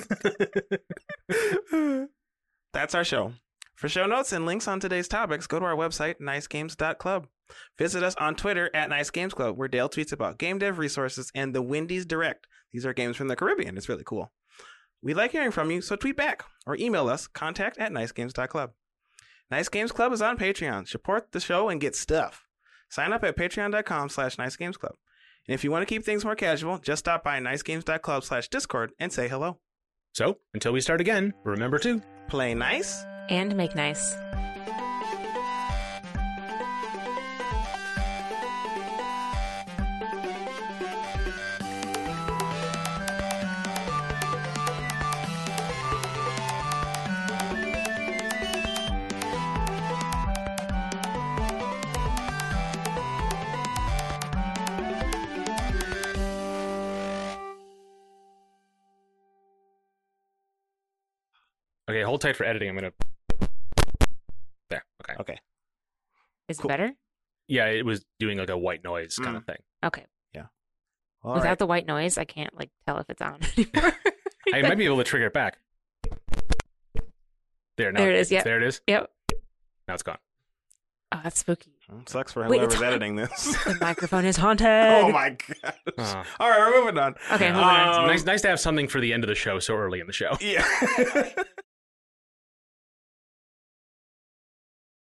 [SPEAKER 6] That's our show. For show notes and links on today's topics, go to our website, nice games dot club. Visit us on Twitter at Nice Games Club, where Dale tweets about game dev resources and the Wendy's Direct. These are games from the Caribbean. It's really cool. We like hearing from you, so tweet back or email us, contact at nice games dot club. Nice Games Club is on Patreon. Support the show and get stuff. Sign up at patreon.com slash nicegamesclub. And if you want to keep things more casual, just stop by nicegames.club slash discord and say hello.
[SPEAKER 2] So, until we start again, remember to
[SPEAKER 6] Play nice.
[SPEAKER 5] And make nice.
[SPEAKER 2] Okay, hold tight for editing. I'm gonna. There. Okay.
[SPEAKER 6] Okay.
[SPEAKER 5] Is
[SPEAKER 6] Cool.
[SPEAKER 5] it better?
[SPEAKER 2] Yeah, it was doing like a white noise kind
[SPEAKER 6] Mm.
[SPEAKER 2] of thing.
[SPEAKER 5] Okay.
[SPEAKER 6] All
[SPEAKER 5] Without
[SPEAKER 6] right.
[SPEAKER 5] the white noise, I can't like tell if it's on anymore.
[SPEAKER 2] I might be able to trigger it back. There. Now,
[SPEAKER 5] There it is, yep.
[SPEAKER 2] There it is.
[SPEAKER 5] Yep.
[SPEAKER 2] Now it's gone.
[SPEAKER 5] Oh, that's spooky.
[SPEAKER 6] Well, sucks for
[SPEAKER 5] Wait,
[SPEAKER 6] whoever's
[SPEAKER 5] it's-
[SPEAKER 6] editing this.
[SPEAKER 5] The microphone is haunted.
[SPEAKER 6] Oh my gosh.
[SPEAKER 2] Uh.
[SPEAKER 6] All right, we're moving on.
[SPEAKER 5] Okay, moving
[SPEAKER 6] Um,
[SPEAKER 5] on.
[SPEAKER 2] nice, nice to have something for the end of the show so early in the show.
[SPEAKER 6] Yeah.